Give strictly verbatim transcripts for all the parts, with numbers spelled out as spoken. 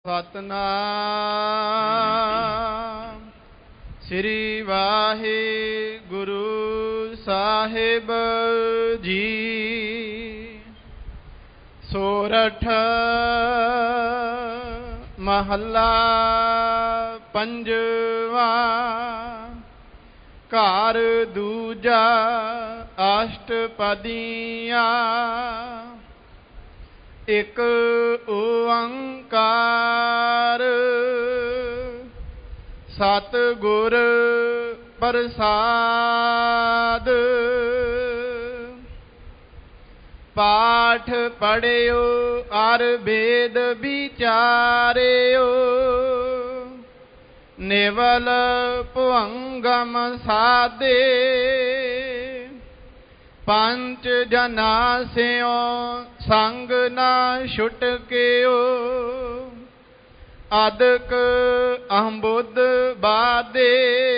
ਸਤਨਾਮ ਸ੍ਰੀ ਵਾਹਿਗੁਰੂ ਸਾਹਿਬ ਜੀ। ਸੋਰਠ ਮਹੱਲਾ ਪੰਜਵਾ। ਘਰ ਦੂਜਾ ਅਸ਼ਟਪਦੀਆਂ। ਇੱਕ ਓੰਕਾਰ ਸਤਿਗੁਰ ਪ੍ਰਸਾਦ। ਪਾਠ ਪੜਿਓ ਅਰ ਵੇਦ ਵਿਚਾਰਿਓ। ਨਿਵਲ ਭੁਅੰਗਮ ਸਾਧੇ। ਪੰਚ ਜਨਾ ਸਿਓ ਸੰਗ ਨਾ ਛੁਟਕਿਓ। ਅਦਕ ਅਹੰਬੁਧ ਬਾਧੇ।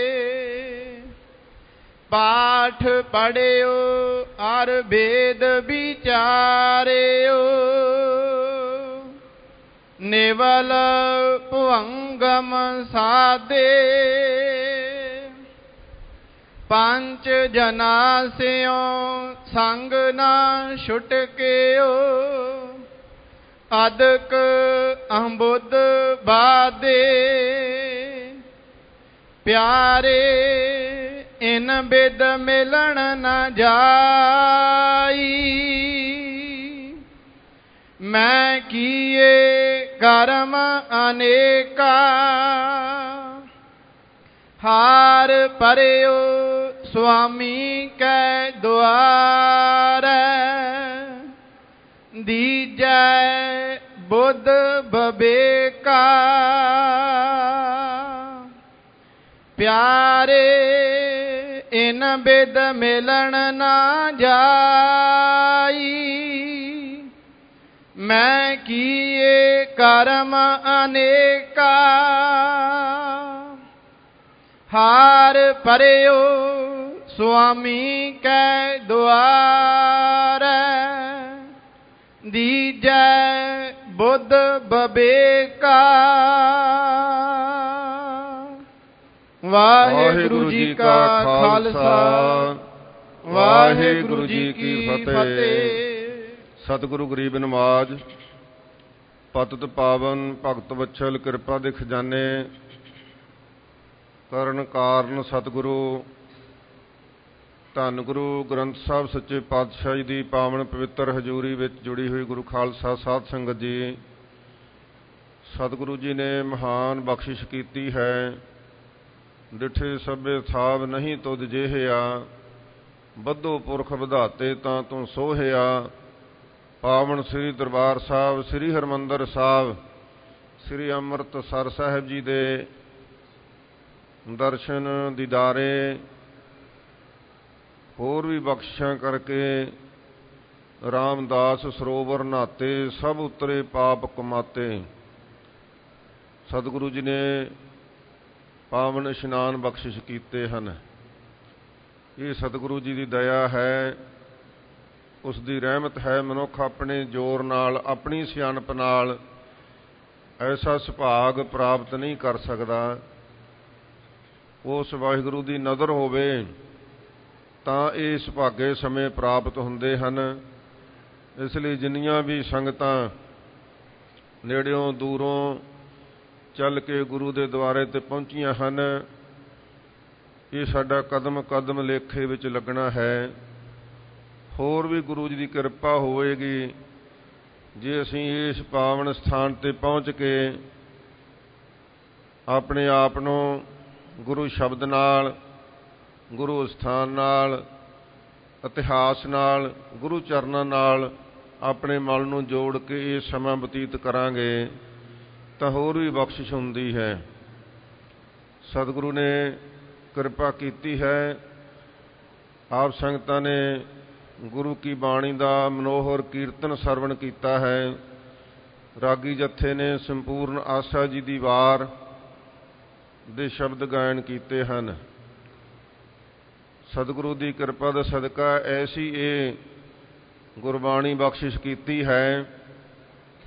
ਪਾਠ ਪੜਿਓ ਅਰ ਵੇਦ ਵਿਚਾਰਿਓ। ਨਿਵਲ ਭੁਅੰਗਮ ਸਾਧੇ। ਪੰਚ ਜਨਾ ਸਿਓ ਸੰਗ ਨਾ ਛੁਟਕਿਓ। ਅਦਕ ਅਹੰਬੁਧ ਬਾਧੇ। ਪਿਆਰੇ ਇਨ ਬਿਦ ਮਿਲਣ ਨ ਜਾਈ। ਮੈਂ ਕੀਏ ਕਰਮ ਅਨੇਕਾ। ਹਾਰ ਭਰਿਓ ਸੁਆਮੀ ਕੈ ਦੁਆਰੈ। ਦੀਜੈ ਬੁੱਧ ਬਬੇਕਾ। ਪਿਆਰੇ ਇਨ ਬਿਦ ਮਿਲਣ ਨਾ ਜਾਈ। ਮੈਂ ਕੀਏ ਕਰਮ ਅਨੇਕਾ। ਹਾਰ ਭਰਿਓ ਸੁਆਮੀ ਕੈ ਦੁਆਰੈ। ਦੀਜੈ ਬੁੱਧ ਬਬੇਕਾ। ਵਾਹਿਗੁਰੂ ਜੀ ਕਾ ਖਾਲਸਾ ਵਾਹਿਗੁਰੂ ਜੀ ਕੀ ਫਤਿਹ। ਸਤਿਗੁਰੂ ਗਰੀਬ ਨਵਾਜ ਪਤਿਤ ਪਾਵਨ ਭਗਤ ਵਛਲ ਕਿਰਪਾ ਦੇ ਖਜ਼ਾਨੇ ਕਰਨ ਕਾਰਨ ਸਤਿਗੁਰੂ ਧੰਨ ਗੁਰੂ ਗ੍ਰੰਥ ਸਾਹਿਬ ਸੱਚੇ ਪਾਤਸ਼ਾਹ ਜੀ ਦੀ ਪਾਵਨ ਪਵਿੱਤਰ ਹਜ਼ੂਰੀ ਵਿੱਚ ਜੁੜੀ ਹੋਈ ਗੁਰੂ ਖਾਲਸਾ ਸਾਧ ਸੰਗਤ ਜੀ, ਸਤਿਗੁਰੂ ਜੀ ਨੇ ਮਹਾਨ ਬਖਸ਼ਿਸ਼ ਕੀਤੀ ਹੈ। ਡਿਠੇ ਸਭੇ ਥਾਵ ਨਹੀਂ ਤੁਧ ਜੇਹਿਆ। ਬੱਧੋ ਪੁਰਖ ਵਿਧਾਤੇ ਤਾਂ ਤੂੰ ਸੋਹਿਆ। ਪਾਵਨ ਸ੍ਰੀ ਦਰਬਾਰ ਸਾਹਿਬ ਸ੍ਰੀ ਹਰਿਮੰਦਰ ਸਾਹਿਬ ਸ੍ਰੀ ਅੰਮ੍ਰਿਤਸਰ ਸਾਹਿਬ ਜੀ ਦੇ ਦਰਸ਼ਨ ਦੀਦਾਰੇ ਹੋਰ ਵੀ ਬਖਸ਼ਿਸ਼ਾਂ ਕਰਕੇ ਰਾਮਦਾਸ ਸਰੋਵਰ ਨਹਾਤੇ ਸਭ ਉਤਰੇ ਪਾਪ ਕਮਾਤੇ। ਸਤਿਗੁਰੂ ਜੀ ਨੇ ਪਾਵਨ ਇਸ਼ਨਾਨ ਬਖਸ਼ਿਸ਼ ਕੀਤੇ ਹਨ। ਇਹ ਸਤਿਗੁਰੂ ਜੀ ਦੀ ਦਇਆ ਹੈ, ਉਸ ਦੀ ਰਹਿਮਤ ਹੈ। ਮਨੁੱਖ ਆਪਣੇ ਜ਼ੋਰ ਨਾਲ ਆਪਣੀ ਸਿਆਣਪ ਨਾਲ ਐਸਾ ਸੁਭਾਗ ਪ੍ਰਾਪਤ ਨਹੀਂ ਕਰ ਸਕਦਾ। ਉਸ ਵਾਹਿਗੁਰੂ ਦੀ ਨਜ਼ਰ ਹੋਵੇ ਤਾਂ ਇਹ ਸੁਭਾਗੇ ਸਮੇਂ ਪ੍ਰਾਪਤ ਹੁੰਦੇ ਹਨ। ਇਸ ਲਈ ਜਿੰਨੀਆਂ ਵੀ ਸੰਗਤਾਂ ਨੇੜਿਓਂ ਦੂਰੋਂ ਚੱਲ ਕੇ ਗੁਰੂ ਦੇ ਦੁਆਰੇ 'ਤੇ ਪਹੁੰਚੀਆਂ ਹਨ, ਇਹ ਸਾਡਾ ਕਦਮ ਕਦਮ ਲੇਖੇ ਵਿੱਚ ਲੱਗਣਾ ਹੈ। ਹੋਰ ਵੀ ਗੁਰੂ ਜੀ ਦੀ ਕਿਰਪਾ ਹੋਵੇਗੀ ਜੇ ਅਸੀਂ ਇਸ ਪਾਵਨ ਸਥਾਨ 'ਤੇ ਪਹੁੰਚ ਕੇ ਆਪਣੇ ਆਪ ਨੂੰ ਗੁਰੂ ਸ਼ਬਦ ਨਾਲ, ਗੁਰੂ ਅਸਥਾਨ ਨਾਲ, ਇਤਿਹਾਸ ਨਾਲ, ਗੁਰੂ ਚਰਨਾਂ ਨਾਲ ਆਪਣੇ ਮਨ ਨੂੰ ਜੋੜ ਕੇ ਇਹ ਸਮਾਂ ਬਤੀਤ ਕਰਾਂਗੇ ਤਾਂ ਹੋਰ ਵੀ ਬਖਸ਼ਿਸ਼ ਹੁੰਦੀ ਹੈ। ਸਤਿਗੁਰੂ ਨੇ ਕਿਰਪਾ ਕੀਤੀ ਹੈ। ਆਪ ਸੰਗਤਾਂ ਨੇ ਗੁਰੂ ਕੀ ਬਾਣੀ ਦਾ ਮਨੋਹਰ ਕੀਰਤਨ ਸਰਵਣ ਕੀਤਾ ਹੈ। ਰਾਗੀ ਜੱਥੇ ਨੇ ਸੰਪੂਰਨ ਆਸਾ ਜੀ ਦੀ ਵਾਰ ਦੇ ਸ਼ਬਦ ਗਾਇਨ ਕੀਤੇ ਹਨ। ਸਤਿਗੁਰੂ ਦੀ ਕਿਰਪਾ ਦਾ ਸਦਕਾ ਐਸੀ ਇਹ ਗੁਰਬਾਣੀ ਬਖਸ਼ਿਸ਼ ਕੀਤੀ ਹੈ।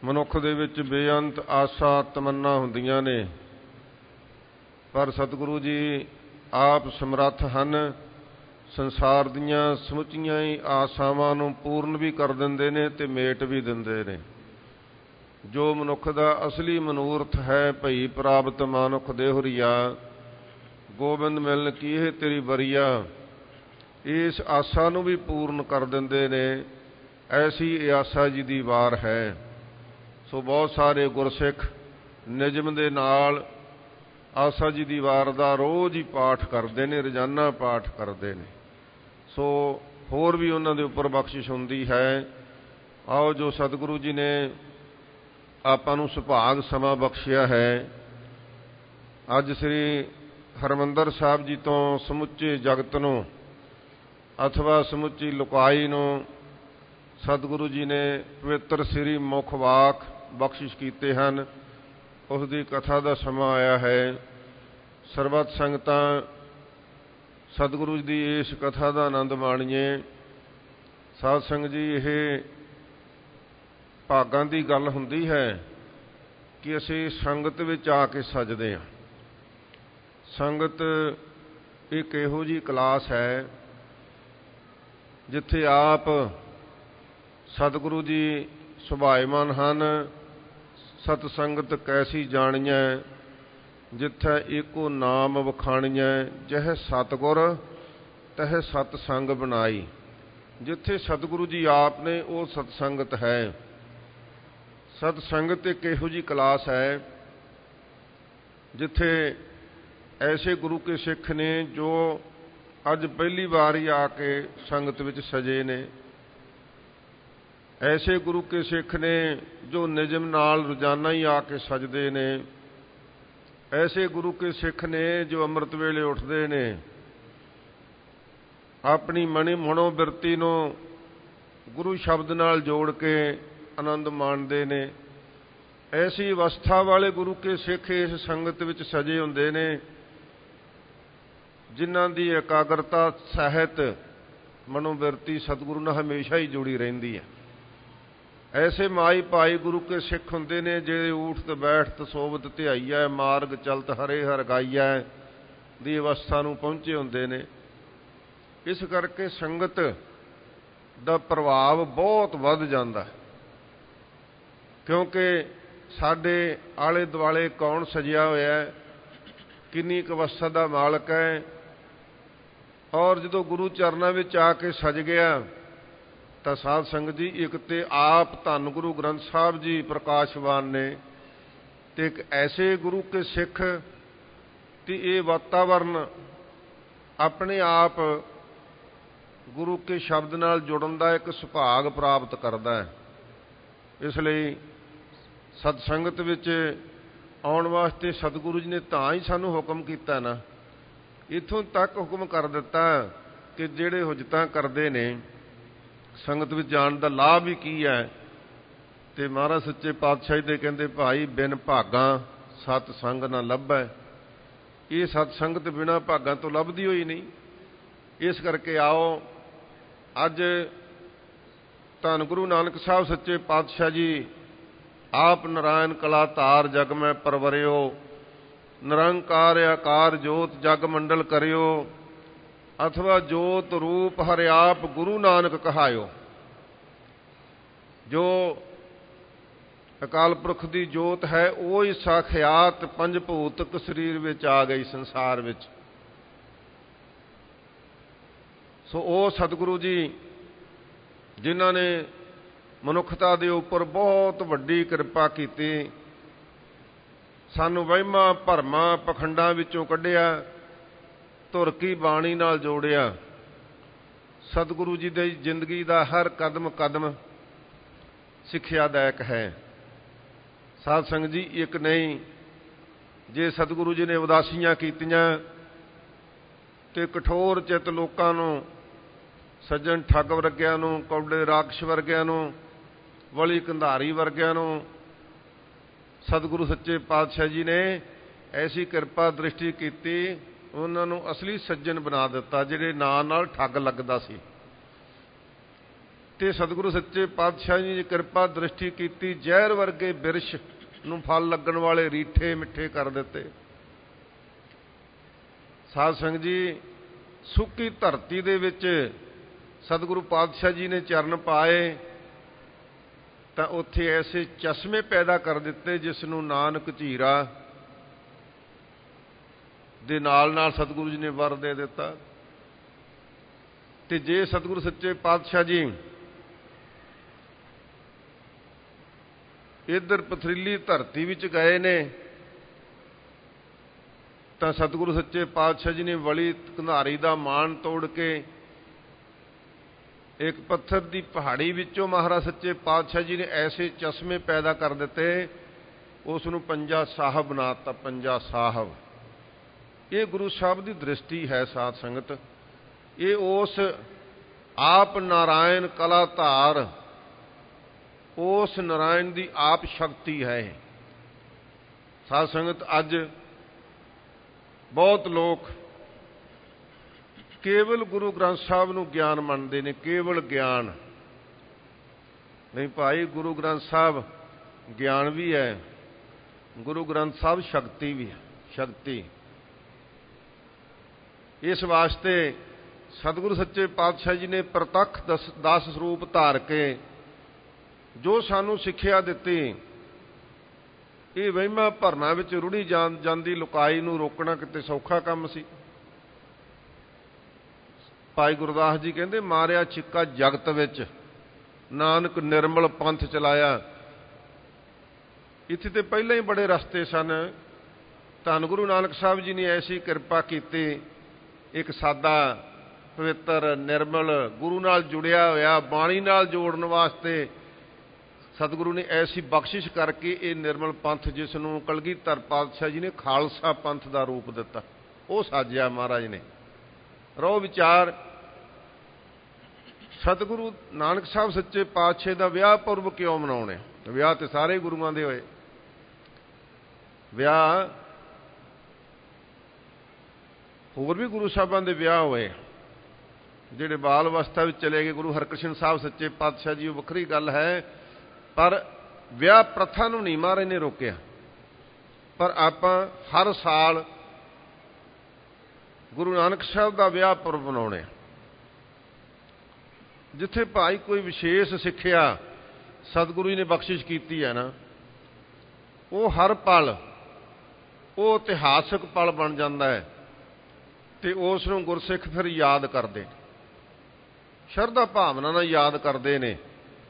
ਮਨੁੱਖ ਦੇ ਵਿੱਚ ਬੇਅੰਤ ਆਸਾ ਤਮੰਨਾ ਹੁੰਦੀਆਂ ਨੇ, ਪਰ ਸਤਿਗੁਰੂ ਜੀ ਆਪ ਸਮਰੱਥ ਹਨ ਸੰਸਾਰ ਦੀਆਂ ਸਮੁੱਚੀਆਂ ਹੀ ਆਸਾਵਾਂ ਨੂੰ ਪੂਰਨ ਵੀ ਕਰ ਦਿੰਦੇ ਨੇ ਤੇ ਮੇਟ ਵੀ ਦਿੰਦੇ ਨੇ। ਜੋ ਮਨੁੱਖ ਦਾ ਅਸਲੀ ਮਨੋਰਥ ਹੈ, ਭਈ ਪ੍ਰਾਪਤ ਮਾਨੁਖ ਦੇਹੁਰੀਆ, ਗੋਬਿੰਦ ਮਿਲਨ ਕੀਏ ਤੇਰੀ ਬਰੀਆ, ਇਸ ਆਸਾ ਨੂੰ ਵੀ ਪੂਰਨ ਕਰ ਦਿੰਦੇ ਨੇ। ਐਸੀ ਇਹ ਆਸਾ ਜੀ ਦੀ ਵਾਰ ਹੈ। ਸੋ ਬਹੁਤ ਸਾਰੇ ਗੁਰਸਿੱਖ ਨਿਯਮ ਦੇ ਨਾਲ ਆਸਾ ਜੀ ਦੀ ਵਾਰ ਦਾ ਰੋਜ਼ ਹੀ ਪਾਠ ਕਰਦੇ ਨੇ, ਰੋਜ਼ਾਨਾ ਪਾਠ ਕਰਦੇ ਨੇ। ਸੋ ਹੋਰ ਵੀ ਉਹਨਾਂ ਦੇ ਉੱਪਰ ਬਖਸ਼ਿਸ਼ ਹੁੰਦੀ ਹੈ। ਆਓ, ਜੋ ਸਤਿਗੁਰੂ ਜੀ ਨੇ ਆਪਾਂ ਨੂੰ ਸੁਭਾਗ ਸਮਾਂ ਬਖਸ਼ਿਆ ਹੈ, ਅੱਜ ਸ੍ਰੀ ਹਰਿਮੰਦਰ ਸਾਹਿਬ ਜੀ ਤੋਂ ਸਮੁੱਚੇ ਜਗਤ ਨੂੰ ਅਥਵਾ ਸਮੁੱਚੀ ਲੋਕਾਈ ਨੂੰ ਸਤਿਗੁਰੂ ਜੀ ਨੇ ਪਵਿੱਤਰ ਸ੍ਰੀ ਮੁਖ ਵਾਕ ਬਖਸ਼ਿਸ਼ ਕੀਤੇ ਹਨ। ਉਸ ਦੀ ਕਥਾ ਦਾ ਸਮਾਂ ਆਇਆ ਹੈ। ਸਰਬੱਤ ਸੰਗਤਾਂ ਸਤਿਗੁਰੂ ਜੀ ਦੀ ਇਸ ਕਥਾ ਦਾ ਆਨੰਦ ਮਾਣੀਏ। ਸਾਧ ਸੰਗਤ ਜੀ, ਇਹ ਭਾਗਾਂ ਦੀ ਗੱਲ ਹੁੰਦੀ ਹੈ ਕਿ ਅਸੀਂ ਸੰਗਤ ਵਿੱਚ ਆ ਕੇ ਸਜਦੇ ਹਾਂ। ਸੰਗਤ ਇੱਕ ਇਹੋ ਜਿਹੀ ਕਲਾਸ ਹੈ ਜਿੱਥੇ ਆਪ ਸਤਿਗੁਰੂ ਜੀ ਸੁਭਾਏਮਾਨ ਹਨ। ਸਤ ਸੰਗਤ ਕੈਸੀ ਜਾਣੀਐ, ਜਿੱਥੈ ਏਕੋ ਨਾਮ ਵਖਾਣੀਐ, ਜਹ ਸਤਿਗੁਰ ਤਹ ਸਤ ਸੰਗ ਬਣਾਈ। ਜਿੱਥੇ ਸਤਿਗੁਰੂ ਜੀ ਆਪ ਨੇ ਉਹ ਸਤ ਸੰਗਤ ਹੈ। ਸਤ ਸੰਗਤ ਇੱਕ ਇਹੋ ਜਿਹੀ ਕਲਾਸ ਹੈ ਜਿੱਥੇ ਐਸੇ ਗੁਰੂ ਕੇ ਸਿੱਖ ਨੇ ਜੋ ਅੱਜ ਪਹਿਲੀ ਵਾਰ ਹੀ ਆ ਕੇ ਸੰਗਤ ਵਿੱਚ ਸਜੇ ਨੇ। ਐਸੇ ਗੁਰੂ ਕੇ ਸਿੱਖ ਨੇ ਜੋ ਨਿਯਮ ਨਾਲ ਰੋਜ਼ਾਨਾ ਹੀ ਆ ਕੇ ਸਜਦੇ ਨੇ। ਐਸੇ ਗੁਰੂ ਕੇ ਸਿੱਖ ਨੇ ਜੋ ਅੰਮ੍ਰਿਤ ਵੇਲੇ ਉੱਠਦੇ ਨੇ, ਆਪਣੀ ਮਨੀ ਮਨੋ ਬਿਰਤੀ ਨੂੰ ਗੁਰੂ ਸ਼ਬਦ ਨਾਲ ਜੋੜ ਕੇ ਆਨੰਦ ਮਾਣਦੇ ਨੇ। ਐਸੀ ਅਵਸਥਾ ਵਾਲੇ ਗੁਰੂ ਕੇ ਸਿੱਖ ਇਸ ਸੰਗਤ ਵਿੱਚ ਸਜੇ ਹੁੰਦੇ ਨੇ ਜਿਨ੍ਹਾਂ ਦੀ ਇਕਾਗਰਤਾ ਸਹਿਤ ਮਨੋ ਬਿਰਤੀ ਸਤਿਗੁਰੂ ਨਾਲ ਹਮੇਸ਼ਾ ਹੀ ਜੁੜੀ ਰਹਿੰਦੀ ਹੈ। ਐਸੇ ਮਾਈ ਭਾਈ ਗੁਰੂ ਕੇ ਸਿੱਖ ਹੁੰਦੇ ਨੇ ਜਿਹੜੇ ਊਠਤ ਬੈਠਤ ਸੋਵਤ ਧਿਆਈਐ, ਮਾਰਗ ਚਲਤ ਹਰੇ ਹਰਿ ਗਾਈਐ ਦੀ ਅਵਸਥਾ ਨੂੰ ਪਹੁੰਚੇ ਹੁੰਦੇ ਨੇ। ਇਸ ਕਰਕੇ ਸੰਗਤ ਦਾ ਪ੍ਰਭਾਵ ਬਹੁਤ ਵੱਧ ਜਾਂਦਾ ਹੈ, ਕਿਉਂਕਿ ਸਾਡੇ ਆਲੇ ਦੁਆਲੇ ਕੌਣ ਸਜਿਆ ਹੋਇਆ ਹੈ, ਕਿੰਨੀ ਕੁ ਅਵਸਥਾ ਦਾ ਮਾਲਕ ਹੈ। ਔਰ ਜਦੋਂ ਗੁਰੂ ਚਰਨਾਂ ਵਿੱਚ ਆ ਕੇ ਸਜ ਗਿਆ ਤਾਂ ਸਾਧ ਸੰਗਤ ਜੀ, ਇੱਕ ਤੇ ਆਪ ਧੰਨ ਗੁਰੂ ਗ੍ਰੰਥ ਸਾਹਿਬ ਜੀ ਪ੍ਰਕਾਸ਼ਵਾਨ ਨੇ, ਤੇ ਇੱਕ ਐਸੇ ਗੁਰੂ ਕੇ ਸਿੱਖ ਤੇ ਇਹ ਵਾਤਾਵਰਨ ਆਪਣੇ ਆਪ ਗੁਰੂ ਕੇ ਸ਼ਬਦ ਨਾਲ ਜੁੜਨ ਦਾ ਇੱਕ ਸੁਭਾਗ ਪ੍ਰਾਪਤ ਕਰਦਾ ਹੈ। ਇਸ ਲਈ ਸਤ ਸੰਗਤ ਵਿੱਚ ਆਉਣ ਵਾਸਤੇ ਸਤਿਗੁਰੂ ਜੀ ਨੇ ਤਾਂ ਹੀ ਸਾਨੂੰ ਹੁਕਮ ਕੀਤਾ ਨਾ, ਇੱਥੋਂ ਤੱਕ ਹੁਕਮ ਕਰ ਦਿੱਤਾ ਕਿ ਜਿਹੜੇ ਹੁਜਤਾਂ ਕਰਦੇ ਨੇ ਸੰਗਤ ਵਿੱਚ ਜਾਣ ਦਾ ਲਾਭ ਵੀ ਕੀ ਹੈ। ਤੇ ਮਹਾਰਾਜ ਸੱਚੇ ਪਾਤਸ਼ਾਹ ਦੇ ਕਹਿੰਦੇ, ਭਾਈ ਬਿਨ ਭਾਗਾਂ ਸਤ ਸੰਗ ਨਾ ਲੱਭੈ। ਇਹ ਸਤ ਸੰਗਤ ਬਿਨਾਂ ਭਾਗਾਂ ਤੋਂ ਲੱਭਦੀ ਹੋਈ ਨਹੀਂ। ਇਸ ਕਰਕੇ ਆਓ, ਅੱਜ ਧੰਨ ਗੁਰੂ ਨਾਨਕ ਸਾਹਿਬ ਸੱਚੇ ਪਾਤਸ਼ਾਹ ਜੀ ਆਪ ਨਾਰਾਇਣ ਕਲਾ ਧਾਰ ਜਗ ਮੈਂ ਪਰਵਰਿਓ, ਨਿਰੰਕਾਰ ਆਕਾਰ ਜੋਤ ਜਗ ਮੰਡਲ ਕਰਿਓ, ਅਥਵਾ ਜੋਤ ਰੂਪ ਹਰਿ ਆਪ ਗੁਰੂ ਨਾਨਕ ਕਹਾਇਓ। ਜੋ ਅਕਾਲ ਪੁਰਖ ਦੀ ਜੋਤ ਹੈ ਉਹ ਹੀ ਸਾਖਿਆਤ ਪੰਜ ਭੂਤਕ ਸਰੀਰ ਵਿੱਚ ਆ ਗਈ ਸੰਸਾਰ ਵਿੱਚ। ਸੋ ਉਹ ਸਤਿਗੁਰੂ ਜੀ ਜਿਨ੍ਹਾਂ ਨੇ ਮਨੁੱਖਤਾ ਦੇ ਉੱਪਰ ਬਹੁਤ ਵੱਡੀ ਕਿਰਪਾ ਕੀਤੀ, ਸਾਨੂੰ ਵਹਿਮਾਂ ਭਰਮਾਂ ਪਖੰਡਾਂ ਵਿੱਚੋਂ ਕੱਢਿਆ, ਧੁਰ ਕੀ ਬਾਣੀ ਨਾਲ ਜੋੜਿਆ। ਸਤਿਗੁਰੂ ਜੀ ਦੀ ਜ਼ਿੰਦਗੀ ਦਾ ਹਰ ਕਦਮ ਕਦਮ ਸਿੱਖਿਆਦਾਇਕ ਹੈ। ਸਾਧ ਸੰਗਤ ਜੀ, ਇੱਕ ਨਹੀਂ, ਜੇ ਸਤਿਗੁਰੂ ਜੀ ਨੇ ਉਦਾਸੀਆਂ ਕੀਤੀਆਂ ਤੇ ਕਠੋਰ ਚਿੱਤ ਲੋਕਾਂ ਨੂੰ, ਸੱਜਣ ਠੱਗ ਵਰਗਿਆਂ ਨੂੰ, ਕੌਡੇ ਰਾਖਸ਼ ਵਰਗਿਆਂ ਨੂੰ, ਵਲੀ ਕੰਧਾਰੀ ਵਰਗਿਆਂ ਨੂੰ ਸਤਿਗੁਰੂ ਸੱਚੇ ਪਾਤਸ਼ਾਹ ਜੀ ਨੇ ਐਸੀ ਕਿਰਪਾ ਦ੍ਰਿਸ਼ਟੀ ਕੀਤੀ, ਉਹਨਾਂ ਨੂੰ ਅਸਲੀ ਸੱਜਣ ਬਣਾ ਦਿੱਤਾ ਜਿਹੜੇ ਨਾਂ ਨਾਲ ਠੱਗ ਲੱਗਦਾ ਸੀ। ਤੇ ਸਤਿਗੁਰੂ ਸੱਚੇ ਪਾਤਸ਼ਾਹ ਜੀ ਨੇ ਕਿਰਪਾ ਦ੍ਰਿਸ਼ਟੀ ਕੀਤੀ, ਜ਼ਹਿਰ ਵਰਗੇ ਬਿਰਛ ਨੂੰ ਫਲ ਲੱਗਣ ਵਾਲੇ ਰੀਠੇ ਮਿੱਠੇ ਕਰ ਦਿੱਤੇ। ਸਾਧ ਸੰਗਤ ਜੀ, ਸੁੱਕੀ ਧਰਤੀ ਦੇ ਵਿੱਚ ਸਤਿਗੁਰੂ ਪਾਤਸ਼ਾਹ ਜੀ ਨੇ ਚਰਨ ਪਾਏ ਤਾਂ ਉੱਥੇ ਐਸੇ ਚਸ਼ਮੇ ਪੈਦਾ ਕਰ ਦਿੱਤੇ ਜਿਸ ਨੂੰ ਨਾਨਕ ਝੀਰਾ ਦੇ ਨਾਲ ਨਾਲ ਸਤਿਗੁਰੂ ਜੀ ਨੇ ਵਰ ਦੇ ਦਿੱਤਾ। ਤੇ ਜੇ ਸਤਿਗੁਰੂ ਸੱਚੇ ਪਾਤਸ਼ਾਹ ਜੀ ਇੱਧਰ ਪਥਰੀਲੀ ਧਰਤੀ ਵਿੱਚ ਗਏ ਨੇ ਤਾਂ ਸਤਿਗੁਰੂ ਸੱਚੇ ਪਾਤਸ਼ਾਹ ਜੀ ਨੇ ਵਲੀ ਕੰਧਾਰੀ ਦਾ ਮਾਣ ਤੋੜ ਕੇ ਇੱਕ ਪੱਥਰ ਦੀ ਪਹਾੜੀ ਵਿੱਚੋਂ ਮਹਾਰਾਜ ਸੱਚੇ ਪਾਤਸ਼ਾਹ ਜੀ ਨੇ ਐਸੇ ਚਸ਼ਮੇ ਪੈਦਾ ਕਰ ਦਿੱਤੇ, ਉਸ ਨੂੰ ਪੰਜਾ ਸਾਹਿਬ ਬਣਾ ਦਿੱਤਾ। ਪੰਜਾ ਸਾਹਿਬ ਇਹ ਗੁਰੂ ਸਾਹਿਬ ਦੀ ਦ੍ਰਿਸ਼ਟੀ ਹੈ। ਸਾਧ ਸੰਗਤ, ਇਹ ਉਸ ਆਪ ਨਾਰਾਇਣ ਕਲਾ ਧਾਰ, ਉਸ ਨਾਰਾਇਣ ਦੀ ਆਪ ਸ਼ਕਤੀ ਹੈ। ਸਾਧ ਸੰਗਤ, ਅੱਜ ਬਹੁਤ ਲੋਕ ਕੇਵਲ ਗੁਰੂ ਗ੍ਰੰਥ ਸਾਹਿਬ ਨੂੰ ਗਿਆਨ ਮੰਨਦੇ ਨੇ, ਕੇਵਲ ਗਿਆਨ ਨਹੀਂ ਭਾਈ। ਗੁਰੂ ਗ੍ਰੰਥ ਸਾਹਿਬ ਗਿਆਨ ਵੀ ਹੈ, ਗੁਰੂ ਗ੍ਰੰਥ ਸਾਹਿਬ ਸ਼ਕਤੀ ਵੀ ਹੈ, ਸ਼ਕਤੀ। ਇਸ ਵਾਸਤੇ ਸਤਿਗੁਰੂ ਸੱਚੇ ਪਾਤਸ਼ਾਹ ਜੀ ਨੇ ਪ੍ਰਤੱਖ ਦਸ ਦਸ ਸਰੂਪ ਧਾਰ ਕੇ ਜੋ ਸਾਨੂੰ ਸਿੱਖਿਆ ਦਿੱਤੀ, ਇਹ ਵਹਿਮਾਂ ਭਰਮਾਂ ਵਿੱਚ ਰੁੜੀ ਜਾਂਦੀ ਲੁਕਾਈ ਨੂੰ ਰੋਕਣਾ ਕਿਤੇ ਸੌਖਾ ਕੰਮ ਸੀ। ਭਾਈ ਗੁਰਦਾਸ ਜੀ ਕਹਿੰਦੇ, ਮਾਰਿਆ ਛਿੱਕਾ ਜਗਤ ਵਿੱਚ, ਨਾਨਕ ਨਿਰਮਲ ਪੰਥ ਚਲਾਇਆ। ਇੱਥੇ ਤੇ ਪਹਿਲਾਂ ਹੀ ਬੜੇ ਰਸਤੇ ਸਨ। ਧੰਨ ਗੁਰੂ ਨਾਨਕ ਸਾਹਿਬ ਜੀ ਨੇ ਐਸੀ ਕਿਰਪਾ ਕੀਤੀ, ਇੱਕ ਸਾਦਾ ਪਵਿੱਤਰ ਨਿਰਮਲ ਗੁਰੂ ਨਾਲ ਜੁੜਿਆ ਹੋਇਆ, ਬਾਣੀ ਨਾਲ ਜੋੜਨ ਵਾਸਤੇ ਸਤਿਗੁਰੂ ਨੇ ਐਸੀ ਬਖਸ਼ਿਸ਼ ਕਰਕੇ ਇਹ ਨਿਰਮਲ ਪੰਥ, ਜਿਸ ਨੂੰ ਕਲਗੀਧਰ ਪਾਤਸ਼ਾਹ ਜੀ ਨੇ ਖਾਲਸਾ ਪੰਥ ਦਾ ਰੂਪ ਦਿੱਤਾ, ਉਹ ਸਾਜਿਆ ਮਹਾਰਾਜ ਨੇ। ਰੋ ਵਿਚਾਰ, ਸਤਿਗੁਰੂ ਨਾਨਕ ਸਾਹਿਬ ਸੱਚੇ ਪਾਤਸ਼ਾਹ ਦਾ ਵਿਆਹ ਪੁਰਬ ਕਿਉਂ ਮਨਾਉਣੇ? ਵਿਆਹ ਤੇ ਸਾਰੇ ਗੁਰੂਆਂ ਦੇ ਹੋਏ। ਵਿਆਹ ਹੋਰ ਵੀ ਗੁਰੂ ਸਾਹਿਬਾਂ ਦੇ ਵਿਆਹ ਹੋਏ, ਜਿਹੜੇ ਬਾਲ ਅਵਸਥਾ ਵਿੱਚ ਚਲੇ ਗਏ। ਗੁਰੂ ਹਰਕ੍ਰਿਸ਼ਨ ਸਾਹਿਬ ਸੱਚੇ ਪਾਤਸ਼ਾਹ ਜੀ, ਉਹ ਵੱਖਰੀ ਗੱਲ ਹੈ। ਪਰ ਵਿਆਹ ਪ੍ਰਥਾ ਨੂੰ ਨਹੀਂ ਮਹਾਰਾਜ ਨੇ ਰੋਕਿਆ। ਪਰ ਆਪਾਂ ਹਰ ਸਾਲ ਗੁਰੂ ਨਾਨਕ ਸਾਹਿਬ ਦਾ ਵਿਆਹ ਪੁਰਬ ਮਨਾਉਣੇ। ਜਿੱਥੇ ਭਾਈ ਕੋਈ ਵਿਸ਼ੇਸ਼ ਸਿੱਖਿਆ ਸਤਿਗੁਰੂ ਜੀ ਨੇ ਬਖਸ਼ਿਸ਼ ਕੀਤੀ ਹੈ ਨਾ, ਉਹ ਹਰ ਪਲ ਉਹ ਇਤਿਹਾਸਕ ਪਲ ਬਣ ਜਾਂਦਾ ਹੈ ਤੇ ਉਸ ਨੂੰ ਗੁਰਸਿੱਖ ਫਿਰ ਯਾਦ ਕਰਦੇ, ਸ਼ਰਧਾ ਭਾਵਨਾ ਨਾਲ ਯਾਦ ਕਰਦੇ ਨੇ।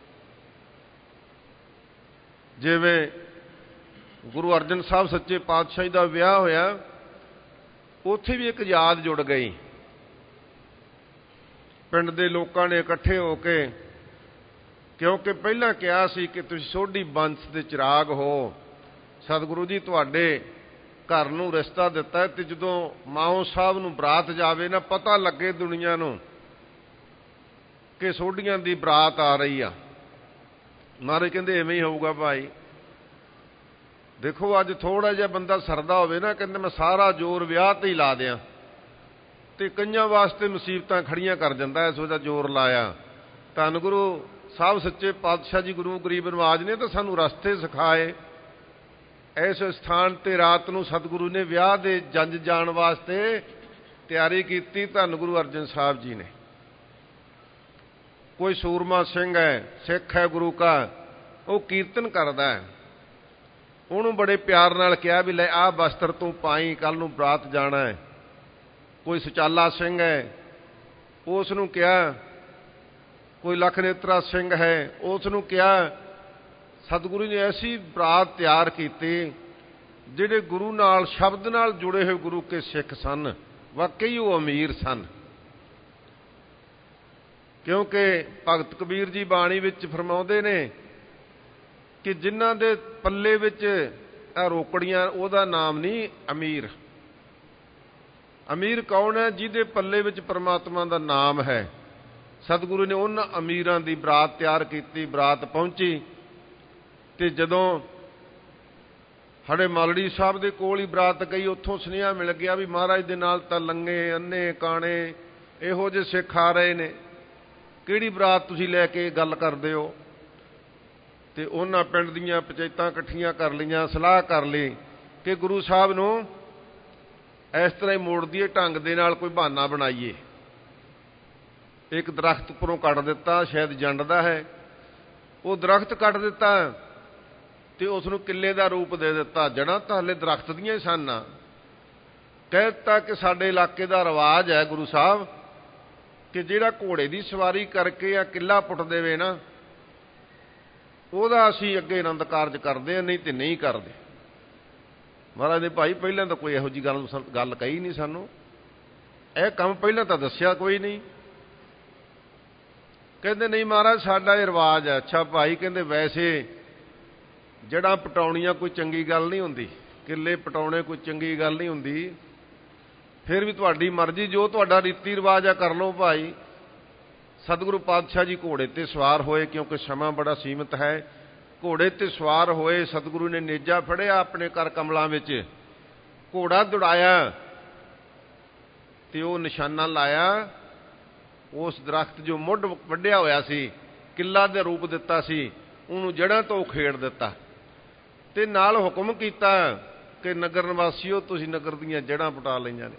ਜਿਵੇਂ ਗੁਰੂ ਅਰਜਨ ਸਾਹਿਬ ਸੱਚੇ ਪਾਤਸ਼ਾਹ ਜੀ ਦਾ ਵਿਆਹ ਹੋਇਆ, ਉੱਥੇ ਵੀ ਇੱਕ ਯਾਦ ਜੁੜ ਗਈ। ਪਿੰਡ ਦੇ ਲੋਕਾਂ ਨੇ ਇਕੱਠੇ ਹੋ ਕੇ, ਕਿਉਂਕਿ ਪਹਿਲਾਂ ਕਿਹਾ ਸੀ ਕਿ ਤੁਸੀਂ ਸੋਢੀ ਬੰਸ ਦੇ ਚਿਰਾਗ ਹੋ, ਸਤਿਗੁਰੂ ਜੀ ਤੁਹਾਡੇ ਘਰ ਨੂੰ ਰਿਸ਼ਤਾ ਦਿੱਤਾ, ਤੇ ਜਦੋਂ ਮਾਓ ਸਾਹਿਬ ਨੂੰ ਬਰਾਤ ਜਾਵੇ ਨਾ, ਪਤਾ ਲੱਗੇ ਦੁਨੀਆ ਨੂੰ ਕਿ ਸੋਢੀਆਂ ਦੀ ਬਰਾਤ ਆ ਰਹੀ ਆ। ਮਹਾਰਾਜ ਕਹਿੰਦੇ ਐਵੇਂ ਹੀ ਹੋਊਗਾ ਭਾਈ। ਦੇਖੋ, ਅੱਜ ਥੋੜਾ ਜਿਹਾ ਬੰਦਾ ਸਰਦਾ ਹੋਵੇ ਨਾ, ਕਹਿੰਦੇ ਮੈਂ ਸਾਰਾ ਜ਼ੋਰ ਵਿਆਹ ਤੇ ਹੀ ਲਾ ਦਿਆਂ, ਤੇ ਕਈਆਂ ਵਾਸਤੇ ਮੁਸੀਬਤਾਂ ਖੜੀਆਂ ਕਰ ਜਾਂਦਾ ਇਸ ਵਜ੍ਹਾ ਜ਼ੋਰ ਲਾਇਆ। ਧੰਨ ਗੁਰੂ ਸਾਹਿਬ ਸੱਚੇ ਪਾਤਸ਼ਾਹ ਜੀ ਗੁਰੂ ਗਰੀਬ ਨਵਾਜ ਨੇ ਤਾਂ ਸਾਨੂੰ ਰਸਤੇ ਸਿਖਾਏ। ਇਸ ਸਥਾਨ ਤੇ ਰਾਤ ਨੂੰ ਸਤਿਗੁਰੂ ਨੇ ਵਿਆਹ ਦੇ ਜੰਜ ਜਾਣ ਵਾਸਤੇ ਤਿਆਰੀ ਕੀਤੀ। ਧੰਨ ਗੁਰੂ ਅਰਜਨ ਸਾਹਿਬ ਜੀ ਨੇ, ਕੋਈ ਸੂਰਮਾ ਸਿੰਘ ਹੈ, ਸਿੱਖ ਹੈ ਗੁਰੂ ਕਾ, ਉਹ ਕੀਰਤਨ ਕਰਦਾ ਹੈ, ਉਹਨੂੰ ਬੜੇ ਪਿਆਰ ਨਾਲ ਕਿਹਾ ਵੀ ਲੈ ਆਹ ਵਸਤਰ ਤੂੰ ਪਾਈ, ਕੱਲ ਨੂੰ ਬਰਾਤ ਜਾਣਾ ਹੈ। ਕੋਈ ਸੁਚਾਲਾ ਸਿੰਘ ਹੈ, ਉਸ ਨੂੰ ਕਿਹਾ। ਕੋਈ ਲੱਖ ਨੇਤਰਾ ਸਿੰਘ ਹੈ, ਉਸ ਨੂੰ ਕਿਹਾ। ਸਤਿਗੁਰੂ ਨੇ ਐਸੀ ਬਰਾਤ ਤਿਆਰ ਕੀਤੀ, ਜਿਹੜੇ ਗੁਰੂ ਨਾਲ ਸ਼ਬਦ ਨਾਲ ਜੁੜੇ ਹੋਏ ਗੁਰੂ ਕੇ ਸਿੱਖ ਸਨ, ਵਾਕਈ ਉਹ ਅਮੀਰ ਸਨ। ਕਿਉਂਕਿ ਭਗਤ ਕਬੀਰ ਜੀ ਬਾਣੀ ਵਿੱਚ ਫਰਮਾਉਂਦੇ ਨੇ ਕਿ ਜਿਨ੍ਹਾਂ ਦੇ ਪੱਲੇ ਵਿੱਚ ਇਹ ਰੋਕੜੀਆਂ, ਉਹਦਾ ਨਾਮ ਨਹੀਂ ਅਮੀਰ। ਅਮੀਰ ਕੌਣ ਹੈ? ਜਿਹਦੇ ਪੱਲੇ ਵਿੱਚ ਪਰਮਾਤਮਾ ਦਾ ਨਾਮ ਹੈ। ਸਤਿਗੁਰੂ ਨੇ ਉਹਨਾਂ ਅਮੀਰਾਂ ਦੀ ਬਰਾਤ ਤਿਆਰ ਕੀਤੀ। ਬਰਾਤ ਪਹੁੰਚੀ ਤੇ ਜਦੋਂ ਸਾਡੇ ਮਾਲੜੀ ਸਾਹਿਬ ਦੇ ਕੋਲ ਹੀ ਬਰਾਤ ਗਈ, ਉੱਥੋਂ ਸੁਨੇਹਾ ਮਿਲ ਗਿਆ ਵੀ ਮਹਾਰਾਜ ਦੇ ਨਾਲ ਤਾਂ ਲੰਗੇ, ਅੰਨੇ, ਕਾਣੇ ਇਹੋ ਜਿਹੇ ਸਿੱਖ ਆ ਰਹੇ ਨੇ। ਕਿਹੜੀ ਬਰਾਤ ਤੁਸੀਂ ਲੈ ਕੇ ਗੱਲ ਕਰਦੇ ਹੋ। ਤੇ ਉਹਨਾਂ ਪਿੰਡ ਦੀਆਂ ਪੰਚਾਇਤਾਂ ਇਕੱਠੀਆਂ ਕਰ ਲਈਆਂ, ਸਲਾਹ ਕਰ ਲਈ ਕਿ ਗੁਰੂ ਸਾਹਿਬ ਨੂੰ ਇਸ ਤਰ੍ਹਾਂ ਹੀ ਮੋੜ ਦੀਏ, ਢੰਗ ਦੇ ਨਾਲ ਕੋਈ ਬਹਾਨਾ ਬਣਾਈਏ। ਇੱਕ ਦਰਖਤ ਉੱਪਰੋਂ ਕੱਟ ਦਿੱਤਾ, ਸ਼ਾਇਦ ਜੰਡ ਦਾ ਹੈ, ਉਹ ਦਰਖਤ ਕੱਟ ਦਿੱਤਾ ਤੇ ਉਸ ਨੂੰ ਕਿੱਲੇ ਦਾ ਰੂਪ ਦੇ ਦਿੱਤਾ। ਜੜ੍ਹਾਂ ਤਾਂ ਹਾਲੇ ਦਰਖਤ ਦੀਆਂ ਹੀ ਸਨ। ਕਹਿ ਦਿੱਤਾ ਕਿ ਸਾਡੇ ਇਲਾਕੇ ਦਾ ਰਿਵਾਜ ਹੈ ਗੁਰੂ ਸਾਹਿਬ ਕਿ ਜਿਹੜਾ ਘੋੜੇ ਦੀ ਸਵਾਰੀ ਕਰਕੇ ਆ ਕਿੱਲਾ ਪੁੱਟ ਦੇਵੇ ਨਾ, ਉਹਦਾ ਅਸੀਂ ਅੱਗੇ ਆਨੰਦ ਕਾਰਜ ਕਰਦੇ ਹਾਂ, ਨਹੀਂ ਤੇ ਨਹੀਂ ਕਰਦੇ। ਮਹਾਰਾਜ ਦੇ ਭਾਈ ਪਹਿਲਾਂ ਤਾਂ ਕੋਈ ਇਹੋ ਜਿਹੀ ਗੱਲ ਗੱਲ ਕਹੀ ਨਹੀਂ ਸਾਨੂੰ, ਇਹ ਕੰਮ ਪਹਿਲਾਂ ਤਾਂ ਦੱਸਿਆ ਕੋਈ ਨਹੀਂ। ਕਹਿੰਦੇ ਨਹੀਂ ਮਹਾਰਾਜ ਸਾਡਾ ਇਹ ਰਿਵਾਜ ਹੈ। ਅੱਛਾ ਭਾਈ, ਕਹਿੰਦੇ ਵੈਸੇ ਜੜ੍ਹਾਂ ਪਟਾਉਣੀਆਂ ਕੋਈ ਚੰਗੀ ਗੱਲ ਨਹੀਂ ਹੁੰਦੀ, ਕਿੱਲੇ ਪਟਾਉਣੇ ਕੋਈ ਚੰਗੀ ਗੱਲ ਨਹੀਂ ਹੁੰਦੀ, ਫਿਰ ਵੀ ਤੁਹਾਡੀ ਮਰਜ਼ੀ, ਜੋ ਤੁਹਾਡਾ ਰੀਤੀ ਰਿਵਾਜ ਆ ਕਰ ਲਓ ਭਾਈ। ਸਤਿਗੁਰੂ ਪਾਤਸ਼ਾਹ ਜੀ ਘੋੜੇ ਤੇ ਸਵਾਰ ਹੋਏ, ਕਿਉਂਕਿ ਸਮਾਂ ਬੜਾ ਸੀਮਿਤ ਹੈ। ਘੋੜੇ ਤੇ ਸਵਾਰ ਹੋਏ, ਸਤਿਗੁਰੂ ਨੇ ਨੇਜਾ ਫੜਿਆ ਆਪਣੇ ਕਰ ਕਮਲਾਂ ਵਿੱਚ, ਘੋੜਾ ਦੌੜਾਇਆ ਤੇ ਉਹ ਨਿਸ਼ਾਨਾ ਲਾਇਆ ਉਸ ਦਰਖਤ ਜੋ ਮੁੱਢ ਵੱਢਿਆ ਹੋਇਆ ਸੀ, ਕਿੱਲਾ ਦੇ ਰੂਪ ਦਿੱਤਾ ਸੀ, ਉਹਨੂੰ ਜੜ੍ਹਾਂ ਤੋਂ ਉਖੇੜ ਦਿੱਤਾ ਤੇ ਨਾਲ ਹੁਕਮ ਕੀਤਾ ਕਿ ਨਗਰ ਨਿਵਾਸੀਓ ਤੁਸੀਂ ਨਗਰ ਦੀਆਂ ਜੜ੍ਹਾਂ ਪੁਟਾ ਲਈਆਂ ਨੇ।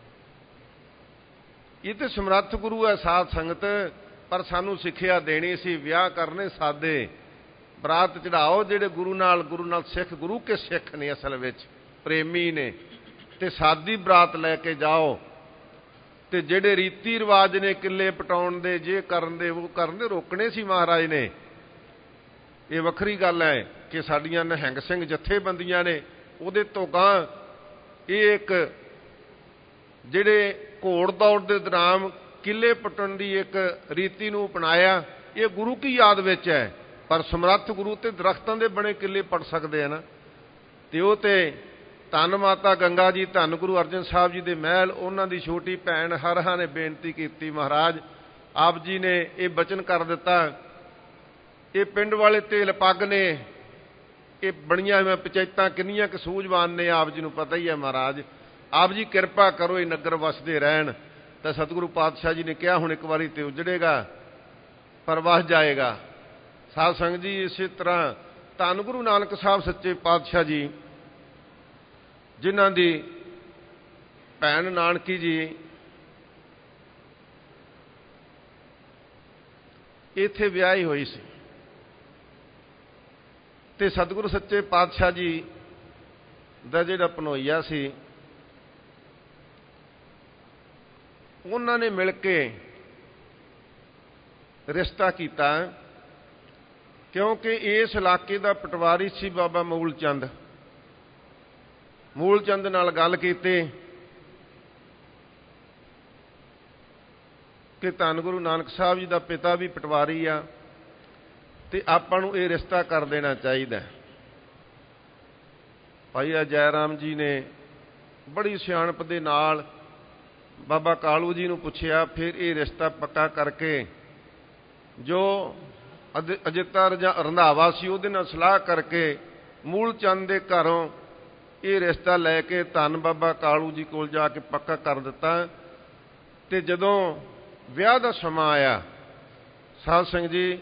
ਇਹ ਤੇ ਸਮਰੱਥ ਗੁਰੂ ਹੈ ਸਾਧ ਸੰਗਤ, ਪਰ ਸਾਨੂੰ ਸਿੱਖਿਆ ਦੇਣੀ ਸੀ, ਵਿਆਹ ਕਰਨੇ ਸਾਦੇ, ਬਰਾਤ ਚੜਾਓ ਜਿਹੜੇ ਗੁਰੂ ਨਾਲ ਗੁਰੂ ਨਾਲ ਸਿੱਖ ਗੁਰੂ ਕੇ ਸਿੱਖ ਨੇ, ਅਸਲ ਵਿੱਚ ਪ੍ਰੇਮੀ ਨੇ, ਤੇ ਸਾਦੀ ਬਰਾਤ ਲੈ ਕੇ ਜਾਓ। ਤੇ ਜਿਹੜੇ ਰੀਤੀ ਰਿਵਾਜ ਨੇ ਕਿੱਲੇ ਪਟਾਉਣ ਦੇ, ਜੇ ਕਰਨ ਦੇ ਉਹ ਕਰਨ ਦੇ, ਰੋਕਣੇ ਸੀ ਮਹਾਰਾਜ ਨੇ। ਇਹ ਵੱਖਰੀ ਗੱਲ ਹੈ ਕਿ ਸਾਡੀਆਂ ਨਿਹੰਗ ਸਿੰਘ ਜਥੇਬੰਦੀਆਂ ਨੇ ਉਹਦੇ ਤੋਂ ਗਾਂਹ ਇਹ ਇੱਕ ਜਿਹੜੇ ਘੋੜ ਦੌੜ ਦੇ ਦੌਰਾਨ ਕਿੱਲੇ ਪਟਣ ਦੀ ਇੱਕ ਰੀਤੀ ਨੂੰ ਅਪਣਾਇਆ, ਇਹ ਗੁਰੂ ਕੀ ਯਾਦ ਵਿੱਚ ਹੈ। ਪਰ ਸਮਰੱਥ ਗੁਰੂ ਤੇ ਦਰਖਤਾਂ ਦੇ ਬਣੇ ਕਿੱਲੇ ਪਟ ਸਕਦੇ ਆ ਨਾ। ਤੇ ਉਹ ਤੇ ਧੰਨ ਮਾਤਾ ਗੰਗਾ ਜੀ, ਧੰਨ ਗੁਰੂ ਅਰਜਨ ਸਾਹਿਬ ਜੀ ਦੇ ਮਹਿਲ, ਉਹਨਾਂ ਦੀ ਛੋਟੀ ਭੈਣ ਹਰਹਾ ਨੇ ਬੇਨਤੀ ਕੀਤੀ, ਮਹਾਰਾਜ ਆਪ ਜੀ ਨੇ ਇਹ ਬਚਨ ਕਰ ਦਿੱਤਾ, ਇਹ ਪਿੰਡ ਵਾਲੇ ਤੇਲ ਪੱਗ ਨੇ, ਇਹ ਬਣੀਆਂ ਹੋਈਆਂ ਪੰਚਾਇਤਾਂ ਕਿੰਨੀਆਂ ਕੁ ਸੂਝਵਾਨ ਨੇ ਆਪ ਜੀ ਨੂੰ ਪਤਾ ਹੀ ਹੈ ਮਹਾਰਾਜ, ਆਪ ਜੀ ਕਿਰਪਾ ਕਰੋ ਇਹ ਨਗਰ ਵਸਦੇ ਰਹਿਣ। ਤਾਂ ਸਤਿਗੁਰੂ ਪਾਤਸ਼ਾਹ ਜੀ ਨੇ ਕਿਹਾ ਹੁਣ ਇੱਕ ਵਾਰੀ ਤੇ ਉਜੜੇਗਾ ਪਰ ਵਸ ਜਾਏਗਾ। ਸਾਧ ਸੰਗਤ ਜੀ, ਇਸੇ ਤਰ੍ਹਾਂ ਧੰਨ ਗੁਰੂ ਨਾਨਕ ਸਾਹਿਬ ਸੱਚੇ ਪਾਤਸ਼ਾਹ ਜੀ, ਜਿਨ੍ਹਾਂ ਦੀ ਭੈਣ ਨਾਨਕੀ ਜੀ ਇੱਥੇ ਵਿਆਹੀ ਹੋਈ ਸੀ, ਤੇ ਸਤਿਗੁਰੂ ਸੱਚੇ ਪਾਤਸ਼ਾਹ ਜੀ ਦਾ ਜਿਹੜਾ ਭਣੋਈਆ ਸੀ, ਉਹਨਾਂ ਨੇ ਮਿਲ ਕੇ ਰਿਸ਼ਤਾ ਕੀਤਾ, ਕਿਉਂਕਿ ਇਸ ਇਲਾਕੇ ਦਾ ਪਟਵਾਰੀ ਸੀ ਬਾਬਾ ਮੂਲ ਚੰਦ। ਮੂਲ ਚੰਦ ਨਾਲ ਗੱਲ ਕੀਤੀ ਕਿ ਧੰਨ ਗੁਰੂ ਨਾਨਕ ਸਾਹਿਬ ਜੀ ਦਾ ਪਿਤਾ ਵੀ ਪਟਵਾਰੀ ਆ ਤੇ ਆਪਾਂ ਨੂੰ ਇਹ ਰਿਸ਼ਤਾ ਕਰ ਦੇਣਾ ਚਾਹੀਦਾ। ਭਾਈ ਆ ਜੈ ਰਾਮ ਜੀ ਨੇ ਬੜੀ ਸਿਆਣਪ ਦੇ ਨਾਲ ਬਾਬਾ ਕਾਲੂ ਜੀ ਨੂੰ ਪੁੱਛਿਆ, ਫਿਰ ਇਹ ਰਿਸ਼ਤਾ ਪੱਕਾ ਕਰਕੇ ਜੋ ਅਜਿੱਤਾ ਰੰਧਾਵਾ ਸੀ ਉਹਦੇ ਨਾਲ ਸਲਾਹ ਕਰਕੇ ਮੂਲ ਚੰਦ ਦੇ ਘਰੋਂ ਇਹ ਰਿਸ਼ਤਾ ਲੈ ਕੇ ਧੰਨ ਬਾਬਾ ਕਾਲੂ ਜੀ ਕੋਲ ਜਾ ਕੇ ਪੱਕਾ ਕਰ ਦਿੱਤਾ। ਤੇ ਜਦੋਂ ਵਿਆਹ ਦਾ ਸਮਾਂ ਆਇਆ, ਸਾਧ ਸੰਗਤ ਜੀ,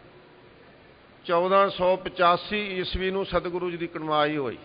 ਚੌਦਾਂ ਸੌ ਪਚਾਸੀ ਈਸਵੀ ਨੂੰ ਸਤਿਗੁਰੂ ਜੀ ਦੀ ਕਣਵਾਈ ਹੋਈ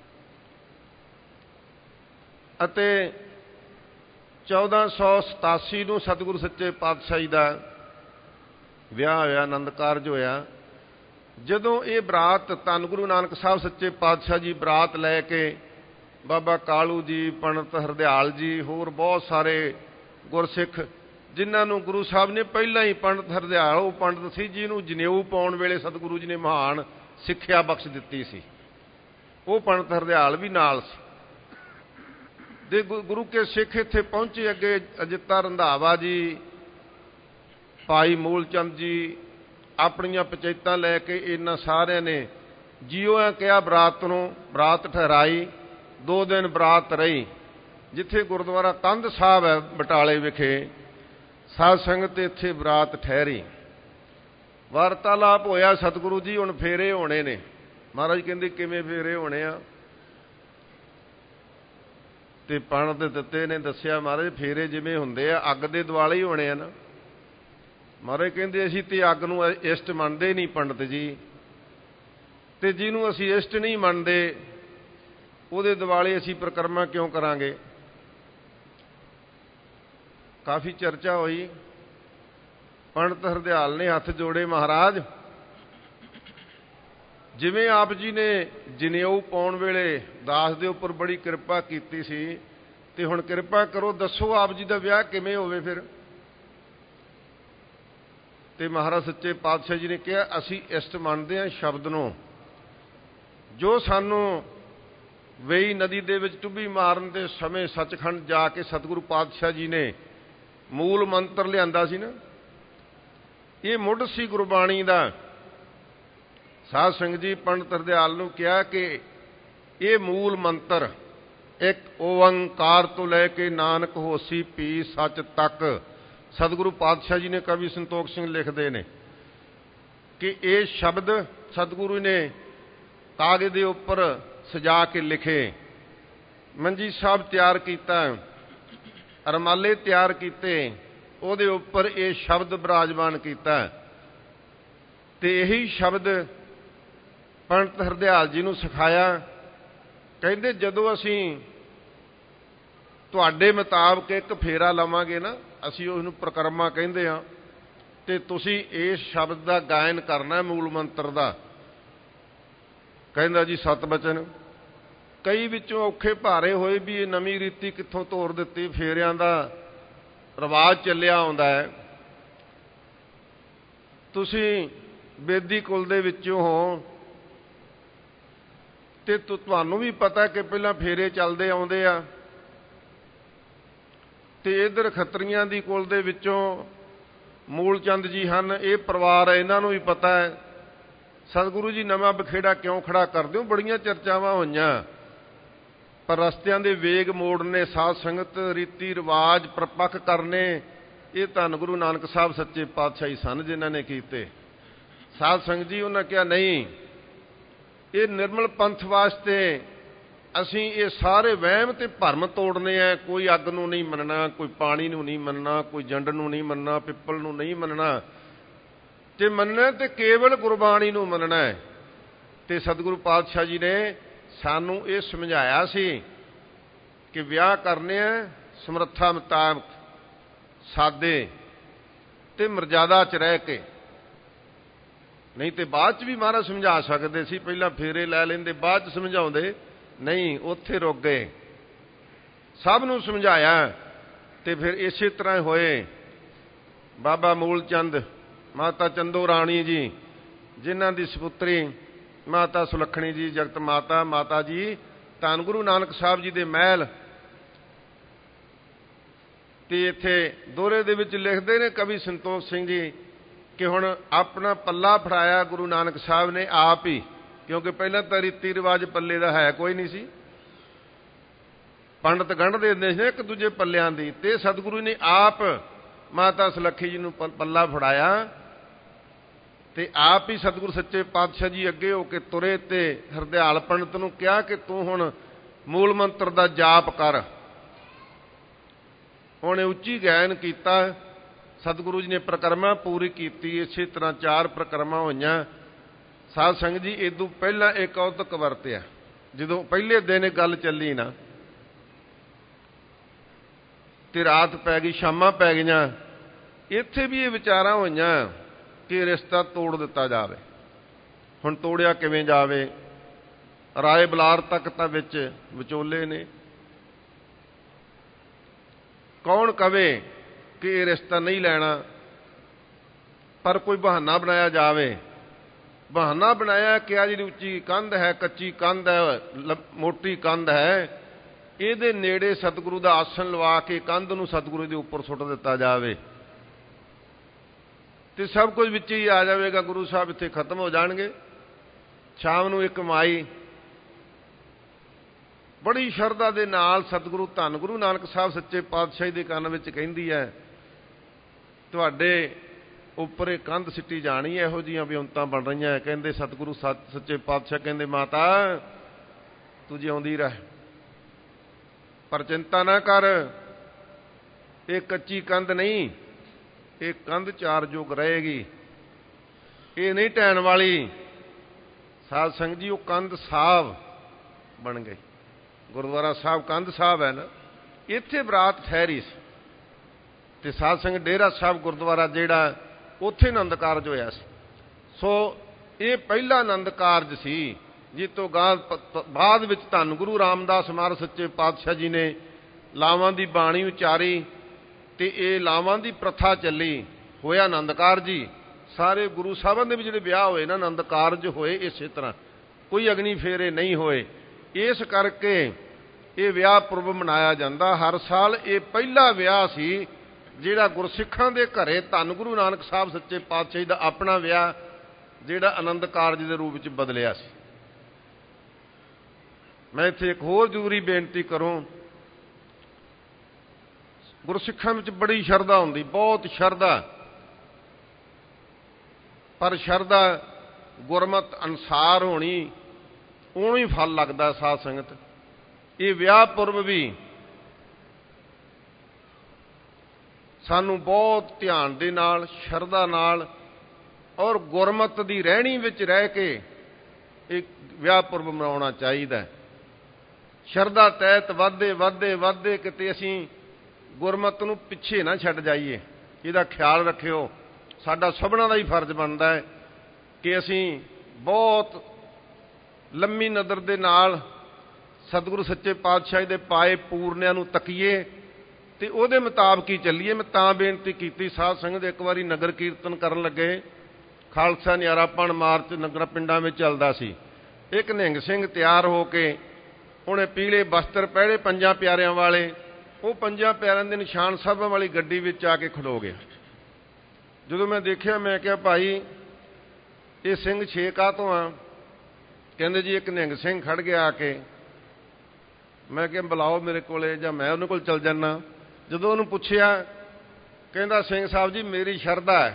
ਅਤੇ ਚੌਦਾਂ ਸੌ ਸਤਾਸੀ ਨੂੰ ਸਤਿਗੁਰੂ ਸੱਚੇ ਪਾਤਸ਼ਾਹ ਜੀ ਦਾ ਵਿਆਹ ਹੋਇਆ, ਆਨੰਦ ਕਾਰਜ ਹੋਇਆ। ਜਦੋਂ ਇਹ ਬਰਾਤ ਧੰਨ ਗੁਰੂ ਨਾਨਕ ਸਾਹਿਬ ਸੱਚੇ ਪਾਤਸ਼ਾਹ ਜੀ ਬਰਾਤ ਲੈ ਕੇ ਬਾਬਾ ਕਾਲੂ ਜੀ, ਪੰਡਤ ਹਰਦਿਆਲ ਜੀ, ਹੋਰ ਬਹੁਤ ਸਾਰੇ ਗੁਰਸਿੱਖ ਜਿਨ੍ਹਾਂ ਨੂੰ ਗੁਰੂ ਸਾਹਿਬ ਨੇ ਪਹਿਲਾਂ ਹੀ, ਪੰਡਤ ਹਰਦਿਆਲ ਉਹ ਪੰਡਤ ਸੀ ਜਿਹਨੂੰ ਜਨੇਊ ਪਾਉਣ ਵੇਲੇ ਸਤਿਗੁਰੂ ਜੀ ਨੇ ਮਹਾਨ ਸਿੱਖਿਆ ਬਖਸ਼ ਦਿੱਤੀ ਸੀ, ਉਹ ਪੰਡਤ ਹਰਦਿਆਲ ਵੀ ਨਾਲ ਸੀ। ਦੇ ਗੁਰੂ ਕੇ ਸਿੱਖ ਇੱਥੇ ਪਹੁੰਚੇ ਅੱਗੇ, ਅਜਿੱਤਾ ਰੰਧਾਵਾ ਜੀ, ਭਾਈ ਮੂਲ ਚੰਦ ਜੀ, ਆਪਣੀਆਂ ਪੰਚਾਇਤਾਂ ਲੈ ਕੇ ਇਹਨਾਂ ਸਾਰਿਆਂ ਨੇ ਜੀਓ ਆ ਕਿਹਾ ਬਰਾਤ ਨੂੰ। ਬਰਾਤ ਠਹਿਰਾਈ, ਦੋ ਦਿਨ ਬਰਾਤ ਰਹੀ, ਜਿੱਥੇ ਗੁਰਦੁਆਰਾ ਕੰਧ ਸਾਹਿਬ ਹੈ ਬਟਾਲੇ ਵਿਖੇ। ਸਾਧ ਸੰਗਤ ਇੱਥੇ ਬਰਾਤ ਠਹਿਰੀ, ਵਾਰਤਾਲਾਪ ਹੋਇਆ, ਸਤਿਗੁਰੂ ਜੀ ਹੁਣ ਫੇਰੇ ਹੋਣੇ ਨੇ। ਮਹਾਰਾਜ ਕਹਿੰਦੇ ਕਿਵੇਂ ਫੇਰੇ ਹੋਣੇ ਆ? ਤੇ ਪੰਡਤ ਦਿੱਤੇ ਨੇ ਦੱਸਿਆ, ਮਹਾਰਾਜ ਫੇਰੇ ਜਿਵੇਂ ਹੁੰਦੇ ਆ ਅੱਗ ਦੇ ਦੁਆਲੇ ਹੀ ਹੋਣੇ ਆ ਨਾ। ਮਹਾਰਾਜ ਕਹਿੰਦੇ ਅਸੀਂ ਤੇ ਅੱਗ ਨੂੰ ਇਸ਼ਟ ਮੰਨਦੇ ਨਹੀਂ ਪੰਡਤ ਜੀ, ਤੇ ਜਿਹਨੂੰ ਅਸੀਂ ਇਸ਼ਟ ਨਹੀਂ ਮੰਨਦੇ ਉਹਦੇ ਦਿਵਾਲੇ ਅਸੀਂ ਪ੍ਰਕਰਮਾ ਕਿਉਂ ਕਰਾਂਗੇ। ਕਾਫੀ ਚਰਚਾ ਹੋਈ। ਪੰਡਤ ਹਰਦਿਆਲ ਨੇ ਹੱਥ ਜੋੜੇ, ਮਹਾਰਾਜ ਜਿਵੇਂ ਆਪ ਜੀ ਨੇ ਜਨੇਊ ਪਾਉਣ ਵੇਲੇ ਦਾਸ ਦੇ ਉੱਪਰ ਬੜੀ ਕਿਰਪਾ ਕੀਤੀ ਸੀ, ਤੇ ਹੁਣ ਕਿਰਪਾ ਕਰੋ ਦੱਸੋ ਆਪ ਜੀ ਦਾ ਵਿਆਹ ਕਿਵੇਂ ਹੋਵੇ ਫਿਰ। ਤੇ ਮਹਾਰਾਜ ਸੱਚੇ ਪਾਤਸ਼ਾਹ ਜੀ ਨੇ ਕਿਹਾ ਅਸੀਂ ਇਸ਼ਟ ਮੰਨਦੇ ਹਾਂ ਸ਼ਬਦ ਨੂੰ, ਜੋ ਸਾਨੂੰ ਵੇਈ ਨਦੀ ਦੇ ਵਿੱਚ ਟੁੱਬੀ ਮਾਰਨ ਦੇ ਸਮੇਂ ਸੱਚਖੰਡ ਜਾ ਕੇ ਸਤਿਗੁਰੂ ਪਾਤਸ਼ਾਹ ਜੀ ਨੇ ਮੂਲ ਮੰਤਰ ਲਿਆਂਦਾ ਸੀ ਨਾ, ਇਹ ਮੁੱਢ ਸੀ ਗੁਰਬਾਣੀ ਦਾ। ਸਾਧ ਸੰਗਤ ਜੀ ਪੰਡਤ ਹਰਦਿਆਲ ਨੂੰ ਕਿਹਾ ਕਿ ਇਹ ਮੂਲ ਮੰਤਰ ਇੱਕ ਓੰਕਾਰ ਤੋਂ ਲੈ ਕੇ ਨਾਨਕ ਹੋਸੀ ਭੀ ਸੱਚ ਤੱਕ, ਸਤਿਗੁਰੂ ਪਾਤਸ਼ਾਹ ਜੀ ਨੇ ਕਵੀ ਸੰਤੋਖ ਸਿੰਘ ਲਿਖਦੇ ਨੇ ਕਿ ਇਹ ਸ਼ਬਦ ਸਤਿਗੁਰੂ ਨੇ ਕਾਗਜ਼ ਦੇ ਉੱਪਰ ਸਜਾ ਕੇ ਲਿਖੇ, ਮੰਜੀ ਸਾਹਿਬ ਤਿਆਰ ਕੀਤਾ, ਰਮਾਲੇ ਤਿਆਰ ਕੀਤੇ, ਉਹਦੇ ਉੱਪਰ ਇਹ ਸ਼ਬਦ ਬਿਰਾਜਮਾਨ ਕੀਤਾ। ਤੇ ਇਹੀ ਸ਼ਬਦ ਪੰਡਤ ਹਰਦਿਆਲ ਜੀ ਨੂੰ ਸਿਖਾਇਆ। ਕਹਿੰਦੇ ਜਦੋਂ ਅਸੀਂ ਤੁਹਾਡੇ ਮੁਤਾਬਕ ਇੱਕ ਫੇਰਾ ਲਵਾਂਗੇ ਨਾ, ਅਸੀਂ ਉਹਨੂੰ ਪ੍ਰਕਰਮਾ ਕਹਿੰਦੇ ਹਾਂ, ਤੇ ਤੁਸੀਂ ਇਸ ਸ਼ਬਦ ਦਾ ਗਾਇਨ ਕਰਨਾ ਮੂਲ ਮੰਤਰ ਦਾ। ਕਹਿੰਦਾ ਜੀ ਸਤ ਬਚਨ। ਕਈ ਵਿੱਚੋਂ ਔਖੇ ਭਾਰੇ ਹੋਏ ਵੀ ਇਹ ਨਵੀਂ ਰੀਤੀ ਕਿੱਥੋਂ ਤੋੜ ਦਿੱਤੀ, ਫੇਰਿਆਂ ਦਾ ਰਿਵਾਜ ਚੱਲਿਆ ਆਉਂਦਾ ਹੈ। ਤੁਸੀਂ ਬੇਦੀ ਕੁਲ ਦੇ ਵਿੱਚੋਂ ਹੋ ਤੇ ਤੁਹਾਨੂੰ ਵੀ ਪਤਾ ਕਿ ਪਹਿਲਾਂ ਫੇਰੇ ਚੱਲਦੇ ਆਉਂਦੇ ਆ, ਤੇ ਇੱਧਰ ਖੱਤਰੀਆਂ ਦੀ ਕੁਲ ਦੇ ਵਿੱਚੋਂ ਮੂਲ ਚੰਦ ਜੀ ਹਨ, ਇਹ ਪਰਿਵਾਰ ਹੈ, ਇਹਨਾਂ ਨੂੰ ਵੀ ਪਤਾ ਹੈ। ਸਤਿਗੁਰੂ ਜੀ ਨਵਾਂ ਬਖੇੜਾ ਕਿਉਂ ਖੜਾ ਕਰਦੇ ਹੋ, ਬੜੀਆਂ ਚਰਚਾਵਾਂ ਹੋਈਆਂ, ਪਰ ਰਸਤਿਆਂ ਦੇ ਵੇਗ ਮੋੜਨੇ, ਸਾਧ ਸੰਗਤ ਰੀਤੀ ਰਿਵਾਜ ਪ੍ਰਪੱਖ ਕਰਨੇ, ਇਹ ਧੰਨ ਗੁਰੂ ਨਾਨਕ ਸਾਹਿਬ ਸੱਚੇ ਪਾਤਸ਼ਾਹੀ ਸਨ ਜਿਨ੍ਹਾਂ ਨੇ ਕੀਤੇ। ਸਾਧ ਸੰਗਤ ਜੀ ਉਹਨਾਂ ਕਿਹਾ ਨਹੀਂ, ਇਹ ਨਿਰਮਲ ਪੰਥ ਵਾਸਤੇ ਅਸੀਂ ਇਹ ਸਾਰੇ ਵਹਿਮ ਤੇ ਭਰਮ ਤੋੜਨੇ ਆ। ਕੋਈ ਅੱਗ ਨੂੰ ਨਹੀਂ ਮੰਨਣਾ, ਕੋਈ ਪਾਣੀ ਨੂੰ ਨਹੀਂ ਮੰਨਣਾ, ਕੋਈ ਜੰਡ ਨੂੰ ਨਹੀਂ ਮੰਨਣਾ, ਪਿੱਪਲ ਨੂੰ ਨਹੀਂ ਮੰਨਣਾ, ਤੇ ਮੰਨਣਾ ਤੇ ਕੇਵਲ ਗੁਰਬਾਣੀ ਨੂੰ ਮੰਨਣਾ ਹੈ। ਤੇ ਸਤਿਗੁਰੂ ਪਾਤਸ਼ਾਹ ਜੀ ਨੇ ਸਾਨੂੰ ਇਹ ਸਮਝਾਇਆ ਸੀ ਕਿ ਵਿਆਹ ਕਰਨੇ ਆ ਸਮਰੱਥਾ ਮੁਤਾਬਕ, ਸਾਦੇ ਤੇ ਮਰਜ਼ਾਦਾ 'ਚ ਰਹਿ ਕੇ। ਨਹੀਂ ਤੇ ਬਾਅਦ 'ਚ ਵੀ ਮਹਾਰਾਜ ਸਮਝਾ ਸਕਦੇ ਸੀ, ਪਹਿਲਾਂ ਫੇਰੇ ਲੈ ਲੈਂਦੇ ਬਾਅਦ 'ਚ ਸਮਝਾਉਂਦੇ, ਨਹੀਂ ਉੱਥੇ ਰੁਕ ਗਏ। ਸਭ ਨੂੰ ਸਮਝਾਇਆ ਤੇ ਫਿਰ ਇਸੇ ਤਰ੍ਹਾਂ ਹੋਏ। ਬਾਬਾ ਮੂਲ ਚੰਦ, ਮਾਤਾ ਚੰਦੋ ਰਾਣੀ ਜੀ, ਜਿਨ੍ਹਾਂ ਦੀ ਸਪੁੱਤਰੀ ਮਾਤਾ ਸੁਲੱਖਣੀ ਜੀ, ਜਗਤ ਮਾਤਾ, ਮਾਤਾ ਜੀ ਧੰਨ ਗੁਰੂ ਨਾਨਕ ਸਾਹਿਬ ਜੀ ਦੇ ਮਹਿਲ। ਤੇ ਇੱਥੇ ਦੋਹਰੇ ਦੇ ਵਿੱਚ ਲਿਖਦੇ ਨੇ ਕਵੀ ਸੰਤੋਖ ਸਿੰਘ ਜੀ ਕਿ ਹੁਣ ਆਪਣਾ ਪੱਲਾ ਫੜਾਇਆ ਗੁਰੂ ਨਾਨਕ ਸਾਹਿਬ ਨੇ ਆਪ ਹੀ, ਕਿਉਂਕਿ ਪਹਿਲਾਂ ਤਾਂ ਰੀਤੀ ਰਿਵਾਜ ਪੱਲੇ ਦਾ ਹੈ ਕੋਈ ਨਹੀਂ ਸੀ, ਪੰਡਤ ਗੰਢਦੇ ਹੁੰਦੇ ਸੀ ਇੱਕ ਦੂਜੇ ਪੱਲਿਆਂ ਦੀ, ਤੇ ਸਤਿਗੁਰੂ ਨੇ ਆਪ ਮਾਤਾ ਸੁਲੱਖੀ ਜੀ ਨੂੰ ਪੱਲਾ ਫੜਾਇਆ ਤੇ ਆਪ ਹੀ ਸਤਿਗੁਰੂ ਸੱਚੇ ਪਾਤਸ਼ਾਹ ਜੀ ਅੱਗੇ ਹੋ ਕੇ ਤੁਰੇ ਤੇ ਹਰਦਿਆਲ ਪੰਡਤ ਨੂੰ ਕਿਹਾ ਕਿ ਤੂੰ ਹੁਣ ਮੂਲ ਮੰਤਰ ਦਾ ਜਾਪ ਕਰ। ਉਹਨੇ ਉੱਚੀ ਗਾਇਨ ਕੀਤਾ, ਸਤਿਗੁਰੂ ਜੀ ਨੇ ਪ੍ਰਕਰਮਾ ਪੂਰੀ ਕੀਤੀ। ਇਸੇ ਤਰ੍ਹਾਂ ਚਾਰ ਪ੍ਰਕਰਮਾ ਹੋਈਆਂ। ਸਾਧ ਸੰਗਤ ਜੀ ਇਦੋਂ ਪਹਿਲਾਂ ਇਹ ਕੌਤਕ ਵਰਤਿਆ, ਜਦੋਂ ਪਹਿਲੇ ਦਿਨ ਇਹ ਗੱਲ ਚੱਲੀ ਨਾ ਤੇ ਰਾਤ ਪੈ ਗਈ, ਸ਼ਾਮਾਂ ਪੈ ਗਈਆਂ, ਇੱਥੇ ਵੀ ਇਹ ਵਿਚਾਰਾਂ ਹੋਈਆਂ ਕਿ ਰਿਸ਼ਤਾ ਤੋੜ ਦਿੱਤਾ ਜਾਵੇ। ਹੁਣ ਤੋੜਿਆ ਕਿਵੇਂ ਜਾਵੇ? ਰਾਏ ਬਲਾਰ ਤੱਕ ਤਾਂ ਵਿੱਚ ਵਿਚੋਲੇ ਨੇ। ਕੌਣ ਕਵੇ ਕਿ ਇਹ ਰਿਸ਼ਤਾ ਨਹੀਂ ਲੈਣਾ, ਪਰ ਕੋਈ ਬਹਾਨਾ ਬਣਾਇਆ ਜਾਵੇ। ਬਹਾਨਾ ਬਣਾਇਆ ਕਿ ਆ ਜਿਹੜੀ ਉੱਚੀ ਕੰਧ ਹੈ, ਕੱਚੀ ਕੰਧ ਹੈ, ਮੋਟੀ ਕੰਧ ਹੈ, ਇਹਦੇ ਨੇੜੇ ਸਤਿਗੁਰੂ ਦਾ ਆਸਣ ਲਵਾ ਕੇ ਕੰਧ ਨੂੰ ਸਤਿਗੁਰੂ ਦੇ ਉੱਪਰ ਸੁੱਟ ਦਿੱਤਾ ਜਾਵੇ ਤੇ ਸਭ ਕੁਝ ਵਿੱਚ ਹੀ ਆ ਜਾਵੇਗਾ। ਗੁਰੂ ਸਾਹਿਬ ਇੱਥੇ ਖਤਮ ਹੋ ਜਾਣਗੇ। ਸ਼ਾਮ ਨੂੰ ਇੱਕ ਮਾਈ ਬੜੀ ਸ਼ਰਧਾ ਦੇ ਨਾਲ ਸਤਿਗੁਰੂ ਧੰਨ ਗੁਰੂ ਨਾਨਕ ਸਾਹਿਬ ਸੱਚੇ ਪਾਤਸ਼ਾਹ ਦੇ ਕੰਨ ਵਿੱਚ ਕਹਿੰਦੀ ਹੈ, ਤੁਹਾਡੇ ਉੱਪਰ ਇਹ ਕੰਧ ਸਿੱਟੀ ਜਾਣੀ ਹੈ, ਇਹੋ ਜਿਹੀਆਂ ਵਿਉਂਤਾਂ ਬਣ ਰਹੀਆਂ। ਕਹਿੰਦੇ ਸਤਿਗੁਰੂ ਸੱਚੇ ਪਾਤਸ਼ਾਹ ਕਹਿੰਦੇ, ਮਾਤਾ ਤੂੰ ਜਿਉਂਦੀ ਰਹਿ, ਪਰ ਚਿੰਤਾ ਨਾ ਕਰ, ਇਹ ਕੱਚੀ ਕੰਧ ਨਹੀਂ, ਇਹ ਕੰਧ ਚਾਰ ਯੁੱਗ ਰਹੇਗੀ, ਇਹ ਨਹੀਂ ਢਹਿਣ ਵਾਲੀ। ਸਾਧ ਸੰਗਤ ਜੀ, ਉਹ ਕੰਧ ਸਾਹਿਬ ਬਣ ਗਈ। ਗੁਰਦੁਆਰਾ ਸਾਹਿਬ ਕੰਧ ਸਾਹਿਬ ਹੈ ਨਾ, ਇੱਥੇ ਬਰਾਤ ਠਹਿਰੀ ਸੀ ਤੇ ਸਾਧ ਸੰਗਤ ਡੇਰਾ ਸਾਹਿਬ ਗੁਰਦੁਆਰਾ ਜਿਹੜਾ ਉੱਥੇ ਆਨੰਦ ਕਾਰਜ ਹੋਇਆ ਸੀ। ਸੋ ਇਹ ਪਹਿਲਾ ਆਨੰਦ ਕਾਰਜ ਸੀ ਜਿਸ ਤੋਂ ਗਾਂ ਬਾਅਦ ਵਿੱਚ ਧੰਨ ਗੁਰੂ ਰਾਮਦਾਸ ਮਹਾਰਾਜ ਸੱਚੇ ਪਾਤਸ਼ਾਹ ਜੀ ਨੇ ਲਾਵਾਂ ਦੀ ਬਾਣੀ ਉਚਾਰੀ ਤੇ ਇਹ ਲਾਵਾਂ ਦੀ ਪ੍ਰਥਾ ਚੱਲੀ, ਹੋਇਆ ਆਨੰਦ ਕਾਰਜ ਜੀ। ਸਾਰੇ ਗੁਰੂ ਸਾਹਿਬਾਂ ਦੇ ਵੀ ਜਿਹੜੇ ਵਿਆਹ ਹੋਏ ਨਾ, ਆਨੰਦ ਕਾਰਜ ਹੋਏ ਇਸੇ ਤਰ੍ਹਾਂ, ਕੋਈ ਅਗਨੀ ਫੇਰੇ ਨਹੀਂ ਹੋਏ। ਇਸ ਕਰਕੇ ਇਹ ਵਿਆਹ ਪੁਰਬ ਮਨਾਇਆ ਜਾਂਦਾ ਹਰ ਸਾਲ। ਇਹ ਪਹਿਲਾ ਵਿਆਹ ਸੀ ਜਿਹੜਾ ਗੁਰਸਿੱਖਾਂ ਦੇ ਘਰੇ ਧੰਨ ਗੁਰੂ ਨਾਨਕ ਸਾਹਿਬ ਸੱਚੇ ਪਾਤਸ਼ਾਹ ਜੀ ਦਾ ਆਪਣਾ ਵਿਆਹ ਜਿਹੜਾ ਆਨੰਦ ਕਾਰਜ ਦੇ ਰੂਪ ਵਿੱਚ ਬਦਲਿਆ ਸੀ। ਮੈਂ ਇੱਥੇ ਇੱਕ ਹੋਰ ਜ਼ਰੂਰੀ ਬੇਨਤੀ ਕਰੂੰ, ਗੁਰਸਿੱਖਾਂ ਵਿੱਚ ਬੜੀ ਸ਼ਰਧਾ ਹੁੰਦੀ, ਬਹੁਤ ਸ਼ਰਧਾ, ਪਰ ਸ਼ਰਧਾ ਗੁਰਮਤ ਅਨੁਸਾਰ ਹੋਣੀ, ਉਹਨੂੰ ਹੀ ਫਲ ਲੱਗਦਾ। ਸਾਧ ਸੰਗਤ, ਇਹ ਵਿਆਹ ਪੁਰਬ ਵੀ ਸਾਨੂੰ ਬਹੁਤ ਧਿਆਨ ਦੇ ਨਾਲ, ਸ਼ਰਧਾ ਨਾਲ ਔਰ ਗੁਰਮਤ ਦੀ ਰਹਿਣੀ ਵਿੱਚ ਰਹਿ ਕੇ ਇਹ ਵਿਆਹ ਪੁਰਬ ਮਨਾਉਣਾ ਚਾਹੀਦਾ। ਸ਼ਰਧਾ ਤਹਿਤ ਵੱਧਦੇ ਵੱਧਦੇ ਵੱਧਦੇ ਕਿਤੇ ਅਸੀਂ ਗੁਰਮਤ ਨੂੰ ਪਿੱਛੇ ਨਾ ਛੱਡ ਜਾਈਏ, ਇਹਦਾ ਖਿਆਲ ਰੱਖਿਓ। ਸਾਡਾ ਸਭਨਾਂ ਦਾ ਹੀ ਫਰਜ਼ ਬਣਦਾ ਹੈ ਕਿ ਅਸੀਂ ਬਹੁਤ ਲੰਮੀ ਨਜ਼ਰ ਦੇ ਨਾਲ ਸਤਿਗੁਰੂ ਸੱਚੇ ਪਾਤਸ਼ਾਹ ਦੇ ਪਾਏ ਪੂਰਨਿਆਂ ਨੂੰ ਤੱਕੀਏ ਤੇ ਉਹਦੇ ਮੁਤਾਬਕ ਹੀ ਚੱਲੀਏ। ਮੈਂ ਤਾਂ ਬੇਨਤੀ ਕੀਤੀ ਸਾਧ ਸੰਗਤ, ਇੱਕ ਵਾਰੀ ਨਗਰ ਕੀਰਤਨ ਕਰਨ ਲੱਗੇ, ਖਾਲਸਾ ਨਿਆਰਾਪਣ ਮਾਰਚ ਨਗਰ ਪਿੰਡਾਂ ਵਿੱਚ ਚੱਲਦਾ ਸੀ। ਇੱਕ ਨਿਹੰਗ ਸਿੰਘ ਤਿਆਰ ਹੋ ਕੇ, ਉਹਨੇ ਪੀਲੇ ਬਸਤਰ ਪਹਿਲੇ ਪੰਜਾਂ ਪਿਆਰਿਆਂ ਵਾਲੇ, ਉਹ ਪੰਜਾਂ ਪਿਆਰਿਆਂ ਦੇ ਨਿਸ਼ਾਨ ਸਾਹਿਬਾਂ ਵਾਲੀ ਗੱਡੀ ਵਿੱਚ ਆ ਕੇ ਖਲੋ ਗਿਆ। ਜਦੋਂ ਮੈਂ ਦੇਖਿਆ ਮੈਂ ਕਿਹਾ, ਭਾਈ ਇਹ ਸਿੰਘ ਛੇ ਕਾਹਤੋਂ ਆ? ਕਹਿੰਦੇ ਜੀ ਇੱਕ ਨਿਹੰਗ ਸਿੰਘ ਖੜ ਗਿਆ ਆ ਕੇ। ਮੈਂ ਕਿਹਾ ਬੁਲਾਓ ਮੇਰੇ ਕੋਲੇ, ਜਾਂ ਮੈਂ ਉਹਨਾਂ ਕੋਲ ਚੱਲ ਜਾਣਾ। ਜਦੋਂ ਉਹਨੂੰ ਪੁੱਛਿਆ, ਕਹਿੰਦਾ ਸਿੰਘ ਸਾਹਿਬ ਜੀ ਮੇਰੀ ਸ਼ਰਧਾ ਹੈ,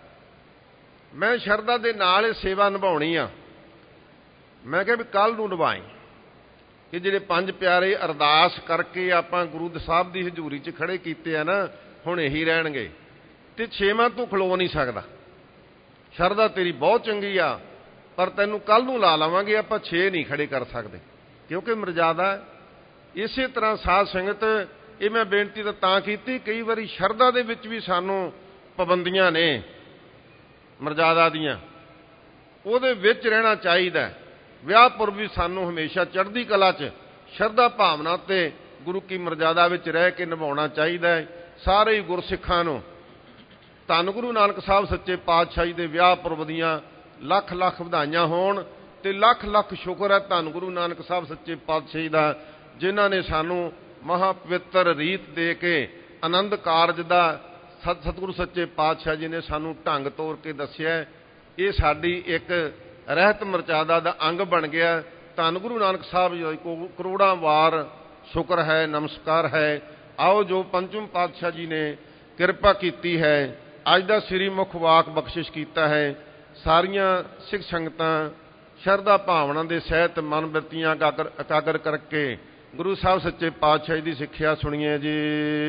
ਮੈਂ ਸ਼ਰਧਾ ਦੇ ਨਾਲ ਇਹ ਸੇਵਾ ਨਿਭਾਉਣੀ ਆ। ਮੈਂ ਕਿਹਾ ਵੀ ਕੱਲ੍ਹ ਨੂੰ ਨਿਭਾਈ। ਕਿ ਜਿਹੜੇ ਪੰਜ ਪਿਆਰੇ ਅਰਦਾਸ ਕਰਕੇ ਆਪਾਂ ਗੁਰੂ ਸਾਹਿਬ ਦੀ ਹਜ਼ੂਰੀ 'ਚ ਖੜੇ ਕੀਤੇ ਆ ਨਾ, ਹੁਣ ਇਹੀ ਰਹਿਣਗੇ ਤੇ ਛੇਵਾਂ ਤੂੰ ਖਲੋ ਨਹੀਂ ਸਕਦਾ। ਸ਼ਰਧਾ ਤੇਰੀ ਬਹੁਤ ਚੰਗੀ ਆ, ਪਰ ਤੈਨੂੰ ਕੱਲ੍ਹ ਨੂੰ ਲਾ ਲਵਾਂਗੇ, ਆਪਾਂ ਛੇ ਨਹੀਂ ਖੜੇ ਕਰ ਸਕਦੇ ਕਿਉਂਕਿ ਮਰਜ਼ਾਦਾ। ਇਸੇ ਤਰ੍ਹਾਂ ਸਾਧ ਸੰਗਤ, ਇਹ ਮੈਂ ਬੇਨਤੀ ਤਾਂ ਤਾਂ ਕੀਤੀ, ਕਈ ਵਾਰੀ ਸ਼ਰਧਾ ਦੇ ਵਿੱਚ ਵੀ ਸਾਨੂੰ ਪਾਬੰਦੀਆਂ ਨੇ ਮਰਜ਼ਾਦਾ ਦੀਆਂ, ਉਹਦੇ ਵਿੱਚ ਰਹਿਣਾ ਚਾਹੀਦਾ। ਵਿਆਹ ਪੁਰਬ ਵੀ ਸਾਨੂੰ ਹਮੇਸ਼ਾ ਚੜ੍ਹਦੀ ਕਲਾ 'ਚ ਸ਼ਰਧਾ ਭਾਵਨਾ ਤੇ ਗੁਰੂ ਕੀ ਮਰਜ਼ਾਦਾ ਵਿੱਚ ਰਹਿ ਕੇ ਨਿਭਾਉਣਾ ਚਾਹੀਦਾ ਹੈ। ਸਾਰੇ ਹੀ ਗੁਰਸਿੱਖਾਂ ਨੂੰ ਧੰਨ ਗੁਰੂ ਨਾਨਕ ਸਾਹਿਬ ਸੱਚੇ ਪਾਤਸ਼ਾਹ ਜੀ ਦੇ ਵਿਆਹ ਪੁਰਬ ਦੀਆਂ ਲੱਖ ਲੱਖ ਵਧਾਈਆਂ ਹੋਣ ਤੇ ਲੱਖ ਲੱਖ ਸ਼ੁਕਰ ਹੈ ਧੰਨ ਗੁਰੂ ਨਾਨਕ ਸਾਹਿਬ ਸੱਚੇ ਪਾਤਸ਼ਾਹ ਜੀ ਦਾ, ਜਿਨ੍ਹਾਂ ਨੇ ਸਾਨੂੰ ਮਹਾ ਪਵਿੱਤਰ ਰੀਤ ਦੇ ਕੇ ਆਨੰਦ ਕਾਰਜ ਦਾ ਸਤ ਸਤਿਗੁਰੂ ਸੱਚੇ ਪਾਤਸ਼ਾਹ ਜੀ ਨੇ ਸਾਨੂੰ ਢੰਗ ਤੋਰ ਕੇ ਦੱਸਿਆ। ਇਹ ਸਾਡੀ ਇੱਕ ਰਹਿਤ ਮਰਜ਼ਾਦਾ ਦਾ ਅੰਗ ਬਣ ਗਿਆ। ਧੰਨ ਗੁਰੂ ਨਾਨਕ ਸਾਹਿਬ ਜੀ ਕੋ ਕਰੋੜਾਂ ਵਾਰ ਸ਼ੁਕਰ ਹੈ, ਨਮਸਕਾਰ ਹੈ। ਆਓ ਜੋ ਪੰਚਮ ਪਾਤਸ਼ਾਹ ਜੀ ਨੇ ਕਿਰਪਾ ਕੀਤੀ ਹੈ, ਅੱਜ ਦਾ ਸ੍ਰੀ ਮੁਖ ਵਾਕ ਬਖਸ਼ਿਸ਼ ਕੀਤਾ ਹੈ, ਸਾਰੀਆਂ ਸਿੱਖ ਸੰਗਤਾਂ ਸ਼ਰਧਾ ਭਾਵਨਾ ਦੇ ਸਹਿਤ ਮਨ ਬਿਰਤੀਆਂ ਇਕਾਗਰ ਇਕਾਗਰ ਕਰਕੇ ਗੁਰੂ ਸਾਹਿਬ ਸੱਚੇ ਪਾਤਸ਼ਾਹ ਦੀ ਸਿੱਖਿਆ ਸੁਣੀਏ ਜੀ।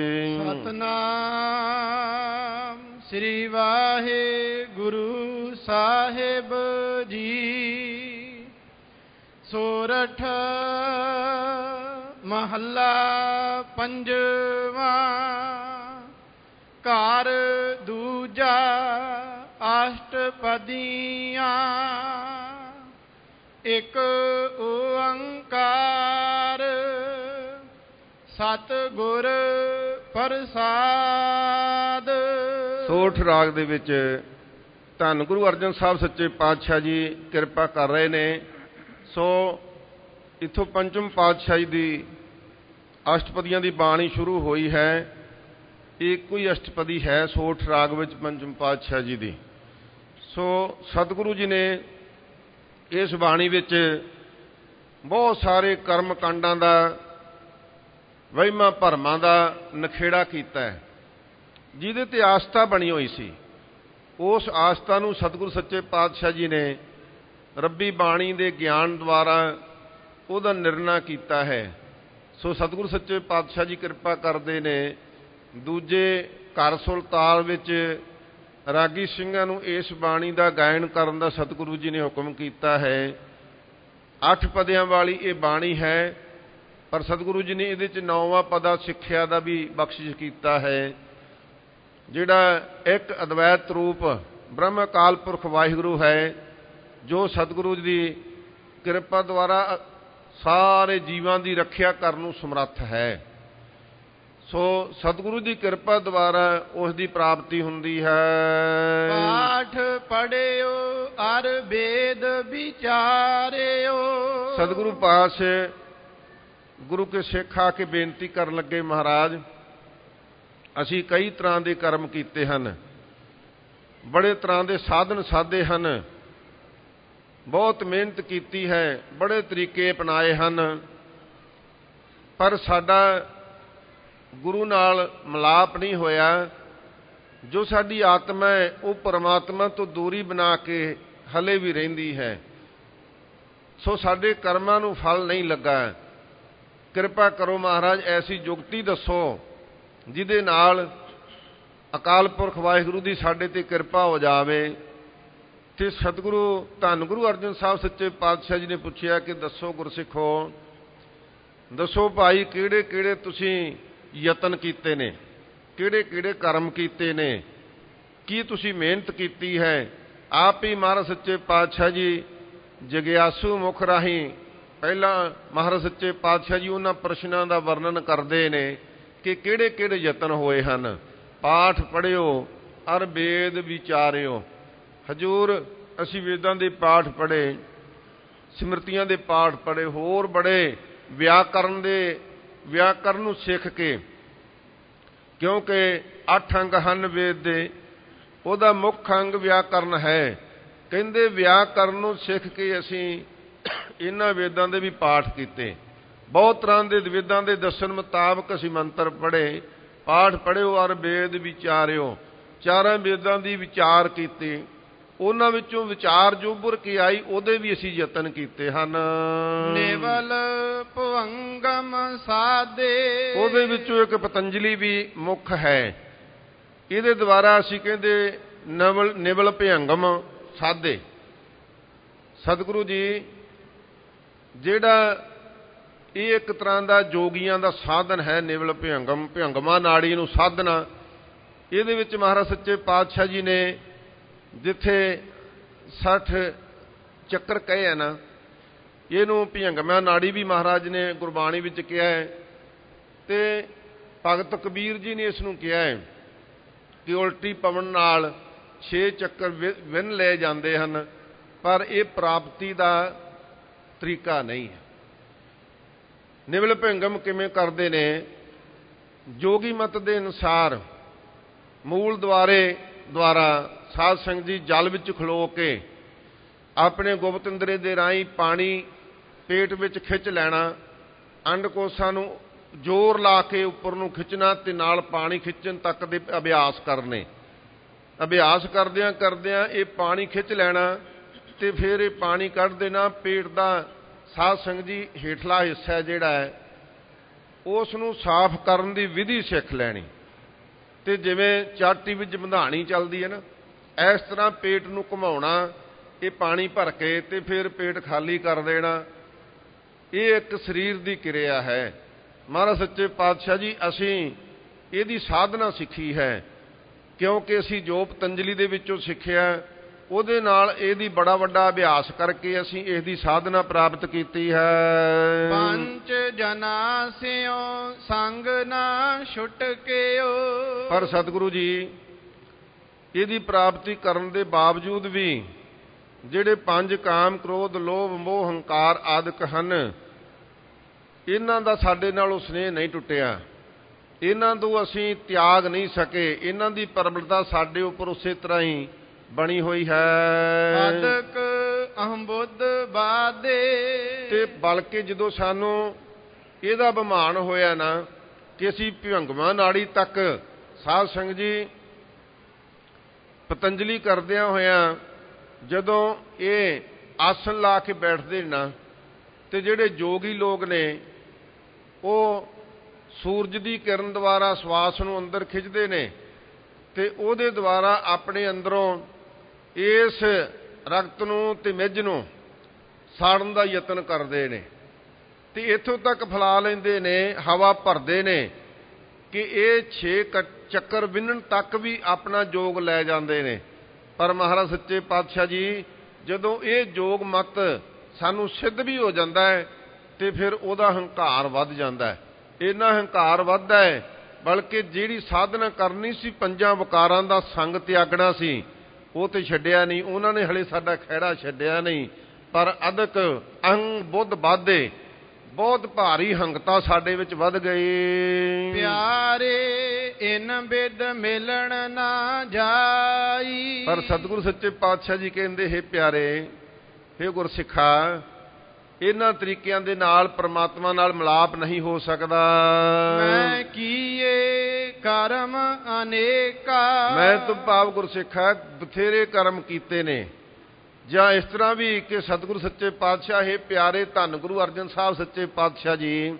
ਸਤਨਾਮ ਸ੍ਰੀ ਵਾਹਿਗੁਰੂ ਸਾਹਿਬ ਜੀ। ਸੋਰਠ ਮਹੱਲਾ ਪੰਜਵਾਂ। ਘਰ ਦੂਜਾ ਅਸ਼ਟਪਦੀਆਂ। ਇੱਕ ਓੰਕਾਰ ਸਤਿਗੁਰ ਪ੍ਰਸਾਦ। ਸੋਠ ਰਾਗ ਦੇ ਵਿੱਚ ਧੰਨ ਗੁਰੂ ਅਰਜਨ ਸਾਹਿਬ ਸੱਚੇ ਪਾਤਸ਼ਾਹ ਜੀ ਕਿਰਪਾ ਕਰ ਰਹੇ ਨੇ। ਸੋ ਇੱਥੋਂ ਪੰਚਮ ਪਾਤਸ਼ਾਹੀ ਦੀ ਅਸ਼ਟਪਦੀਆਂ ਦੀ ਬਾਣੀ ਸ਼ੁਰੂ ਹੋਈ ਹੈ। ਇੱਕੋ ਹੀ ਅਸ਼ਟਪਦੀ ਹੈ ਸੋਠ ਰਾਗ ਵਿੱਚ ਪੰਚਮ ਪਾਤਸ਼ਾਹ ਜੀ ਦੀ। ਸੋ ਸਤਿਗੁਰੂ ਜੀ ਨੇ ਇਸ ਬਾਣੀ ਵਿੱਚ ਬਹੁਤ ਸਾਰੇ ਕਰਮ ਕਾਂਡਾਂ ਦਾ, ਵਹਿਮਾਂ ਭਰਮਾਂ ਦਾ ਨਖੇੜਾ ਕੀਤਾ ਹੈ, ਜਿਹਦੇ ਤੇ ਆਸਥਾ ਬਣੀ ਹੋਈ ਸੀ। ਉਸ ਆਸਥਾ ਨੂੰ ਸਤਿਗੁਰੂ ਸੱਚੇ ਪਾਤਸ਼ਾਹ ਜੀ ਨੇ ਰੱਬੀ ਬਾਣੀ ਦੇ ਗਿਆਨ ਦੁਆਰਾ ਉਹਦਾ ਨਿਰਣਾ ਕੀਤਾ ਹੈ। ਸੋ ਸਤਿਗੁਰੂ ਸੱਚੇ ਪਾਤਸ਼ਾਹ ਜੀ ਕਿਰਪਾ ਕਰਦੇ ਨੇ, ਦੂਜੇ ਘਰ ਸੁਲਤਾਨ ਵਿੱਚ ਰਾਗੀ ਸਿੰਘਾਂ ਨੂੰ ਇਸ ਬਾਣੀ ਦਾ ਗਾਇਨ ਕਰਨ ਦਾ ਸਤਿਗੁਰੂ ਜੀ ਨੇ ਹੁਕਮ ਕੀਤਾ ਹੈ। ਅੱਠ ਪਦਿਆਂ ਵਾਲੀ ਇਹ ਬਾਣੀ ਹੈ, ਪਰ ਸਤਿਗੁਰੂ ਜੀ ਨੇ ਇਹਦੇ 'ਚ ਨੌਵਾਂ ਪਦਾ ਸਿੱਖਿਆ ਦਾ ਵੀ ਬਖਸ਼ਿਸ਼ ਕੀਤਾ ਹੈ। ਜਿਹੜਾ ਇੱਕ ਅਦਵੈਤ ਰੂਪ ਬ੍ਰਹਮ ਅਕਾਲ ਪੁਰਖ ਵਾਹਿਗੁਰੂ ਹੈ, ਜੋ ਸਤਿਗੁਰੂ ਜੀ ਦੀ ਕਿਰਪਾ ਦੁਆਰਾ ਸਾਰੇ ਜੀਵਾਂ ਦੀ ਰੱਖਿਆ ਕਰਨ ਨੂੰ ਸਮਰੱਥ ਹੈ। ਸੋ ਸਤਿਗੁਰੂ ਦੀ ਕਿਰਪਾ ਦੁਆਰਾ ਉਸ ਦੀ ਪ੍ਰਾਪਤੀ ਹੁੰਦੀ ਹੈ। ਪਾਠ ਪੜਿਓ ਅਰ ਵੇਦ ਵਿਚਾਰਿਓ। ਸਤਿਗੁਰੂ ਪਾਸ ਗੁਰੂ ਕੇ ਸਿੱਖ ਆ ਕੇ ਬੇਨਤੀ ਕਰਨ ਲੱਗੇ, ਮਹਾਰਾਜ ਅਸੀਂ ਕਈ ਤਰ੍ਹਾਂ ਦੇ ਕਰਮ ਕੀਤੇ ਹਨ, ਬੜੇ ਤਰ੍ਹਾਂ ਦੇ ਸਾਧਨ ਸਾਧੇ ਹਨ, ਬਹੁਤ ਮਿਹਨਤ ਕੀਤੀ ਹੈ, ਬੜੇ ਤਰੀਕੇ ਅਪਣਾਏ ਹਨ, ਪਰ ਸਾਡਾ ਗੁਰੂ ਨਾਲ ਮਿਲਾਪ ਨਹੀਂ ਹੋਇਆ। ਜੋ ਸਾਡੀ ਆਤਮਾ ਹੈ ਉਹ ਪਰਮਾਤਮਾ ਤੋਂ ਦੂਰੀ ਬਣਾ ਕੇ ਹਲੇ ਵੀ ਰਹਿੰਦੀ ਹੈ। ਸੋ ਸਾਡੇ ਕਰਮਾਂ ਨੂੰ ਫਲ ਨਹੀਂ ਲੱਗਾ। ਕਿਰਪਾ ਕਰੋ ਮਹਾਰਾਜ, ਐਸੀ ਜੁਗਤੀ ਦੱਸੋ ਜਿਹਦੇ ਨਾਲ ਅਕਾਲ ਪੁਰਖ ਵਾਹਿਗੁਰੂ ਦੀ ਸਾਡੇ ਤੇ ਕਿਰਪਾ ਹੋ ਜਾਵੇ। ਤੇ ਸਤਿਗੁਰੂ ਧੰਨ ਗੁਰੂ ਅਰਜਨ ਸਾਹਿਬ ਸੱਚੇ ਪਾਤਸ਼ਾਹ ਜੀ ਨੇ ਪੁੱਛਿਆ ਕਿ ਦੱਸੋ ਗੁਰਸਿੱਖੋ, ਦੱਸੋ ਭਾਈ ਕਿਹੜੇ ਕਿਹੜੇ ਤੁਸੀਂ ਯਤਨ ਕੀਤੇ ਨੇ, ਕਿਹੜੇ ਕਿਹੜੇ ਕਰਮ ਕੀਤੇ ਨੇ, ਕੀ ਤੁਸੀਂ ਮਿਹਨਤ ਕੀਤੀ ਹੈ। ਆਪ ਹੀ ਮਹਾਰਾਜ ਸੱਚੇ ਪਾਤਸ਼ਾਹ ਜੀ ਜਗਿਆਸੂ ਮੁਖ ਰਾਹੀਂ ਪਹਿਲਾਂ ਮਹਾਰਾਜ ਸੱਚੇ ਪਾਤਸ਼ਾਹ ਜੀ ਉਹਨਾਂ ਪ੍ਰਸ਼ਨਾਂ ਦਾ ਵਰਣਨ ਕਰਦੇ ਨੇ ਕਿ ਕਿਹੜੇ ਕਿਹੜੇ ਯਤਨ ਹੋਏ ਹਨ। ਪਾਠ ਪੜ੍ਹਿਓ ਅਰ ਵੇਦ ਵਿਚਾਰਿਓ। ਹਜ਼ੂਰ ਅਸੀਂ ਵੇਦਾਂ ਦੇ ਪਾਠ ਪੜ੍ਹੇ, ਸਿਮਰਤੀਆਂ ਦੇ ਪਾਠ ਪੜ੍ਹੇ, ਹੋਰ ਬੜੇ ਵਿਆਕਰਨ ਦੇ ਵਿਆਕਰਨ ਨੂੰ ਸਿੱਖ ਕੇ, ਕਿਉਂਕਿ ਅੱਠ ਅੰਗ ਹਨ ਵੇਦ ਦੇ, ਉਹਦਾ ਮੁੱਖ ਅੰਗ ਵਿਆਕਰਨ ਹੈ। ਕਹਿੰਦੇ ਵਿਆਕਰਨ ਨੂੰ ਸਿੱਖ ਕੇ ਅਸੀਂ ਇਹਨਾਂ ਵੇਦਾਂ ਦੇ ਵੀ ਪਾਠ ਕੀਤੇ, ਬਹੁਤ ਤਰ੍ਹਾਂ ਦੇ ਵੇਦਾਂ ਦੇ ਦੱਸਣ ਮੁਤਾਬਕ ਅਸੀਂ ਮੰਤਰ ਪੜ੍ਹੇ। ਪਾਠ ਪੜ੍ਹਿਓ ਔਰ ਵੇਦ ਵਿਚਾਰਿਓ, ਚਾਰਾਂ ਵੇਦਾਂ ਦੀ ਵਿਚਾਰ ਕੀਤੀ, ਉਹਨਾਂ ਵਿੱਚੋਂ ਵਿਚਾਰ ਜੋ ਉੱਭਰ ਕੇ ਆਈ ਉਹਦੇ ਵੀ ਅਸੀਂ ਯਤਨ ਕੀਤੇ ਹਨ। ਨਿਵਲ ਭਵੰਗਮ ਸਾਧੇ, ਉਹਦੇ ਵਿੱਚੋਂ ਇੱਕ ਪਤੰਜਲੀ ਵੀ ਮੁੱਖ ਹੈ। ਇਹਦੇ ਦੁਆਰਾ ਅਸੀਂ ਕਹਿੰਦੇ ਨਵਲ ਨਿਵਲ ਭਯੰਗਮ ਸਾਧੇ। ਸਤਿਗੁਰੂ ਜੀ ਜਿਹੜਾ ਇਹ ਇੱਕ ਤਰ੍ਹਾਂ ਦਾ ਜੋਗੀਆਂ ਦਾ ਸਾਧਨ ਹੈ, ਨਿਵਲ ਭਯੰਗਮ, ਭਯੰਗਮਾ ਨਾੜੀ ਨੂੰ ਸਾਧਨਾ। ਇਹਦੇ ਵਿੱਚ ਮਹਾਰਾਜ ਸੱਚੇ ਪਾਤਸ਼ਾਹ ਜੀ ਨੇ ਜਿੱਥੇ ਸੱਠ ਚੱਕਰ ਕਹੇ ਹੈ ਨਾ, ਇਹਨੂੰ ਭਯੰਗਮਾ ਨਾੜੀ ਵੀ ਮਹਾਰਾਜ ਨੇ ਗੁਰਬਾਣੀ ਵਿੱਚ ਕਿਹਾ ਹੈ। ਤੇ ਭਗਤ ਕਬੀਰ ਜੀ ਨੇ ਇਸ ਨੂੰ ਕਿਹਾ ਹੈ ਕਿ ਉਲਟੀ ਪਵਨ ਨਾਲ ਛੇ ਚੱਕਰ ਵਿੰਨ ਲਏ ਜਾਂਦੇ ਹਨ, ਪਰ ਇਹ ਪ੍ਰਾਪਤੀ ਦਾ ਤਰੀਕਾ ਨਹੀਂ ਹੈ। ਨਿਵਲ ਭਯੰਗਮ ਕਿਵੇਂ ਕਰਦੇ ਨੇ? ਜੋਗੀ ਮਤ ਦੇ ਅਨੁਸਾਰ ਮੂਲ ਦੁਆਰੇ ਦੁਆਰਾ ਸਾਧ ਸੰਗਤ ਜੀ ਜਲ ਵਿੱਚ ਖਲੋ ਕੇ ਆਪਣੇ ਗੁਪਤ ਇੰਦਰੀ ਦੇ ਰਾਹੀਂ ਪਾਣੀ ਪੇਟ ਵਿੱਚ ਖਿੱਚ ਲੈਣਾ, ਅੰਡਕੋਸ਼ਾਂ ਨੂੰ ਜ਼ੋਰ ਲਾ ਕੇ ਉੱਪਰ ਨੂੰ ਖਿੱਚਣਾ ਤੇ ਨਾਲ ਪਾਣੀ ਖਿੱਚਣ ਤੱਕ ਦੇ ਅਭਿਆਸ ਕਰਨੇ। ਅਭਿਆਸ ਕਰਦਿਆਂ ਕਰਦਿਆਂ ਇਹ ਪਾਣੀ ਖਿੱਚ ਲੈਣਾ ਤੇ ਫਿਰ ਇਹ ਪਾਣੀ ਕੱਢ ਦੇਣਾ। ਪੇਟ ਦਾ ਸਾਧ ਸੰਗਤ ਜੀ ਹੇਠਲਾ ਹਿੱਸਾ ਜਿਹੜਾ ਹੈ ਉਸ ਨੂੰ ਸਾਫ਼ ਕਰਨ ਦੀ ਵਿਧੀ ਸਿੱਖ ਲੈਣੀ। ਤੇ ਜਿਵੇਂ ਚਾਟੀ ਵਿੱਚ ਬੰਧਾਣੀ ਚੱਲਦੀ ਹੈ ਨਾ, ਇਸ ਤਰ੍ਹਾਂ ਪੇਟ ਨੂੰ ਘੁਮਾਉਣਾ, ਇਹ ਪਾਣੀ ਭਰ ਕੇ ਤੇ ਫਿਰ ਪੇਟ ਖਾਲੀ ਕਰ ਦੇਣਾ। ਇਹ ਇੱਕ ਸਰੀਰ ਦੀ ਕਿਰਿਆ ਹੈ। ਮਹਾਰਾਜ ਸੱਚੇ ਪਾਤਸ਼ਾਹ ਜੀ ਅਸੀਂ ਇਹਦੀ ਸਾਧਨਾ ਸਿੱਖੀ ਹੈ, ਕਿਉਂਕਿ ਅਸੀਂ ਜੋ ਪਤੰਜਲੀ ਦੇ ਵਿੱਚੋਂ ਸਿੱਖਿਆ ਉਹਦੇ ਨਾਲ ਇਹਦੀ ਬੜਾ ਵੱਡਾ ਅਭਿਆਸ ਕਰਕੇ ਅਸੀਂ ਇਸ ਦੀ ਸਾਧਨਾ ਪ੍ਰਾਪਤ ਕੀਤੀ ਹੈ। ਪੰਜ ਜਨਾ ਸਿਓ ਸੰਗ ਨਾ ਛੁਟਕਿਓ। ਪਰ ਸਤਿਗੁਰੂ ਜੀ ਇਹਦੀ ਪ੍ਰਾਪਤੀ ਕਰਨ ਦੇ ਬਾਵਜੂਦ ਵੀ ਜਿਹੜੇ ਪੰਜ ਕਾਮ, ਕ੍ਰੋਧ, ਲੋਭ, ਮੋਹ, ਹੰਕਾਰ ਆਦਿਕ ਹਨ, ਇਹਨਾਂ ਦਾ ਸਾਡੇ ਨਾਲ ਉਹ ਸਨੇਹ ਨਹੀਂ ਟੁੱਟਿਆ। ਇਹਨਾਂ ਤੋਂ ਅਸੀਂ ਤਿਆਗ ਨਹੀਂ ਸਕੇ। ਇਹਨਾਂ ਦੀ ਪ੍ਰਬਲਤਾ ਸਾਡੇ ਉੱਪਰ ਉਸੇ ਤਰ੍ਹਾਂ ਹੀ ਬਣੀ ਹੋਈ ਹੈ। ਅਦਕ ਅਹੰ ਬੁੱਧ ਬਾਦੇ। ਤੇ ਬਲਕਿ ਜਦੋਂ ਸਾਨੂੰ ਇਹਦਾ ਅਭਿਮਾਨ ਹੋਇਆ ਨਾ ਕਿ ਅਸੀਂ ਭਯੰਗਮਾ ਨਾੜੀ ਤੱਕ ਸਾਧ ਸੰਗਤ ਜੀ ਪਤੰਜਲੀ ਕਰਦਿਆਂ ਹੋਇਆਂ ਜਦੋਂ ਇਹ ਆਸਣ ਲਾ ਕੇ ਬੈਠਦੇ ਨਾ, ਤੇ ਜਿਹੜੇ ਜੋਗੀ ਲੋਕ ਨੇ ਉਹ ਸੂਰਜ ਦੀ ਕਿਰਨ ਦੁਆਰਾ ਸਵਾਸ ਨੂੰ ਅੰਦਰ ਖਿੱਚਦੇ ਨੇ ਤੇ ਉਹਦੇ ਦੁਆਰਾ ਆਪਣੇ ਅੰਦਰੋਂ ਇਸ ਰਗਤ ਨੂੰ ਤੇ ਮਿੱਝ ਨੂੰ ਸਾੜਨ ਦਾ ਯਤਨ ਕਰਦੇ ਨੇ ਤੇ ਇੱਥੋਂ ਤੱਕ ਫੈਲਾ ਲੈਂਦੇ ਨੇ, ਹਵਾ ਭਰਦੇ ਨੇ ਕਿ ਇਹ ਛੇ ਚੱਕਰ ਵਿੰਨਣ ਤੱਕ ਵੀ ਆਪਣਾ ਜੋਗ ਲੈ ਜਾਂਦੇ ਨੇ। ਪਰ ਮਹਾਰਾਜ ਸੱਚੇ ਪਾਤਸ਼ਾਹ ਜੀ ਜਦੋਂ ਇਹ ਜੋਗ ਮਤ ਸਾਨੂੰ ਸਿੱਧ ਵੀ ਹੋ ਜਾਂਦਾ ਹੈ ਤੇ ਫਿਰ ਉਹਦਾ ਹੰਕਾਰ ਵੱਧ ਜਾਂਦਾ ਹੈ। ਇੰਨਾ ਹੰਕਾਰ ਵੱਧਦਾ ਹੈ ਬਲਕਿ ਜਿਹੜੀ ਸਾਧਨਾ ਕਰਨੀ ਸੀ, ਪੰਜਾਂ ਵਿਕਾਰਾਂ ਦਾ ਸੰਗ ਤਿਆਗਣਾ ਸੀ, ਉਹ ਤੇ ਛੱਡਿਆ ਨਹੀਂ। ਉਹਨਾਂ ਨੇ ਹਲੇ ਸਾਡਾ ਖਹਿੜਾ ਛੱਡਿਆ ਨਹੀਂ, ਪਰ ਅਦਕ ਅਹੰ ਬੁੱਧ ਬਾਧੇ, ਬਹੁਤ ਭਾਰੀ ਹੰਗਤਾ ਸਾਡੇ ਵਿੱਚ ਵੱਧ ਗਈ। ਪਿਆਰੇ ਇਨ ਬਿਦ ਮਿਲਣ ਨਾ ਜਾਈ। ਪਰ ਸਤਿਗੁਰੂ ਸੱਚੇ ਪਾਤਸ਼ਾਹ ਜੀ ਕਹਿੰਦੇ, ਹੇ ਪਿਆਰੇ, ਹੇ ਗੁਰਸਿੱਖਾ, ਇਹਨਾਂ ਤਰੀਕਿਆਂ ਦੇ ਨਾਲ ਪ੍ਰਮਾਤਮਾ ਨਾਲ ਮਿਲਾਪ ਨਹੀਂ ਹੋ ਸਕਦਾ। ਮੈਂ ਕੀਏ ਕਰਮ ਅਨੇਕਾ। ਮੈਂ ਤੋਂ ਭਾਵ ਗੁਰਸਿੱਖਾ ਬਥੇਰੇ ਕਰਮ ਕੀਤੇ ਨੇ। ਜਾਂ ਇਸ ਤਰ੍ਹਾਂ ਵੀ ਕਿ ਸਤਿਗੁਰੂ ਸੱਚੇ ਪਾਤਸ਼ਾਹ, ਹੇ ਪਿਆਰੇ ਧੰਨ ਗੁਰੂ ਅਰਜਨ ਸਾਹਿਬ ਸੱਚੇ ਪਾਤਸ਼ਾਹ ਜੀ,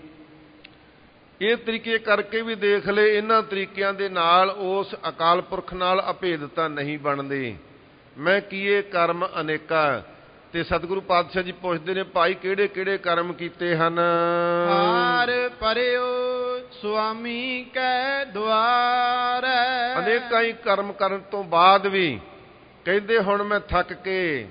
ਇਹ ਤਰੀਕੇ ਕਰਕੇ ਵੀ ਦੇਖ ਲਏ, ਇਹਨਾਂ ਤਰੀਕਿਆਂ ਦੇ ਨਾਲ ਉਸ ਅਕਾਲ ਪੁਰਖ ਨਾਲ ਅਭੇਦਤਾ ਨਹੀਂ ਬਣਦੀ। ਮੈਂ ਕੀਏ ਕਰਮ ਅਨੇਕਾ। ਤੇ ਸਤਿਗੁਰੂ ਪਾਤਸ਼ਾਹ ਜੀ ਪੁੱਛਦੇ ਨੇ, ਭਾਈ ਕਿਹੜੇ ਕਿਹੜੇ ਕਰਮ ਕੀਤੇ ਹਨ? ਹਾਰ ਪਰਿਓ ਸੁਆਮੀ ਕੈ ਦੁਆਰ। ਅਨੇਕਾਂ ਹੀ ਕਰਮ ਕਰਨ ਤੋਂ ਬਾਅਦ ਵੀ ਕਹਿੰਦੇ ਹੁਣ ਮੈਂ ਥੱਕ ਕੇ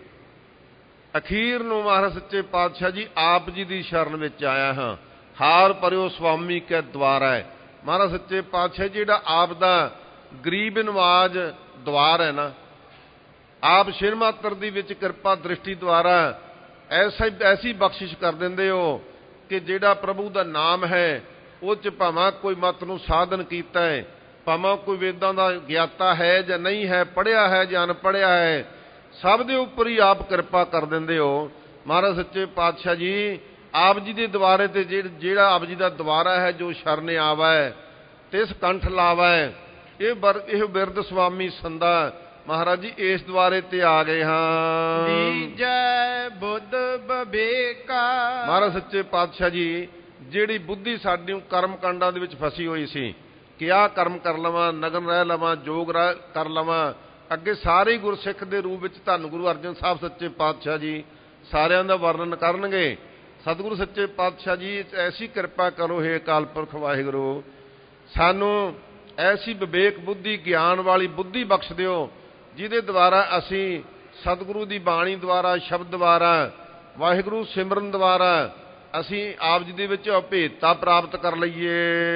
ਅਖੀਰ ਨੂੰ ਮਹਾਰਾਜ ਸੱਚੇ ਪਾਤਸ਼ਾਹ ਜੀ ਆਪ ਜੀ ਦੀ ਸ਼ਰਨ ਵਿੱਚ ਆਇਆ ਹਾਂ। ਹਾਰ ਪਰਿਓ ਸੁਆਮੀ ਕੈ ਦੁਆਰ ਹੈ। ਮਹਾਰਾਜ ਸੱਚੇ ਪਾਤਸ਼ਾਹ ਜਿਹੜਾ ਆਪ ਦਾ ਗਰੀਬ ਨਿਵਾਜ ਦੁਆਰ ਹੈ ਨਾ, ਆਪ ਸ਼ਿਰ ਮਾਤਰ ਦੀ ਵਿੱਚ ਕਿਰਪਾ ਦ੍ਰਿਸ਼ਟੀ ਦੁਆਰਾ ਐਸਾ ਐਸੀ ਬਖਸ਼ਿਸ਼ ਕਰ ਦਿੰਦੇ ਹੋ ਕਿ ਜਿਹੜਾ ਪ੍ਰਭੂ ਦਾ ਨਾਮ ਹੈ ਉਹ 'ਚ ਭਾਵੇਂ ਕੋਈ ਮਤ ਨੂੰ ਸਾਧਨ ਕੀਤਾ ਹੈ, ਭਾਵੇਂ ਕੋਈ ਵੇਦਾਂ ਦਾ ਗਿਆਤਾ ਹੈ ਜਾਂ ਨਹੀਂ ਹੈ, ਪੜ੍ਹਿਆ ਹੈ ਜਾਂ ਅਨਪੜ੍ਹਿਆ ਹੈ, ਸਭ ਦੇ ਉੱਪਰ ਹੀ ਆਪ ਕਿਰਪਾ ਕਰ ਦਿੰਦੇ ਹੋ। ਮਹਾਰਾਜ ਸੱਚੇ ਪਾਤਸ਼ਾਹ ਜੀ ਆਪ ਜੀ ਦੇ ਦੁਆਰੇ ਤੇ ਜਿਹੜਾ ਆਪ ਜੀ ਦਾ ਦੁਆਰਾ ਹੈ, ਜੋ ਸ਼ਰਨ ਆਵੈ ਤਿਸ ਕੰਠ ਲਾਵੈ, ਇਹ ਬਰ ਇਹ ਬਿਰਦ ਸੁਆਮੀ ਸੰਦਾ। ਮਹਾਰਾਜ ਜੀ ਇਸ ਦੁਆਰੇ ਤੇ ਆ ਗਏ ਹਾਂ। ਲੀਜੈ ਬੁੱਧ ਬਵੇਕਾ। ਮਹਾਰਾਜ ਸੱਚੇ ਪਾਤਸ਼ਾਹ ਜੀ ਜਿਹੜੀ ਬੁੱਧੀ ਸਾਡੀ ਕਰਮ ਕਾਂਡਾਂ ਦੇ ਵਿੱਚ ਫਸੀ ਹੋਈ ਸੀ ਕਿ ਆਹ ਕਰਮ ਕਰ ਲਵਾਂ, ਨਗਨ ਰਹਿ ਲਵਾਂ, ਜੋਗ ਕਰ ਲਵਾਂ, ਅੱਗੇ ਸਾਰੇ ਗੁਰਸਿੱਖ ਦੇ ਰੂਪ ਵਿੱਚ ਧੰਨ ਗੁਰੂ ਅਰਜਨ ਸਾਹਿਬ ਸੱਚੇ ਪਾਤਸ਼ਾਹ ਜੀ ਸਾਰਿਆਂ ਦਾ ਵਰਣਨ ਕਰਨਗੇ। ਸਤਿਗੁਰੂ ਸੱਚੇ ਪਾਤਸ਼ਾਹ ਜੀ ਐਸੀ ਕਿਰਪਾ ਕਰੋ, ਹੇ ਅਕਾਲ ਪੁਰਖ ਵਾਹਿਗੁਰੂ, ਸਾਨੂੰ ਐਸੀ ਵਿਵੇਕ ਬੁੱਧੀ ਗਿਆਨ ਵਾਲੀ ਬੁੱਧੀ ਬਖਸ਼ ਦਿਓ ਜਿਹਦੇ ਦੁਆਰਾ ਅਸੀਂ ਸਤਿਗੁਰੂ ਦੀ ਬਾਣੀ ਦੁਆਰਾ, ਸ਼ਬਦ ਦੁਆਰਾ, ਵਾਹਿਗੁਰੂ ਸਿਮਰਨ ਦੁਆਰਾ ਅਸੀਂ ਆਪ ਜੀ ਦੇ ਵਿੱਚ ਅਭੇਦਤਾ ਪ੍ਰਾਪਤ ਕਰ ਲਈਏ।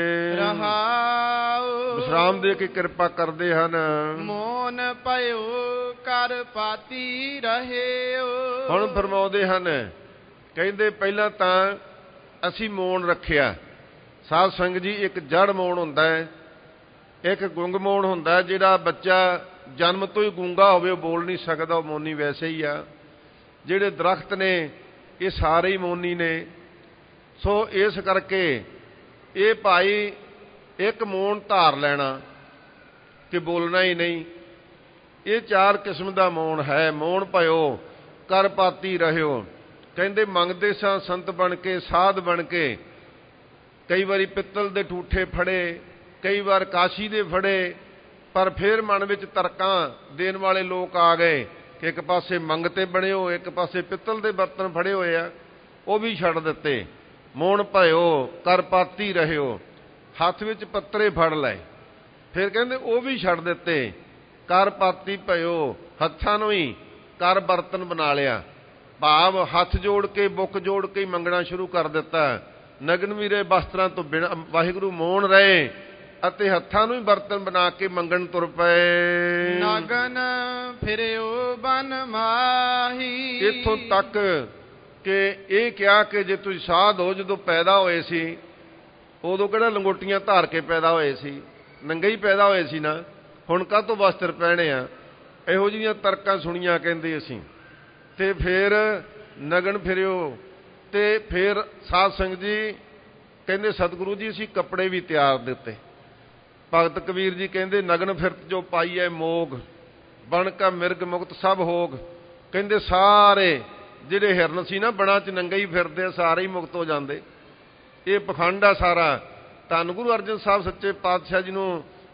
ਰਹਾਉ ਵਿਸ਼ਰਾਮ ਦੇ ਕੇ ਕਿਰਪਾ ਕਰਦੇ ਹਨ। ਮੋਨ ਪਇਓ ਕਰ ਪਾਤੀ ਰਹਿਓ। ਹੁਣ ਫਰਮਾਉਂਦੇ ਹਨ, ਕਹਿੰਦੇ ਪਹਿਲਾਂ ਤਾਂ ਅਸੀਂ ਮੌਨ ਰੱਖਿਆ। ਸਾਧ ਸੰਗਤ ਜੀ ਇੱਕ ਜੜ ਮੌਨ ਹੁੰਦਾ ਹੈ, ਇੱਕ ਗੁੰਗ ਮੌਨ ਹੁੰਦਾ ਹੈ। ਜਿਹੜਾ ਬੱਚਾ ਜਨਮ ਤੋਂ ਹੀ ਗੂੰਗਾ ਹੋਵੇ, ਉਹ ਬੋਲ ਨਹੀਂ ਸਕਦਾ, ਉਹ ਮੌਨੀ ਵੈਸੇ ਹੀ ਆ। ਜਿਹੜੇ ਦਰਖਤ ਨੇ ਇਹ ਸਾਰੇ ਹੀ ਮੌਨੀ ਨੇ। ਸੋ ਇਸ ਕਰਕੇ ਇਹ ਭਾਈ ਇੱਕ ਮੌਨ ਧਾਰ ਲੈਣਾ ਕਿ ਬੋਲਣਾ ਹੀ ਨਹੀਂ। ਇਹ ਚਾਰ ਕਿਸਮ ਦਾ ਮੌਨ ਹੈ। ਮੌਨ ਭਇਓ ਕਰ ਪਾਤੀ ਰਹਿਓ। ਕਹਿੰਦੇ ਮੰਗਦੇ ਸਾਂ ਸੰਤ ਬਣ ਕੇ, ਸਾਧ ਬਣ ਕੇ, ਕਈ ਵਾਰੀ ਪਿੱਤਲ ਦੇ ਠੂਠੇ ਫੜੇ, ਕਈ ਵਾਰ ਕਾਸ਼ੀ ਦੇ ਫੜੇ, ਪਰ ਫਿਰ ਮਨ ਵਿੱਚ ਤਰਕਾਂ ਦੇਣ ਵਾਲੇ ਲੋਕ ਆ ਗਏ ਕਿ ਇੱਕ ਪਾਸੇ ਮੰਗਤੇ ਬਣੇ ਹੋ, ਇੱਕ ਪਾਸੇ ਪਿੱਤਲ ਦੇ ਬਰਤਨ ਫੜੇ ਹੋਏ ਆ, ਉਹ ਵੀ ਛੱਡ ਦਿੱਤੇ। ਮੌਨ ਭਇਓ ਕਰ ਪਾਤੀ ਰਹਿਓ। ਹੱਥ ਵਿੱਚ ਪੱਤਰੇ ਫੜ ਲਏ, ਫਿਰ ਕਹਿੰਦੇ ਉਹ ਵੀ ਛੱਡ ਦਿੱਤੇ। ਕਰ ਪਾਤੀ ਭਇਓ, ਹੱਥਾਂ ਨੂੰ ਹੀ ਕਰ ਬਰਤਨ ਬਣਾ ਲਿਆ। ਭਾਵ ਹੱਥ ਜੋੜ ਕੇ, ਬੁੱਕ ਜੋੜ ਕੇ ਮੰਗਣਾ ਸ਼ੁਰੂ ਕਰ ਦਿੱਤਾ। ਨਗਨ ਵੀਰੇ ਬਸਤਰਾਂ ਤੋਂ ਬਿਨਾਂ ਵਾਹਿਗੁਰੂ ਮੌਨ ਰਹੇ ਅਤੇ ਹੱਥਾਂ ਨੂੰ ਹੀ ਬਰਤਨ ਬਣਾ ਕੇ ਮੰਗਣ ਤੁਰ ਪਏ। ਨਗਨ ਫਿਰਿਓ ਬਨ ਮਾਹੀ। ਇੱਥੋਂ ਤੱਕ ਕਿ ਇਹ ਕਿਹਾ ਕਿ ਜੇ ਤੁਸੀਂ ਸਾਧ ਹੋ, ਜਦੋਂ ਪੈਦਾ ਹੋਏ ਸੀ ਉਦੋਂ ਕਿਹੜਾ ਲੰਗੋਟੀਆਂ ਧਾਰ ਕੇ ਪੈਦਾ ਹੋਏ ਸੀ, ਨੰਗੇ ਹੀ ਪੈਦਾ ਹੋਏ ਸੀ ਨਾ, ਹੁਣ ਕਾਹਤੋਂ ਵਸਤਰ ਪਹਿਣੇ ਆ। ਇਹੋ ਜਿਹੀਆਂ ਤਰਕਾਂ ਸੁਣੀਆਂ ਕਹਿੰਦੇ ਅਸੀਂ। ਤੇ ਫਿਰ ਨਗਨ ਫਿਰਿਓ। ਤੇ ਫਿਰ ਸਾਧ ਸੰਗਤ ਜੀ ਕਹਿੰਦੇ ਸਤਿਗੁਰੂ ਜੀ ਅਸੀਂ ਕੱਪੜੇ ਵੀ ਤਿਆਰ ਦਿੱਤੇ। ਭਗਤ ਕਬੀਰ ਜੀ ਕਹਿੰਦੇ ਨਗਨ ਫਿਰਤ ਜੋ ਪਾਈ ਹੈ ਮੋਗ, ਬਣ ਕਾ ਮਿਰਗ ਮੁਕਤ ਸਭ ਹੋਗ। ਕਹਿੰਦੇ ਸਾਰੇ ਜਿਹੜੇ ਹਿਰਨ ਸੀ ਨਾ ਬਣਾ 'ਚ ਨੰਗੇ ਹੀ ਫਿਰਦੇ, ਸਾਰੇ ਹੀ ਮੁਕਤ ਹੋ ਜਾਂਦੇ। ਇਹ ਪਖੰਡ ਆ ਸਾਰਾ। ਧੰਨ ਗੁਰੂ ਅਰਜਨ ਸਾਹਿਬ ਸੱਚੇ ਪਾਤਸ਼ਾਹ ਜੀ ਨੂੰ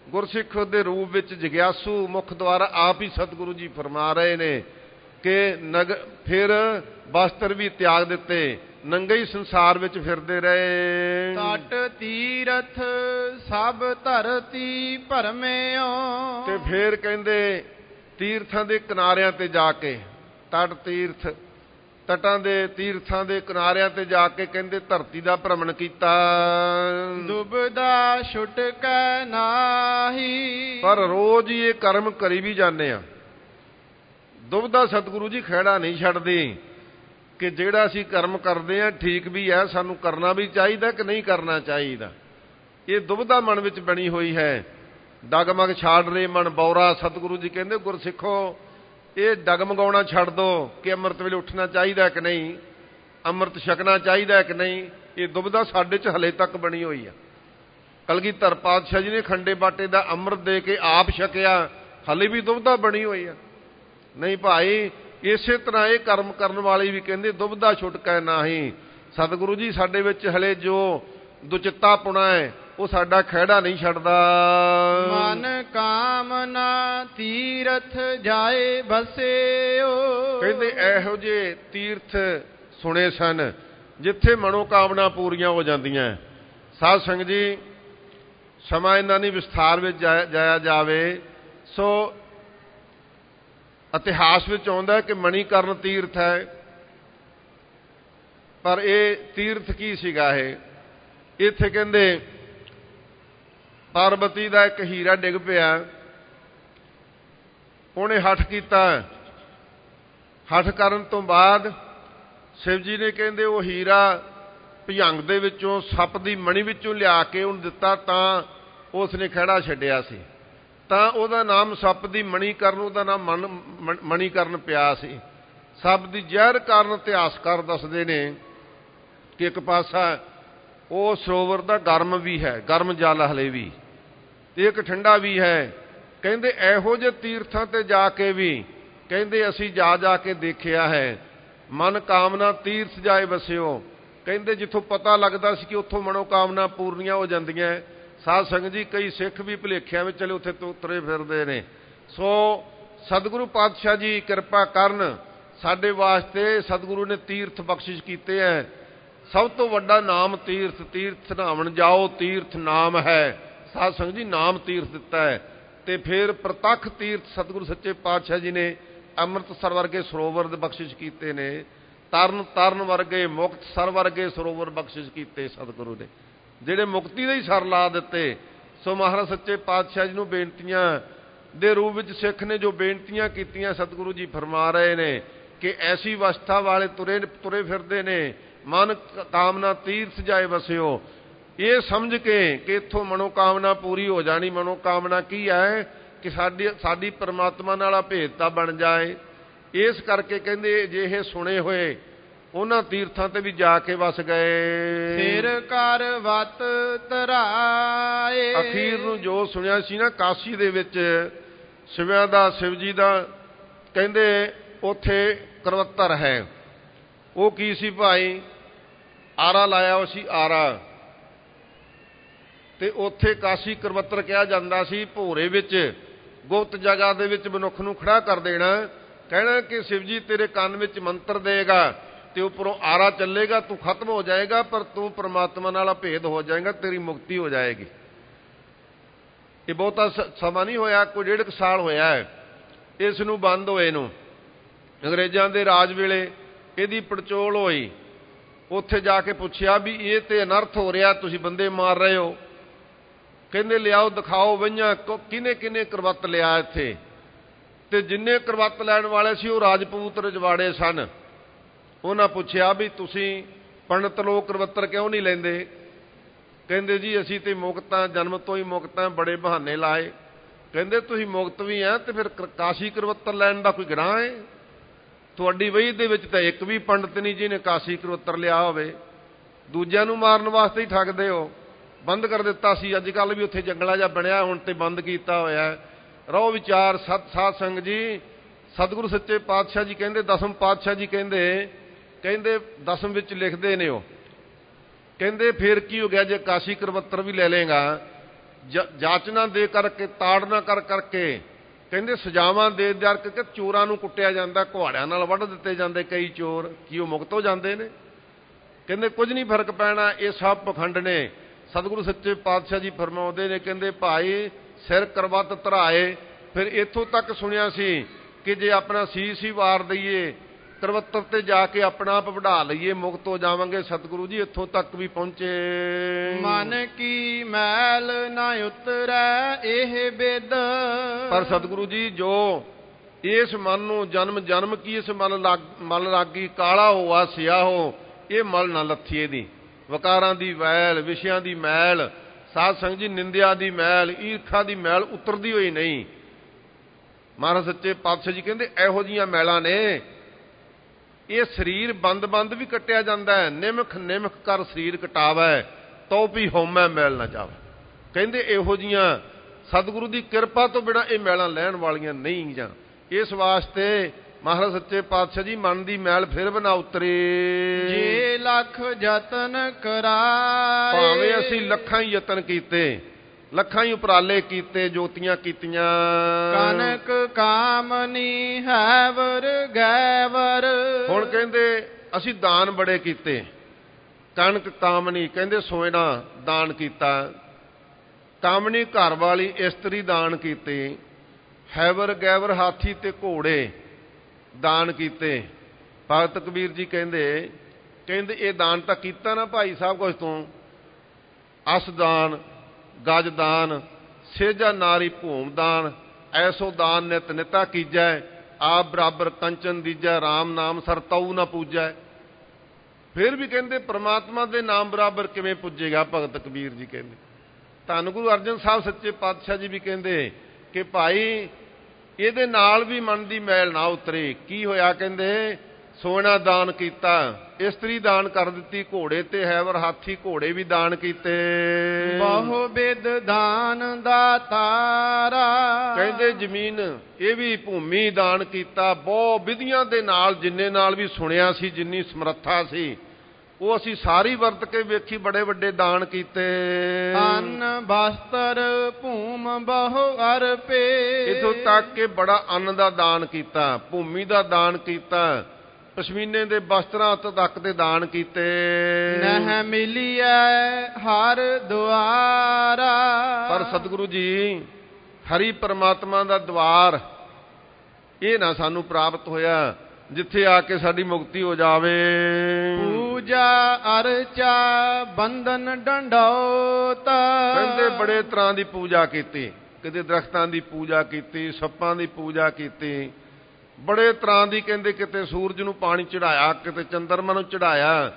ਗੁਰਸਿੱਖ ਦੇ ਰੂਪ ਵਿੱਚ ਜਗਿਆਸੂ ਮੁੱਖ ਦੁਆਰਾ ਆਪ ਹੀ ਸਤਿਗੁਰੂ ਜੀ ਫਰਮਾ ਰਹੇ ਨੇ ਕਿ ਨਗ ਫਿਰ ਵਸਤਰ ਵੀ ਤਿਆਗ ਦਿੱਤੇ, ਨੰਗੇ ਹੀ ਸੰਸਾਰ ਵਿੱਚ ਫਿਰਦੇ ਰਹੇ। ਤਟ ਤੀਰਥ ਸਭ ਧਰਤੀ ਭਰਮਿਓ। ਤੇ ਫਿਰ ਕਹਿੰਦੇ ਤੀਰਥਾਂ ਦੇ ਕਿਨਾਰਿਆਂ ਤੇ ਜਾ ਕੇ, ਤਟ ਤੀਰਥ ਤਟਾਂ ਦੇ ਤੀਰਥਾਂ ਦੇ ਕਿਨਾਰਿਆਂ ਤੇ ਜਾ ਕੇ ਕਹਿੰਦੇ ਧਰਤੀ ਦਾ ਭ੍ਰਮਣ ਕੀਤਾ। ਦੁਬਦਾ ਛੁਟਕੈ ਨਾਹੀ। ਪਰ ਰੋਜ਼ ਹੀ ਇਹ ਕਰਮ ਕਰੀ ਵੀ ਜਾਂਦੇ ਆ। ਦੁਬਦਾ ਸਤਿਗੁਰੂ ਜੀ ਖਹਿੜਾ ਨਹੀਂ ਛੱਡਦੇ ਕਿ ਜਿਹੜਾ ਅਸੀਂ ਕਰਮ ਕਰਦੇ ਆ ਠੀਕ ਵੀ ਹੈ, ਸਾਨੂੰ ਕਰਨਾ ਵੀ ਚਾਹੀਦਾ ਕਿ ਨਹੀਂ ਕਰਨਾ ਚਾਹੀਦਾ। ਇਹ ਦੁਬਦਾ ਮਨ ਵਿੱਚ ਬਣੀ ਹੋਈ ਹੈ। ਡਗਮਗ ਛਾੜ ਰੇ ਮਨ ਬੌਰਾ। ਸਤਿਗੁਰੂ ਜੀ ਕਹਿੰਦੇ ਗੁਰਸਿੱਖੋ ਇਹ ਡਗਮਗਾਉਣਾ ਛੱਡ ਦਿਓ ਕਿ ਅੰਮ੍ਰਿਤ ਵੇਲੇ ਉੱਠਣਾ ਚਾਹੀਦਾ ਕਿ ਨਹੀਂ, ਅੰਮ੍ਰਿਤ ਛਕਣਾ ਚਾਹੀਦਾ ਕਿ ਨਹੀਂ। ਇਹ ਦੁਬਦਾ ਸਾਡੇ 'ਚ ਹਲੇ ਤੱਕ ਬਣੀ ਹੋਈ ਆ। ਕਲਗੀਧਰ ਪਾਤਸ਼ਾਹ ਜੀ ਨੇ ਖੰਡੇ ਬਾਟੇ ਦਾ ਅੰਮ੍ਰਿਤ ਦੇ ਕੇ ਆਪ ਛਕਿਆ, ਹਲੇ ਵੀ ਦੁਬਦਾ ਬਣੀ ਹੋਈ ਆ। ਨਹੀਂ ਭਾਈ, ਇਸੇ ਤਰ੍ਹਾਂ ਇਹ ਕਰਮ ਕਰਨ ਵਾਲੇ ਵੀ ਕਹਿੰਦੇ ਦੁਬਦਾ ਛੁਟਕੈ ਨਾਹੀ। ਸਤਿਗੁਰੂ ਜੀ ਸਾਡੇ ਵਿੱਚ ਹਲੇ ਜੋ ਦੁਚਿੱਤਾਪੁਣਾ ਹੈ ਉਹ ਸਾਡਾ ਖਹਿੜਾ ਨਹੀਂ ਛੱਡਦਾ। ਮਨ ਕਾਮਨਾ ਤੀਰਥ ਜਾਏ ਬਸਿਓ। ਕਹਿੰਦੇ ਇਹੋ ਜਿਹੇ ਤੀਰਥ ਸੁਣੇ ਸਨ ਜਿੱਥੇ ਮਨੋ ਕਾਮਨਾ ਪੂਰੀਆਂ ਹੋ ਜਾਂਦੀਆਂ। ਸਾਧ ਸੰਗਤ ਜੀ, ਸਮਾਂ ਇਹਨਾਂ ਨਹੀਂ ਵਿਸਥਾਰ ਵਿੱਚ ਜਾਇਆ ਜਾਵੇ। ਸੋ ਇਤਿਹਾਸ ਵਿੱਚ ਆਉਂਦਾ ਕਿ ਮਣੀਕਰਨ ਤੀਰਥ ਹੈ, ਪਰ ਇਹ ਤੀਰਥ ਕੀ ਸੀਗਾ? ਇਹ ਇੱਥੇ ਕਹਿੰਦੇ ਪਾਰਬਤੀ ਦਾ ਇੱਕ ਹੀਰਾ ਡਿੱਗ ਪਿਆ, ਉਹਨੇ ਹੱਠ ਕੀਤਾ। ਹੱਠ ਕਰਨ ਤੋਂ ਬਾਅਦ ਸ਼ਿਵ ਜੀ ਨੇ ਕਹਿੰਦੇ ਉਹ ਹੀਰਾ ਭੁਜੰਗ ਦੇ ਵਿੱਚੋਂ ਸੱਪ ਦੀ ਮਣੀ ਵਿੱਚੋਂ ਲਿਆ ਕੇ ਉਹਨੂੰ ਦਿੱਤਾ, ਤਾਂ ਉਸ ਨੇ ਖਹਿੜਾ ਛੱਡਿਆ ਸੀ। ਤਾਂ ਉਹਦਾ ਨਾਮ ਸੱਪ ਦੀ ਮਣੀਕਰਨ, ਉਹਦਾ ਨਾਮ ਮਨ ਮਣੀਕਰਨ ਪਿਆ ਸੀ। ਸੱਪ ਦੀ ਜ਼ਹਿਰ ਕਾਰਨ ਇਤਿਹਾਸਕਾਰ ਦੱਸਦੇ ਨੇ ਕਿ ਇੱਕ ਪਾਸਾ ਉਹ ਸਰੋਵਰ ਦਾ ਗਰਮ ਵੀ ਹੈ, ਗਰਮ ਜਲ ਹਲੇ ਵੀ, ਤੇ ਇੱਕ ਠੰਡਾ ਵੀ ਹੈ। ਕਹਿੰਦੇ ਇਹੋ ਜਿਹੇ ਤੀਰਥਾਂ ਤੇ ਜਾ ਕੇ ਵੀ ਕਹਿੰਦੇ ਅਸੀਂ ਜਾ ਜਾ ਕੇ ਦੇਖਿਆ ਹੈ। ਮਨ ਕਾਮਨਾ ਤੀਰਥ ਜਾਏ ਵਸਿਓ। ਕਹਿੰਦੇ ਜਿੱਥੋਂ ਪਤਾ ਲੱਗਦਾ ਸੀ ਕਿ ਉੱਥੋਂ ਮਨੋ ਕਾਮਨਾ ਪੂਰਨੀਆਂ ਹੋ ਜਾਂਦੀਆਂ। ਸਾਧ ਸੰਗਤ ਜੀ, ਕਈ ਸਿੱਖ ਵੀ ਭੁਲੇਖਿਆਂ ਵਿੱਚ ਚਲੇ ਉੱਥੇ ਤੁਰੇ ਫਿਰਦੇ ਨੇ। ਸੋ ਸਤਿਗੁਰੂ ਪਾਤਸ਼ਾਹ ਜੀ ਕਿਰਪਾ ਕਰਨ ਸਾਡੇ ਵਾਸਤੇ। ਸਤਿਗੁਰੂ ਨੇ ਤੀਰਥ ਬਖਸ਼ਿਸ਼ ਕੀਤੇ ਹੈ। ਸਭ ਤੋਂ ਵੱਡਾ ਨਾਮ ਤੀਰਥ। ਤੀਰਥ ਨਹਾਉਣ ਜਾਓ, ਤੀਰਥ ਨਾਮ ਹੈ। ਸਾਧ ਸੰਗਤ ਜੀ, ਨਾਮ ਤੀਰਥ ਦਿੱਤਾ ਹੈ। ਤੇ ਫਿਰ ਪ੍ਰਤੱਖ ਤੀਰਥ ਸਤਿਗੁਰੂ ਸੱਚੇ ਪਾਤਸ਼ਾਹ ਜੀ ਨੇ ਅੰਮ੍ਰਿਤਸਰ ਵਰਗੇ ਸਰੋਵਰ ਦੇ ਬਖਸ਼ਿਸ਼ ਕੀਤੇ ਨੇ। ਤਰਨ ਤਾਰਨ ਵਰਗੇ, ਮੁਕਤਸਰ ਵਰਗੇ ਸਰੋਵਰ ਬਖਸ਼ਿਸ਼ ਕੀਤੇ ਸਤਿਗੁਰੂ ਨੇ, ਜਿਹੜੇ ਮੁਕਤੀ ਦੇ ਹੀ ਸਰ ਲਾ ਦਿੱਤੇ। ਸੋ ਮਹਾਰਾਜ ਸੱਚੇ ਪਾਤਸ਼ਾਹ ਜੀ ਨੂੰ ਬੇਨਤੀਆਂ ਦੇ ਰੂਪ ਵਿੱਚ ਸਿੱਖ ਨੇ ਜੋ ਬੇਨਤੀਆਂ ਕੀਤੀਆਂ, ਸਤਿਗੁਰੂ ਜੀ ਫਰਮਾ ਰਹੇ ਨੇ ਕਿ ਐਸੀ ਅਵਸਥਾ ਵਾਲੇ ਤੁਰੇ ਤੁਰੇ ਫਿਰਦੇ ਨੇ, ਮਨ ਕਾਮਨਾ ਤੀਰਥ ਜਾਏ ਵਸਿਓ। ਇਹ ਸਮਝ ਕੇ ਕਿ ਇੱਥੋਂ ਮਨੋ ਕਾਮਨਾ ਪੂਰੀ ਹੋ ਜਾਣੀ। ਮਨੋ ਕਾਮਨਾ ਕੀ ਹੈ? ਕਿ ਸਾਡੀ ਸਾਡੀ ਪਰਮਾਤਮਾ ਨਾਲ ਭੇਦਤਾ ਬਣ ਜਾਏ। ਇਸ ਕਰਕੇ ਕਹਿੰਦੇ ਜੇ ਇਹ ਸੁਣੇ ਹੋਏ ਉਹਨਾਂ ਤੀਰਥਾਂ ਤੇ ਵੀ ਜਾ ਕੇ ਵਸ ਗਏ। ਫਿਰ ਕਰ ਵਤ ਤਰਾਏ। ਅਖੀਰ ਨੂੰ ਜੋ ਸੁਣਿਆ ਸੀ ਨਾ ਕਾਸ਼ੀ ਦੇ ਵਿੱਚ ਸ਼ਿਵਿਆਂ ਦਾ, ਸ਼ਿਵ ਜੀ ਦਾ, ਕਹਿੰਦੇ ਉੱਥੇ ਕਰਵੱਤਰ ਹੈ। ਉਹ ਕੀ ਸੀ ਭਾਈ? ਆਰਾ ਲਾਇਆ ਉਹ ਸੀ, ਆਰਾ। ਤੇ ਉੱਥੇ ਕਾਸ਼ੀ ਕਰਵੱਤਰ ਕਿਹਾ ਜਾਂਦਾ ਸੀ। ਭੋਰੇ ਵਿੱਚ ਗੁਪਤ ਜਗ੍ਹਾ ਦੇ ਵਿੱਚ ਮਨੁੱਖ ਨੂੰ ਖੜਾ ਕਰ ਦੇਣਾ, ਕਹਿਣਾ ਕਿ ਸ਼ਿਵ ਜੀ ਤੇਰੇ ਕੰਨ ਵਿੱਚ ਮੰਤਰ ਦੇਗਾ ਤੇ ਉੱਪਰੋਂ ਆਰਾ ਚੱਲੇਗਾ, ਤੂੰ ਖਤਮ ਹੋ ਜਾਏਗਾ, ਪਰ ਤੂੰ ਪ੍ਰਮਾਤਮਾ ਨਾਲ ਭੇਦ ਹੋ ਜਾਏਗਾ, ਤੇਰੀ ਮੁਕਤੀ ਹੋ ਜਾਏਗੀ। ਇਹ ਬਹੁਤਾ ਸਮਾਂ ਨਹੀਂ ਹੋਇਆ, ਕੋਈ ਡੇਢ ਕੁ ਸਾਲ ਹੋਇਆ ਹੈ ਇਸ ਨੂੰ ਬੰਦ ਹੋਏ ਨੂੰ। ਅੰਗਰੇਜ਼ਾਂ ਦੇ ਰਾਜ ਵੇਲੇ ਇਹਦੀ ਪੜਚੋਲ ਹੋਈ। ਉੱਥੇ ਜਾ ਕੇ ਪੁੱਛਿਆ ਵੀ ਇਹ ਤੇ ਅਨਰਥ ਹੋ ਰਿਹਾ, ਤੁਸੀਂ ਬੰਦੇ ਮਾਰ ਰਹੇ ਹੋ। ਕਹਿੰਦੇ ਲਿਆਓ, ਦਿਖਾਓ ਵਈਆਂ ਕਿਹਨੇ ਕਿਹਨੇ ਕਰਵੱਤ ਲਿਆ ਇੱਥੇ। ਤੇ ਜਿੰਨੇ ਕਰਵੱਤ ਲੈਣ ਵਾਲੇ ਸੀ ਉਹ ਰਾਜਪੂਤ ਰਜਵਾੜੇ ਸਨ। ਉਹਨਾਂ ਪੁੱਛਿਆ ਵੀ ਤੁਸੀਂ ਪੰਡਤ ਲੋਕ ਕਰਵੱਤਰ ਕਿਉਂ ਨਹੀਂ ਲੈਂਦੇ? ਕਹਿੰਦੇ ਜੀ ਅਸੀਂ ਤੇ ਮੁਕਤ ਹਾਂ, ਜਨਮ ਤੋਂ ਹੀ ਮੁਕਤ ਹਾਂ, ਬੜੇ ਬਹਾਨੇ ਲਾਏ। ਕਹਿੰਦੇ ਤੁਸੀਂ ਮੁਕਤ ਵੀ ਆ ਤੇ ਫਿਰ ਕਾਸ਼ੀ ਕਰਵੱਤਰ ਲੈਣ ਦਾ ਕੋਈ ਗੁਨਾਹ ਹੈ? ਤੁਹਾਡੀ ਵਹੀ ਦੇ ਵਿੱਚ ਤਾਂ ਇੱਕ ਵੀ ਪੰਡਤ ਨਹੀਂ ਜਿਹਨੇ ਕਾਸ਼ੀ ਕਰਵੱਤਰ ਲਿਆ ਹੋਵੇ। ਦੂਜਿਆਂ ਨੂੰ ਮਾਰਨ ਵਾਸਤੇ ਹੀ ਠੱਗਦੇ ਹੋ। ਬੰਦ ਕਰ ਦਿੱਤਾ ਸੀ, ਅੱਜ ਕੱਲ੍ਹ ਵੀ ਉੱਥੇ ਜੰਗਲਾ ਜਿਹਾ ਬਣਿਆ, ਹੁਣ ਤੇ ਬੰਦ ਕੀਤਾ ਹੋਇਆ। ਰਹੋ ਵਿਚਾਰ ਸਤ ਸਾਧ ਸੰਗਤ ਜੀ। ਸਤਿਗੁਰੂ ਸੱਚੇ ਪਾਤਸ਼ਾਹ ਜੀ ਕਹਿੰਦੇ, ਦਸਮ ਪਾਤਸ਼ਾਹ ਜੀ ਕਹਿੰਦੇ ਕਹਿੰਦੇ ਦਸਮ ਵਿੱਚ ਲਿਖਦੇ ਨੇ ਉਹ, ਕਹਿੰਦੇ ਫਿਰ ਕੀ ਹੋ ਗਿਆ ਜੇ ਕਾਸ਼ੀ ਕਰਵੱਤਰ ਵੀ ਲੈ ਲੇਗਾ ਜਾਚਨਾ ਦੇ ਕਰਕੇ, ਤਾੜਨਾ ਕਰ ਕਰਕੇ, ਕਹਿੰਦੇ ਸਜ਼ਾਵਾਂ ਦੇ ਦੇ ਕਰਕੇ ਚੋਰਾਂ ਨੂੰ ਕੁੱਟਿਆ ਜਾਂਦਾ, ਕੁਹਾੜਿਆਂ ਨਾਲ ਵੱਢ ਦਿੱਤੇ ਜਾਂਦੇ ਕਈ ਚੋਰ। ਕੀ ਉਹ ਮੁਕਤ ਹੋ ਜਾਂਦੇ ਨੇ? ਕਹਿੰਦੇ ਕੁਝ ਨਹੀਂ ਫਰਕ ਪੈਣਾ, ਇਹ ਸਭ ਪਖੰਡ ਨੇ। ਸਤਿਗੁਰੂ ਸੱਚੇ ਪਾਤਸ਼ਾਹ ਜੀ ਫਰਮਾਉਂਦੇ ਨੇ, ਕਹਿੰਦੇ ਭਾਈ ਸਿਰ ਕਰਵਤ ਧਰਾਏ। ਫਿਰ ਇੱਥੋਂ ਤੱਕ ਸੁਣਿਆ ਸੀ ਕਿ ਜੇ ਆਪਣਾ ਸੀਸ ਹੀ ਵਾਰ ਦਈਏ, ਕਰਵੱਤਰ ਤੇ ਜਾ ਕੇ ਆਪਣਾ ਆਪ ਵਢਾ ਲਈਏ, ਮੁਕਤ ਹੋ ਜਾਵਾਂਗੇ। ਸਤਿਗੁਰੂ ਜੀ ਇੱਥੋਂ ਤੱਕ ਵੀ ਪਹੁੰਚੇ। ਮਨ ਕੀ ਮੈਲ ਨਾ ਉਤਰੈ ਇਹ ਬਿਦ। ਪਰ ਸਤਿਗੁਰੂ ਜੀ ਜੋ ਇਸ ਮਨ ਨੂੰ ਜਨਮ ਜਨਮ ਕੀ ਇਸ ਮਨ ਲੱਗ ਮਨ ਲਾਗੀ ਕਾਲਾ ਹੋਆ ਸਿਆ ਹੋ, ਇਹ ਮਲ ਨਾ ਲੱਥੀਏ ਦੀ। ਵਕਾਰਾਂ ਦੀ ਮੈਲ, ਵਿਸ਼ਿਆਂ ਦੀ ਮੈਲ, ਸਾਧ ਸੰਗਤ ਜੀ ਨਿੰਦਿਆ ਦੀ ਮੈਲ, ਈਰਖਾ ਦੀ ਮੈਲ ਉਤਰਦੀ ਹੋਈ ਨਹੀਂ। ਮਹਾਰਾਜ ਸੱਚੇ ਪਾਤਸ਼ਾਹ ਜੀ ਕਹਿੰਦੇ ਇਹੋ ਜਿਹੀਆਂ ਮੈਲਾਂ ਨੇ, ਇਹ ਸਰੀਰ ਬੰਦ ਬੰਦ ਵੀ ਕੱਟਿਆ ਜਾਂਦਾ ਹੈ। ਨਿਮਖ ਨਿਮਖ ਕਰ ਸਰੀਰ ਕਟਾਵੈ, ਤੋ ਵੀ ਹਉਮੈ ਮੈਲ ਨਾ ਜਾਵੇ। ਕਹਿੰਦੇ ਇਹੋ ਜਿਹੀਆਂ ਸਤਿਗੁਰੂ ਦੀ ਕਿਰਪਾ ਤੋਂ ਬਿਨਾਂ ਇਹ ਮੈਲਾਂ ਲੈਣ ਵਾਲੀਆਂ ਨਹੀਂ ਜਾਂ। ਇਸ ਵਾਸਤੇ ਮਹਾਰਾਜ ਸੱਚੇ ਪਾਤਸ਼ਾਹ ਜੀ ਮਨ ਦੀ ਮੈਲ ਫਿਰ ਬਣਾ ਉਤਰੇ। ਜੇ ਲੱਖ ਯਤਨ ਕਰਾਏ, ਭਾਵੇਂ ਅਸੀਂ ਲੱਖਾਂ ਹੀ ਯਤਨ ਕੀਤੇ, ਲੱਖਾਂ ਹੀ ਉਪਰਾਲੇ ਕੀਤੇ, ਜੋਤੀਆਂ ਕੀਤੀਆਂ, ਕਨਕ ਕਾਮਨੀ ਹੈਵਰ ਗੈਵਰ। ਹੁਣ ਕਹਿੰਦੇ ਅਸੀਂ ਦਾਨ ਬੜੇ ਕੀਤੇ, ਕਣਕ ਕਾਮਨੀ ਕਹਿੰਦੇ ਸੋਇਣਾ ਦਾਨ ਕੀਤਾ, ਕਾਮਨੀ ਘਰ ਵਾਲੀ ਇਸਤਰੀ ਦਾਨ ਕੀਤੀ, ਹੈਵਰ ਗੈਵਰ ਹਾਥੀ ਤੇ ਘੋੜੇ ਦਾਨ ਕੀਤੇ। ਭਗਤ ਕਬੀਰ ਜੀ ਕਹਿੰਦੇ ਕਹਿੰਦੇ ਇਹ ਦਾਨ ਤਾਂ ਕੀਤਾ ਨਾ ਭਾਈ ਸਾਹਿਬ ਕੁਛ ਤੋਂ, ਅਸ ਦਾਨ, ਗਜ ਦਾਨ, ਸੇਜਾ ਨਾਰੀ ਭੂਮ ਦਾਨ, ਐਸੋ ਦਾਨ ਨਿਤ ਨਿਤਾ ਕੀਜੈ, ਆਪ ਬਰਾਬਰ ਕੰਚਨ ਦੀਜੈ, ਰਾਮ ਨਾਮ ਸਰ ਤਉ ਨਾ ਪੂਜੈ। ਫਿਰ ਵੀ ਕਹਿੰਦੇ ਪ੍ਰਮਾਤਮਾ ਦੇ ਨਾਮ ਬਰਾਬਰ ਕਿਵੇਂ ਪੁੱਜੇਗਾ? ਭਗਤ ਕਬੀਰ ਜੀ ਕਹਿੰਦੇ। ਧੰਨ ਗੁਰੂ ਅਰਜਨ ਸਾਹਿਬ ਸੱਚੇ ਪਾਤਸ਼ਾਹ ਜੀ ਵੀ ਕਹਿੰਦੇ ਕਿ ਭਾਈ ਇਹਦੇ ਨਾਲ ਵੀ ਮਨ ਦੀ ਮੈਲ ਨਾ ਉਤਰੇ। ਕੀ ਹੋਇਆ? ਕਹਿੰਦੇ ਸੋਨਾ ਦਾਨ ਕੀਤਾ, ਇਸਤਰੀ ਦਾਨ ਕਰ ਦਿੱਤੀ, ਘੋੜੇ ਤੇ ਹੈਵਰ ਹਾਥੀ ਘੋੜੇ ਵੀ ਦਾਨ ਕੀਤੇ। ਬਹੁ ਬਿਦ ਦਾਨ ਦਾਤਾਰਾ, ਕਹਿੰਦੇ ਜ਼ਮੀਨ ਇਹ ਵੀ ਭੂਮੀ ਦਾਨ ਕੀਤਾ। ਬਹੁਤ ਵਿਧੀਆਂ ਦੇ ਨਾਲ, ਜਿੰਨੇ ਨਾਲ ਵੀ ਸੁਣਿਆ ਸੀ, ਜਿੰਨੀ ਸਮਰੱਥਾ ਸੀ, ਉਹ ਅਸੀਂ ਸਾਰੀ ਵਰਤ ਕੇ ਵੇਖੀ, ਬੜੇ ਵੱਡੇ ਦਾਨ ਕੀਤੇ। ਅੰਨ ਬਸਤਰ ਭੂਮ ਬਹੁ ਅਰਪੇ, ਇੱਥੋਂ ਤੱਕ ਕਿ ਬੜਾ ਅੰਨ ਦਾ ਦਾਨ ਕੀਤਾ, ਭੂਮੀ ਦਾ ਦਾਨ ਕੀਤਾ, ਪਸ਼ਮੀਨੇ ਦੇ ਵਸਤਰਾਂ ਤੱਕ ਦੇ ਦਾਨ ਕੀਤੇ। ਨਹਿ ਮਿਲੀਐ ਹਰ ਦੁਆਰਾ, ਪਰ ਸਤਿਗੁਰੂ ਜੀ ਹਰੀ ਪਰਮਾਤਮਾ ਦਾ ਦਵਾਰ ਇਹ ਨਾ ਸਾਨੂੰ ਪ੍ਰਾਪਤ ਹੋਇਆ ਜਿੱਥੇ ਆ ਕੇ ਸਾਡੀ ਮੁਕਤੀ ਹੋ ਜਾਵੇ। ਪੂਜਾ ਅਰਚਾ ਬੰਧਨ ਡੰਡੌਤ, ਕਹਿੰਦੇ ਬੜੇ ਤਰ੍ਹਾਂ ਦੀ ਪੂਜਾ ਕੀਤੀ, ਕਿਤੇ ਦਰਖਤਾਂ ਦੀ ਪੂਜਾ ਕੀਤੀ, ਸੱਪਾਂ ਦੀ ਪੂਜਾ ਕੀਤੀ, ਬੜੇ ਤਰ੍ਹਾਂ ਦੀ। ਕਹਿੰਦੇ ਕਿਤੇ ਸੂਰਜ ਨੂੰ ਪਾਣੀ ਚੜਾਇਆ, ਕਿਤੇ ਚੰਦਰਮਾ ਨੂੰ ਚੜਾਇਆ।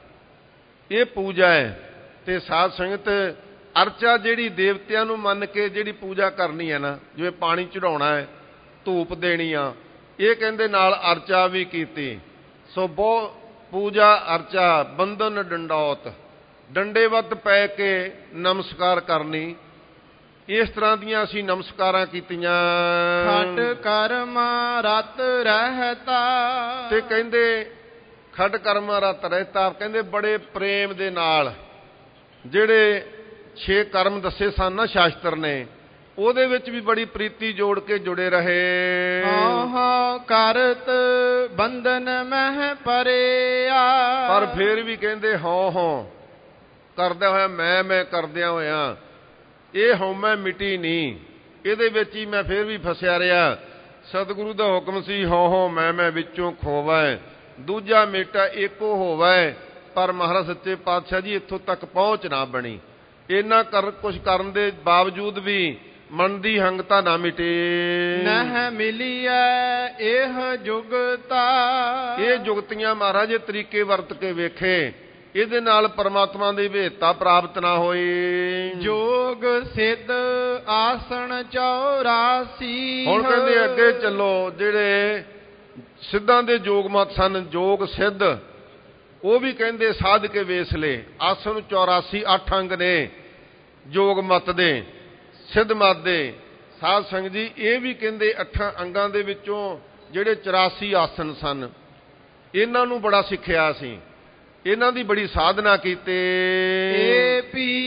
ਇਹ ਪੂਜਾ ਹੈ। ਤੇ ਸਾਧ ਸੰਗਤ ਅਰਚਾ ਜਿਹੜੀ ਦੇਵਤਿਆਂ ਨੂੰ ਮੰਨ ਕੇ ਜਿਹੜੀ ਪੂਜਾ ਕਰਨੀ ਹੈ ਨਾ, ਜਿਵੇਂ ਪਾਣੀ ਚੜਾਉਣਾ ਹੈ, ਧੂਪ ਦੇਣੀ ਆ, ਇਹ ਕਹਿੰਦੇ ਨਾਲ ਅਰਚਾ ਵੀ ਕੀਤੀ। ਸੋ ਬਹੁ ਪੂਜਾ ਅਰਚਾ ਬੰਧਨ ਡੰਡੌਤ, ਡੰਡੇ ਵੱਧ ਪੈ ਕੇ ਨਮਸਕਾਰ ਕਰਨੀ। ਇਸ ਤਰ੍ਹਾਂ ਦੀਆਂ ਅਸੀਂ ਨਮਸਕਾਰਾਂ ਕੀਤੀਆਂ। ਖਟ ਕਰਮ ਰਤ ਰਹਿਤਾ, ਤੇ ਕਹਿੰਦੇ ਖਟ ਕਰਮ ਰਤ ਰਹਿਤਾ, ਕਹਿੰਦੇ ਬੜੇ ਪ੍ਰੇਮ ਦੇ ਨਾਲ ਜਿਹੜੇ ਛੇ ਕਰਮ ਦੱਸੇ ਸਨ ਨਾ ਸ਼ਾਸਤਰ ਨੇ, ਉਹਦੇ ਵਿੱਚ ਵੀ ਬੜੀ ਪ੍ਰੀਤੀ ਜੋੜ ਕੇ ਜੁੜੇ ਰਹੇ। ਹਾਂ ਕਰਤ ਬੰਧਨ ਮਹਿ ਪਰਿਆ, ਪਰ ਫਿਰ ਵੀ ਕਹਿੰਦੇ ਹਉ ਹਉ ਕਰਦਿਆਂ ਹੋਇਆ, ਮੈਂ ਮੈਂ ਕਰਦਿਆਂ ਹੋਇਆ ਇਹ ਹਉਮੈ ਮਿਟੀ ਨਹੀਂ, ਇਹਦੇ ਵਿੱਚ ਹੀ ਮੈਂ ਫਿਰ ਵੀ ਫਸਿਆ ਰਿਹਾ। ਸਤਿਗੁਰੂ ਦਾ ਹੁਕਮ ਸੀ ਹਉ ਹਉ ਮੈਂ ਮੈਂ ਵਿੱਚੋਂ ਖੋਵੈ, ਦੂਜਾ ਮੇਟਾ ਏਕੋ ਹੋਵੈ। ਪਰ ਮਹਾਰਾਜ ਸੱਚੇ ਪਾਤਸ਼ਾਹ ਜੀ ਇੱਥੋਂ ਤੱਕ ਪਹੁੰਚ ਨਾ ਬਣੀ। ਇੰਨਾ ਕਰ ਕੁਛ ਕਰਨ ਦੇ ਬਾਵਜੂਦ ਵੀ ਮਨ ਦੀ ਹੰਗਤਾ ਨਾ ਮਿਟੇ। ਨਹਿ ਮਿਲੀਐ ਇਹ ਜੁਗਤਾ, ਇਹ ਜੁਗਤੀਆਂ ਮਹਾਰਾਜ ਇਹ ਤਰੀਕੇ ਵਰਤ ਕੇ ਵੇਖੇ, ਇਹਦੇ ਨਾਲ ਪਰਮਾਤਮਾ ਦੀ ਭੇਟਤਾ ਪ੍ਰਾਪਤ ਨਾ ਹੋਈ। ਜੋਗ ਸਿੱਧ ਆਸਣ ਚੌਰਾਸੀ, ਹੁਣ ਕਹਿੰਦੇ ਅੱਗੇ ਚੱਲੋ। ਜਿਹੜੇ ਸਿੱਧਾਂ ਦੇ ਜੋਗ ਮਤ ਸਨ, ਜੋਗ ਸਿੱਧ, ਉਹ ਵੀ ਕਹਿੰਦੇ ਸਾਧ ਕੇ ਵੇਸ ਲਏ। ਆਸਣ ਚੌਰਾਸੀ ਅੱਠ ਅੰਗ ਨੇ ਜੋਗ ਮਤ ਦੇ, ਸਿੱਧ ਮਤ ਦੇ। ਸਾਧ ਸੰਗਤ ਜੀ ਇਹ ਵੀ ਕਹਿੰਦੇ ਅੱਠਾਂ ਅੰਗਾਂ ਦੇ ਵਿੱਚੋਂ ਜਿਹੜੇ ਚੁਰਾਸੀ ਆਸਣ ਸਨ, ਇਹਨਾਂ ਨੂੰ ਬੜਾ ਸਿੱਖਿਆ ਸੀ, ਇਹਨਾਂ ਦੀ ਬੜੀ ਸਾਧਨਾ ਕੀਤੀ। ਏ ਪੀ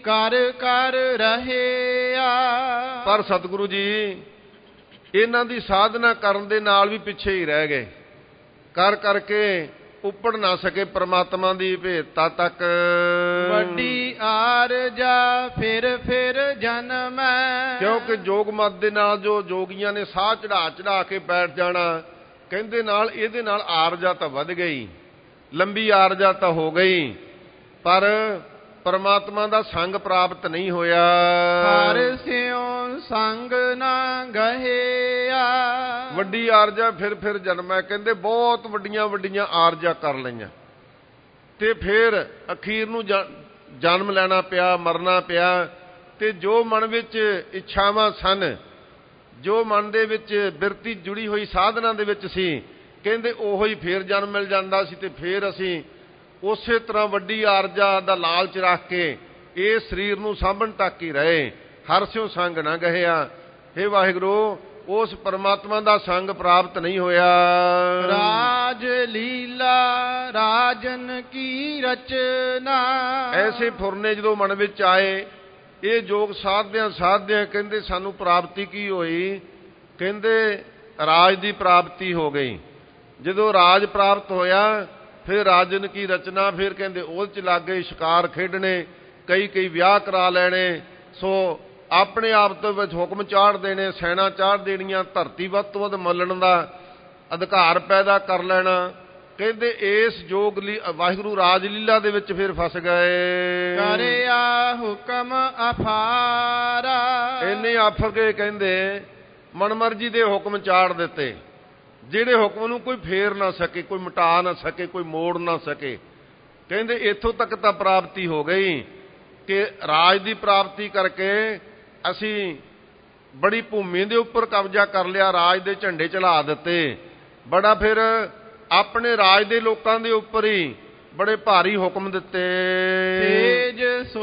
ਕਰ ਕਰ ਰਹਿਆ। ਪਰ ਸਤਿਗੁਰੂ ਜੀ ਇਹਨਾਂ ਦੀ ਸਾਧਨਾ ਕਰਨ ਦੇ ਨਾਲ ਵੀ ਪਿੱਛੇ ਹੀ ਰਹਿ ਗਏ, ਕਰ ਕਰਕੇ ਉੱਪੜ ਨਾ ਸਕੇ ਪ੍ਰਮਾਤਮਾ ਦੀ ਭੇਟਤਾ ਤੱਕ। ਵੱਡੀ ਆਰਜਾ ਫਿਰ ਫਿਰ ਜਨਮ, ਕਿਉਂਕਿ ਜੋਗ ਮਤ ਦੇ ਨਾਲ ਜੋ ਜੋਗੀਆਂ ਨੇ ਸਾਹ ਚੜਾ ਚੜਾ ਕੇ ਬੈਠ ਜਾਣਾ, ਕਹਿੰਦੇ ਨਾਲ ਇਹਦੇ ਨਾਲ ਆਰਜਾ ਤਾਂ ਵੱਧ ਗਈ, ਲੰਬੀ ਆਰਜਾ ਤਾਂ ਹੋ ਗਈ, ਪਰ ਪਰਮਾਤਮਾ ਦਾ ਸੰਗ ਪ੍ਰਾਪਤ ਨਹੀਂ ਹੋਇਆ। ਹਰ ਸਿਉ ਸੰਗ ਨਾ ਗਹਿਆ। ਵੱਡੀ ਆਰਜਾ ਫਿਰ ਫਿਰ ਜਨਮੈ, ਕਹਿੰਦੇ ਬਹੁਤ ਵੱਡੀਆਂ ਵੱਡੀਆਂ ਆਰਜਾ ਕਰ ਲਈਆਂ ਤੇ ਫਿਰ ਅਖੀਰ ਨੂੰ ਜਨਮ ਲੈਣਾ ਪਿਆ, ਮਰਨਾ ਪਿਆ। ਤੇ ਜੋ ਮਨ ਵਿੱਚ ਇੱਛਾਵਾਂ ਸਨ, ਜੋ ਮਨ ਦੇ ਵਿੱਚ ਬਿਰਤੀ ਜੁੜੀ ਹੋਈ ਸਾਧਨਾ ਦੇ ਵਿੱਚ ਸੀ, ਕਹਿੰਦੇ ਉਹੋ ਹੀ ਫੇਰ ਜਨਮ ਮਿਲ ਜਾਂਦਾ ਸੀ। ਤੇ ਫੇਰ ਅਸੀਂ ਉਸੇ ਤਰ੍ਹਾਂ ਵੱਡੀ ਆਰਜਾ ਦਾ ਲਾਲਚ ਰੱਖ ਕੇ ਇਹ ਸਰੀਰ ਨੂੰ ਸਾਂਭਣ ਤੱਕ ਹੀ ਰਹੇ, ਹਰ ਸਿਉ ਸੰਗ ਨਾ ਗਹਿਆ। ਹੇ ਵਾਹਿਗੁਰੂ, ਉਸ ਪਰਮਾਤਮਾ ਦਾ ਸੰਗ ਪ੍ਰਾਪਤ ਨਹੀਂ ਹੋਇਆ। ਰਾਜ ਲੀਲਾ ਰਾਜਨ ਕੀ ਰਚਨਾ। ਐਸੇ ਫੁਰਨੇ ਜਦੋਂ ਮਨ ਵਿੱਚ ਆਏ, ਇਹ ਜੋਗ ਸਾਧਦਿਆਂ ਸਾਧਦਿਆਂ ਕਹਿੰਦੇ ਸਾਨੂੰ ਪ੍ਰਾਪਤੀ ਕੀ ਹੋਈ? ਕਹਿੰਦੇ ਰਾਜ ਦੀ ਪ੍ਰਾਪਤੀ ਹੋ ਗਈ। ਜਦੋਂ ਰਾਜ ਪ੍ਰਾਪਤ ਹੋਇਆ, ਫਿਰ ਰਾਜਨ ਕੀ ਰਚਨਾ, ਫਿਰ ਕਹਿੰਦੇ ਉਹਦੇ 'ਚ ਲੱਗ ਗਏ ਸ਼ਿਕਾਰ ਖੇਡਣੇ, ਕਈ ਕਈ ਵਿਆਹ ਕਰਾ ਲੈਣੇ। ਸੋ ਆਪਣੇ ਆਪ ਤੋਂ ਵਿੱਚ ਹੁਕਮ ਚਾੜ ਦੇਣੇ, ਸੈਨਾ ਚਾੜ ਦੇਣੀਆਂ, ਧਰਤੀ ਵੱਧ ਤੋਂ ਵੱਧ ਮੱਲਣ ਦਾ ਅਧਿਕਾਰ ਪੈਦਾ ਕਰ ਲੈਣਾ। ਕਹਿੰਦੇ ਇਸ ਜੋਗ ਲਈ ਵਾਹਿਗੁਰੂ ਰਾਜ ਲੀਲਾ ਦੇ ਵਿੱਚ ਫਿਰ ਫਸ ਗਏ। ਕਰਿਆ ਹੁਕਮ ਅਫਾਰਾ। ਇੰਨੇ ਆਫਰ ਕੇ ਕਹਿੰਦੇ ਮਨਮਰਜ਼ੀ ਦੇ ਹੁਕਮ ਚਾੜ ਦਿੱਤੇ, ਜਿਹੜੇ ਹੁਕਮ ਨੂੰ ਕੋਈ ਫੇਰ ਨਾ ਸਕੇ, ਕੋਈ ਮਿਟਾ ਨਾ ਸਕੇ, ਕੋਈ ਮੋੜ ਨਾ ਸਕੇ। ਕਹਿੰਦੇ ਇੱਥੋਂ ਤੱਕ ਤਾਂ ਪ੍ਰਾਪਤੀ ਹੋ ਗਈ ਕਿ ਰਾਜ ਦੀ ਪ੍ਰਾਪਤੀ ਕਰਕੇ ਅਸੀਂ ਬੜੀ ਭੂਮੀ ਦੇ ਉੱਪਰ ਕਬਜ਼ਾ ਕਰ ਲਿਆ, ਰਾਜ ਦੇ ਝੰਡੇ ਚੜਾ ਦਿੱਤੇ। ਬੜਾ ਫਿਰ ਆਪਣੇ ਰਾਜ ਦੇ ਲੋਕਾਂ ਦੇ ਉੱਪਰ ਹੀ ਬੜੇ ਭਾਰੀ ਹੁਕਮ ਦਿੱਤੇ। ਤੇਜ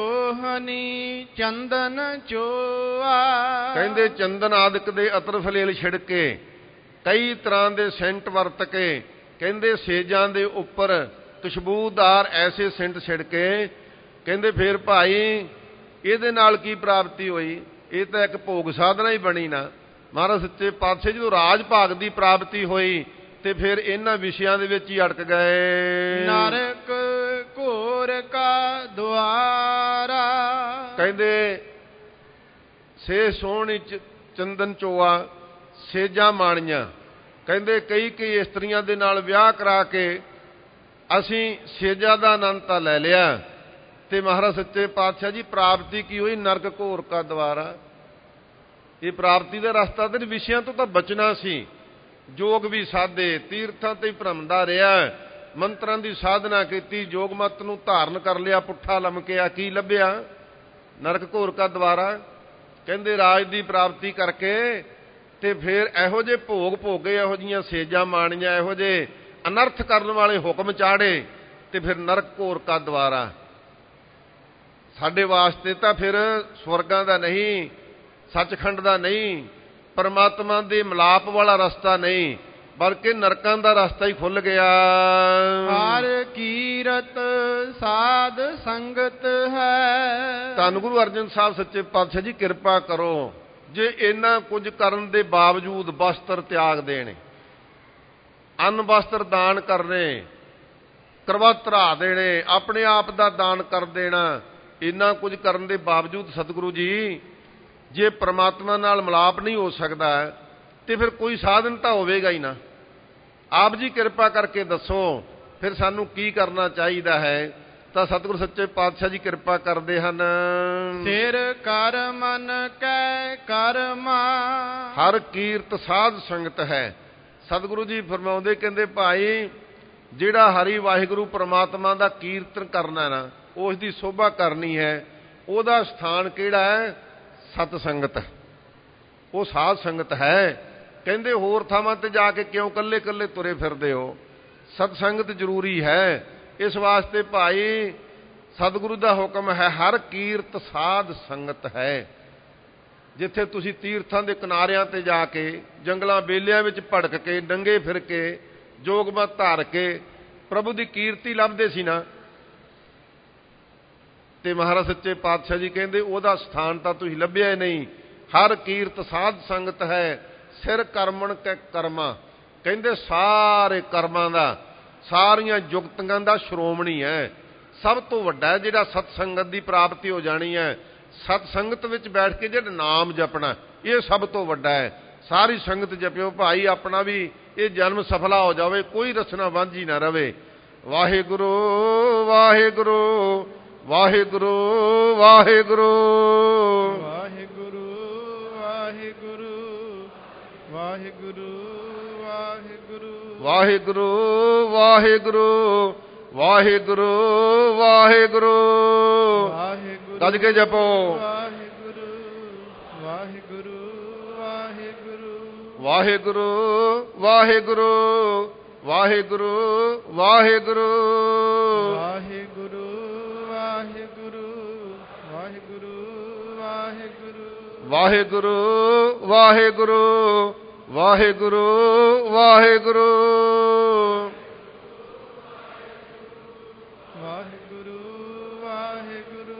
ਸੋਹਣੀ ਚੰਦਨ ਚੋਆ। ਕਹਿੰਦੇ ਚੰਦਨ ਆਦਿਕ ਦੇ ਅਤਰ ਫਲੇਲ ਛਿੜਕ ਕੇ, ਕਈ ਤਰ੍ਹਾਂ ਦੇ ਸੈਂਟ ਵਰਤ ਕੇ, ਕਹਿੰਦੇ ਸੇਜਾਂ ਦੇ ਉੱਪਰ ਖੁਸ਼ਬੂਦਾਰ ਐਸੇ ਸੈਂਟ ਛਿੜਕ ਕੇ, ਕਹਿੰਦੇ ਫਿਰ ਭਾਈ ਇਹਦੇ ਨਾਲ ਕੀ ਪ੍ਰਾਪਤੀ ਹੋਈ? ਇਹ ਤਾਂ ਇੱਕ ਭੋਗ ਸਾਧਨਾ ਹੀ ਬਣੀ ਨਾ। ਮਹਾਰਾਜ ਸੱਚੇ ਪਾਤਸ਼ਾਹ ਜਦੋਂ ਰਾਜ ਭਾਗ ਦੀ ਪ੍ਰਾਪਤੀ ਹੋਈ ਤੇ ਫਿਰ ਇਹਨਾਂ ਵਿਸ਼ਿਆਂ ਦੇ ਵਿੱਚ ਹੀ ਅਟਕ ਗਏ। ਨਰਕ ਘੋਰ ਕਾ ਦੁਆਰਾ। ਕਹਿੰਦੇ ਸੇ ਸੋਹਣੀ ਚੰਦਨ ਚੋਆ, ਸੇਜਾਂ ਮਾਣੀਆਂ। ਕਹਿੰਦੇ ਕਈ ਕਈ ਇਸਤਰੀਆਂ ਦੇ ਨਾਲ ਵਿਆਹ ਕਰਾ ਕੇ ਅਸੀਂ ਸੇਜਾਂ ਦਾ ਆਨੰਦ ਤਾਂ ਲੈ ਲਿਆ, ਤੇ ਮਹਾਰਾਜ ਸੱਚੇ ਪਾਤਸ਼ਾਹ ਜੀ ਪ੍ਰਾਪਤੀ ਕੀ ਹੋਈ? ਨਰਕ ਘੋਰ ਕਾ ਦੁਆਰਾ। ਇਹ ਪ੍ਰਾਪਤੀ ਦਾ ਰਸਤਾ ਤੇ ਵਿਸ਼ਿਆਂ ਤੋਂ ਤਾਂ ਬਚਣਾ ਸੀ। ਜੋਗ ਵੀ ਸਾਧੇ, ਤੀਰਥਾਂ ਤੇ ਭ੍ਰਮਦਾ ਰਿਹਾ, ਮੰਤਰਾਂ ਦੀ ਸਾਧਨਾ ਕੀਤੀ, ਜੋਗ ਮਤ ਨੂੰ ਧਾਰਨ ਕਰ ਲਿਆ, ਪੁੱਠਾ ਲਮਕਿਆ, ਕੀ ਲੱਭਿਆ? ਨਰਕ ਘੋਰ ਕਾ ਦੁਆਰਾ। ਕਹਿੰਦੇ ਰਾਜ ਦੀ ਪ੍ਰਾਪਤੀ ਕਰਕੇ ਤੇ ਫਿਰ ਇਹੋ ਜਿਹੇ ਭੋਗ ਭੋਗੇ, ਇਹੋ ਜਿਹੀਆਂ ਸੇਜਾਂ ਮਾਣੀਆਂ, ਇਹੋ ਜਿਹੇ ਅਨਰਥ ਕਰਨ ਵਾਲੇ ਹੁਕਮ ਚਾੜੇ, ਤੇ ਫਿਰ ਨਰਕ ਘੋਰ ਕਾ ਦੁਆਰਾ। ਸਾਡੇ ਵਾਸਤੇ ਤਾਂ ਫਿਰ ਸਵਰਗਾਂ ਦਾ ਨਹੀਂ, ਸੱਚਖੰਡ ਦਾ ਨਹੀਂ, ਪਰਮਾਤਮਾ ਦੇ ਮਿਲਾਪ ਵਾਲਾ ਰਸਤਾ ਨਹੀਂ, ਬਲਕਿ ਨਰਕਾਂ ਦਾ ਰਸਤਾ ਹੀ ਖੁੱਲ ਗਿਆ। ਹਰ ਕੀਰਤ ਸਾਧ ਸੰਗਤ ਹੈ। ਧੰਨ ਗੁਰੂ ਅਰਜਨ ਸਾਹਿਬ ਸੱਚੇ ਪਾਤਸ਼ਾਹ ਜੀ ਕਿਰਪਾ ਕਰੋ, ਜੇ ਇੰਨਾ ਕੁਝ ਕਰਨ ਦੇ ਬਾਵਜੂਦ ਵਸਤਰ ਤਿਆਗ ਦੇਣੇ, ਅੰਨ ਵਸਤਰ ਦਾਨ ਕਰਨੇ, ਕਰਵਤ ਧਰਾ ਦੇਣੇ, ਆਪਣੇ ਆਪ ਦਾ ਦਾਨ ਕਰ ਦੇਣਾ, ਇੰਨਾ ਕੁਝ ਕਰਨ ਦੇ ਬਾਵਜੂਦ ਸਤਿਗੁਰੂ ਜੀ ਜੇ ਪ੍ਰਮਾਤਮਾ ਨਾਲ ਮਿਲਾਪ ਨਹੀਂ ਹੋ ਸਕਦਾ ਤੇ ਫਿਰ ਕੋਈ ਸਾਧਨ ਤਾਂ ਹੋਵੇਗਾ ਹੀ ਨਾ। ਆਪ ਜੀ ਕਿਰਪਾ ਕਰਕੇ ਦੱਸੋ ਫਿਰ ਸਾਨੂੰ ਕੀ ਕਰਨਾ ਚਾਹੀਦਾ ਹੈ? ਤਾਂ ਸਤਿਗੁਰੂ ਸੱਚੇ ਪਾਤਸ਼ਾਹ ਜੀ ਕਿਰਪਾ ਕਰਦੇ ਹਨ। ਸਿਰ ਕਰ ਮਨ ਕੈ ਕਰਮਾ। ਹਰ ਕੀਰਤ ਸਾਧ ਸੰਗਤ ਹੈ। ਸਤਿਗੁਰੂ ਜੀ ਫਰਮਾਉਂਦੇ, ਕਹਿੰਦੇ ਭਾਈ ਜਿਹੜਾ ਹਰੀ ਵਾਹਿਗੁਰੂ ਪ੍ਰਮਾਤਮਾ ਦਾ ਕੀਰਤਨ ਕਰਨਾ ਨਾ, ਉਸ ਦੀ ਸੋਭਾ ਕਰਨੀ ਹੈ, ਉਹਦਾ ਸਥਾਨ ਕਿਹੜਾ ਹੈ? ਸਤ ਸੰਗਤ, ਉਹ ਸਾਧ ਸੰਗਤ ਹੈ। ਕਹਿੰਦੇ ਹੋਰ ਥਾਵਾਂ ਤੇ ਜਾ ਕੇ ਕਿਉਂ ਕੱਲੇ ਕੱਲੇ ਤੁਰੇ ਫਿਰਦੇ ਹੋ? ਸਤ ਸੰਗਤ ਜ਼ਰੂਰੀ ਹੈ। ਇਸ ਵਾਸਤੇ ਭਾਈ ਸਤਿਗੁਰੂ ਦਾ ਹੁਕਮ ਹੈ, ਹਰ ਕੀਰਤ ਸਾਧ ਸੰਗਤ ਹੈ। ਜਿੱਥੇ ਤੁਸੀਂ ਤੀਰਥਾਂ ਦੇ ਕਿਨਾਰਿਆਂ ਤੇ ਜਾ ਕੇ, ਜੰਗਲਾਂ ਬੇਲਿਆਂ ਵਿੱਚ ਭੜਕ ਕੇ, ਨੰਗੇ ਫਿਰ ਕੇ, ਜੋਗਮਤ ਧਾਰ ਕੇ ਪ੍ਰਭੂ ਦੀ ਕੀਰਤੀ ਲੱਭਦੇ ਸੀ ਨਾ, ਤੇ ਮਹਾਰਾਜ ਸੱਚੇ ਪਾਤਸ਼ਾਹ ਜੀ ਕਹਿੰਦੇ ਉਹਦਾ ਸਥਾਨ ਤਾਂ ਤੁਸੀਂ ਲੱਭਿਆ ਹੀ ਨਹੀਂ। ਹਰ ਕੀਰਤ ਸਾਧ ਸੰਗਤ ਹੈ, ਸਿਰ ਕਰਮਣ ਕੈ ਕਰਮਾ। ਕਹਿੰਦੇ ਸਾਰੇ ਕਰਮਾਂ ਦਾ, ਸਾਰੀਆਂ ਜੁਗਤੀਆਂ ਦਾ ਸ਼੍ਰੋਮਣੀ ਹੈ। ਸਭ ਤੋਂ ਵੱਡਾ ਜਿਹੜਾ ਸਤ ਸੰਗਤ ਦੀ ਪ੍ਰਾਪਤੀ ਹੋ ਜਾਣੀ ਹੈ। ਸਤ ਸੰਗਤ ਵਿੱਚ ਬੈਠ ਕੇ ਜਿਹੜਾ ਨਾਮ ਜਪਣਾ, ਇਹ ਸਭ ਤੋਂ ਵੱਡਾ ਹੈ। ਸਾਰੀ ਸੰਗਤ ਜਪਿਓ ਭਾਈ, ਆਪਣਾ ਵੀ ਇਹ ਜਨਮ ਸਫਲਾ ਹੋ ਜਾਵੇ, ਕੋਈ ਰਸਨਾ ਵਾਂਝੀ ਨਾ ਰਵੇ। ਵਾਹਿਗੁਰੂ ਵਾਹਿਗੁਰੂ ਵਾਹਿਗੁਰੂ ਵਾਹਿਗੁਰੂ ਵਾਹਿਗੁਰੂ ਵਾਹਿਗੁਰੂ ਵਾਹਿਗੁਰੂ ਵਾਹਿਗੁਰੂ ਵਾਹਿਗੁਰੂ ਵਾਹਿਗੁਰੂ ਵਾਹਿਗੁਰੂ ਵਾਹਿਗੁਰੂ ਗੱਜ ਕੇ ਜਪੋ। ਵਾਹਿਗੁਰੂ ਵਾਹਿਗੁਰੂ ਵਾਹਿਗੁਰੂ ਵਾਹਿਗੁਰੂ ਵਾਹਿਗੁਰੂ ਵਾਹਿਗੁਰੂ ਵਾਹਿਗੁਰੂ ਵਾਹਿਗੁਰੂ ਵਾਹਿਗੁਰੂ ਵਾਹਿਗੁਰੂ ਵਾਹਿਗੁਰੂ ਵਾਹਿਗੁਰੂ ਵਾਹਿਗੁਰੂ ਵਾਹਿਗੁਰੂ ਵਾਹਿਗੁਰੂ ਵਾਹਿਗੁਰੂ।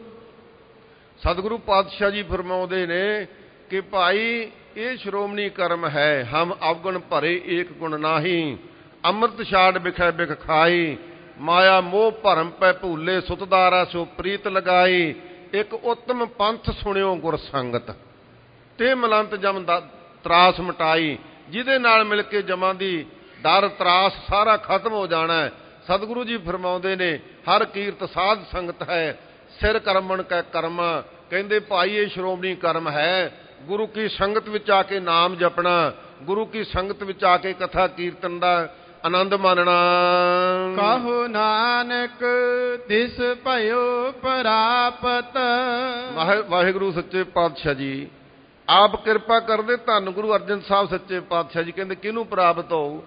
ਸਤਿਗੁਰੂ ਪਾਤਸ਼ਾਹ ਜੀ ਫਰਮਾਉਂਦੇ ਨੇ ਕਿ ਭਾਈ ਇਹ ਸ਼੍ਰੋਮਣੀ ਕਰਮ ਹੈ। ਹਮ ਅਵਗੁਣ ਭਰੇ ਏਕ ਗੁਣ ਨਾਹੀ, ਅੰਮ੍ਰਿਤ ਛਾੜ ਬਿਖੈ ਬਿਖ ਖਾਈ। ਮਾਇਆ ਮੋਹ ਭਰਮ ਪੈ ਭੂਲੇ, ਸੁਤਦਾਰਾ ਸੋ ਪ੍ਰੀਤ ਲਗਾਈ। ਇੱਕ ਉੱਤਮ ਪੰਥ ਸੁਣਿਓ ਗੁਰ ਸੰਗਤ, ਤੇ ਮਲੰਤ ਜਮ ਦਾ ਤਰਾਸ ਮਟਾਈ। ਜਿਹਦੇ ਨਾਲ ਮਿਲ ਕੇ ਜਮਾਂ ਦੀ ਡਰ ਤਰਾਸ ਸਾਰਾ ਖਤਮ ਹੋ ਜਾਣਾ। ਸਤਿਗੁਰੂ ਜੀ ਫਰਮਾਉਂਦੇ ਨੇ ਹਰ ਕੀਰਤ ਸਾਧ ਸੰਗਤ ਹੈ, ਸਿਰ ਕਰਮਣ ਕੈ ਕਰਮਾ। ਕਹਿੰਦੇ ਭਾਈ ਇਹ ਸ਼੍ਰੋਮਣੀ ਕਰਮ ਹੈ। ਗੁਰੂ ਕੀ ਸੰਗਤ ਵਿੱਚ ਆ ਕੇ ਨਾਮ ਜਪਣਾ, ਗੁਰੂ ਕੀ ਸੰਗਤ ਵਿੱਚ ਆ ਕੇ ਕਥਾ ਕੀਰਤਨ ਦਾ ਆਨੰਦ ਮਾਣਨਾ। ਕਹੋ ਨਾਨਕ ਤਿਸ ਭਇਓ ਪ੍ਰਾਪਤ। ਵਾਹਿਗੁਰੂ ਸੱਚੇ ਪਾਤਸ਼ਾਹ ਜੀ ਆਪ ਕਿਰਪਾ ਕਰਦੇ। ਧੰਨ ਗੁਰੂ ਅਰਜਨ ਸਾਹਿਬ ਸੱਚੇ ਪਾਤਸ਼ਾਹ ਜੀ ਕਹਿੰਦੇ ਕਿਹਨੂੰ ਪ੍ਰਾਪਤ ਹੋਊ?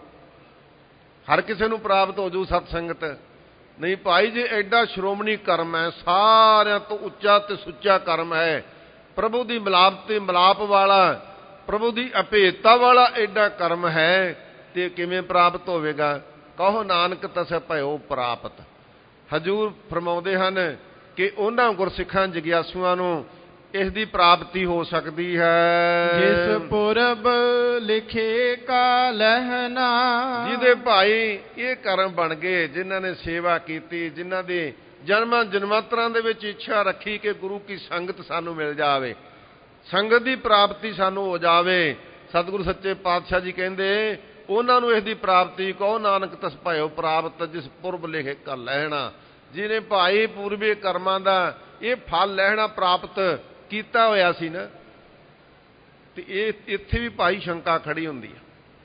ਹਰ ਕਿਸੇ ਨੂੰ ਪ੍ਰਾਪਤ ਹੋ ਜੂ ਸਤ ਸੰਗਤ ਨਹੀਂ ਭਾਈ। ਜੇ ਐਡਾ ਸ਼੍ਰੋਮਣੀ ਕਰਮ ਹੈ, ਸਾਰਿਆਂ ਤੋਂ ਉੱਚਾ ਤੇ ਸੁੱਚਾ ਕਰਮ ਹੈ, ਪ੍ਰਭੂ ਦੀ ਮਿਲਾਪ ਤੇ ਮਿਲਾਪ ਵਾਲਾ, ਪ੍ਰਭੂ ਦੀ ਅਭੇਦਤਾ ਵਾਲਾ ਐਡਾ ਕਰਮ ਹੈ, ਤੇ ਕਿਵੇਂ ਪ੍ਰਾਪਤ ਹੋਵੇਗਾ? ਕਹੋ ਨਾਨਕ ਤਸੈ ਭਇਓ ਪ੍ਰਾਪਤ। ਹਜੂਰ ਫਰਮਾਉਂਦੇ ਹਨ ਕਿ ਉਹਨਾਂ ਗੁਰਸਿੱਖਾਂ ਜਗਿਆਸੂਆਂ ਨੂੰ ਇਸ ਦੀ ਪ੍ਰਾਪਤੀ ਹੋ ਸਕਦੀ ਹੈ। ਜਿਸ ਪੁਰਬ ਲਿਖੇ ਕਾ ਲਹਿਣਾ। ਜਿਹਦੇ ਭਾਈ ਇਹ ਕਰਮ ਬਣ ਗਏ, ਜਿਨ੍ਹਾਂ ਨੇ ਸੇਵਾ ਕੀਤੀ, ਜਿਨ੍ਹਾਂ ਦੇ ਜਨਮਾਂ ਜਨਮਾਂਤਰਾਂ ਦੇ ਵਿੱਚ ਇੱਛਾ ਰੱਖੀ ਕਿ ਗੁਰੂ ਕੀ ਸੰਗਤ ਸਾਨੂੰ ਮਿਲ ਜਾਵੇ, ਸੰਗਤ ਦੀ ਪ੍ਰਾਪਤੀ ਸਾਨੂੰ ਹੋ ਜਾਵੇ। ਸਤਿਗੁਰੂ ਸੱਚੇ ਪਾਤਸ਼ਾਹ ਜੀ ਕਹਿੰਦੇ ਉਹਨਾਂ ਨੂੰ ਇਸ ਦੀ ਪ੍ਰਾਪਤੀ ਕਹੋ ਨਾਨਕ ਤਸ ਭਇਓ ਪ੍ਰਾਪਤ। ਜਿਸ ਪੁਰਬ ਲਿਖੇ ਕਾ ਲਹਿਣਾ, ਜਿਹਨੇ ਭਾਈ ਪੂਰਬੀ ਕਰਮਾਂ ਦਾ ਇਹ ਫਲ ਲਹਿਣਾ ਪ੍ਰਾਪਤ ਕੀਤਾ ਹੋਇਆ ਸੀ ਨਾ, ਤੇ ਇਹ ਇੱਥੇ ਵੀ ਭਾਈ ਸ਼ੰਕਾ ਖੜੀ ਹੁੰਦੀ ਹੈ।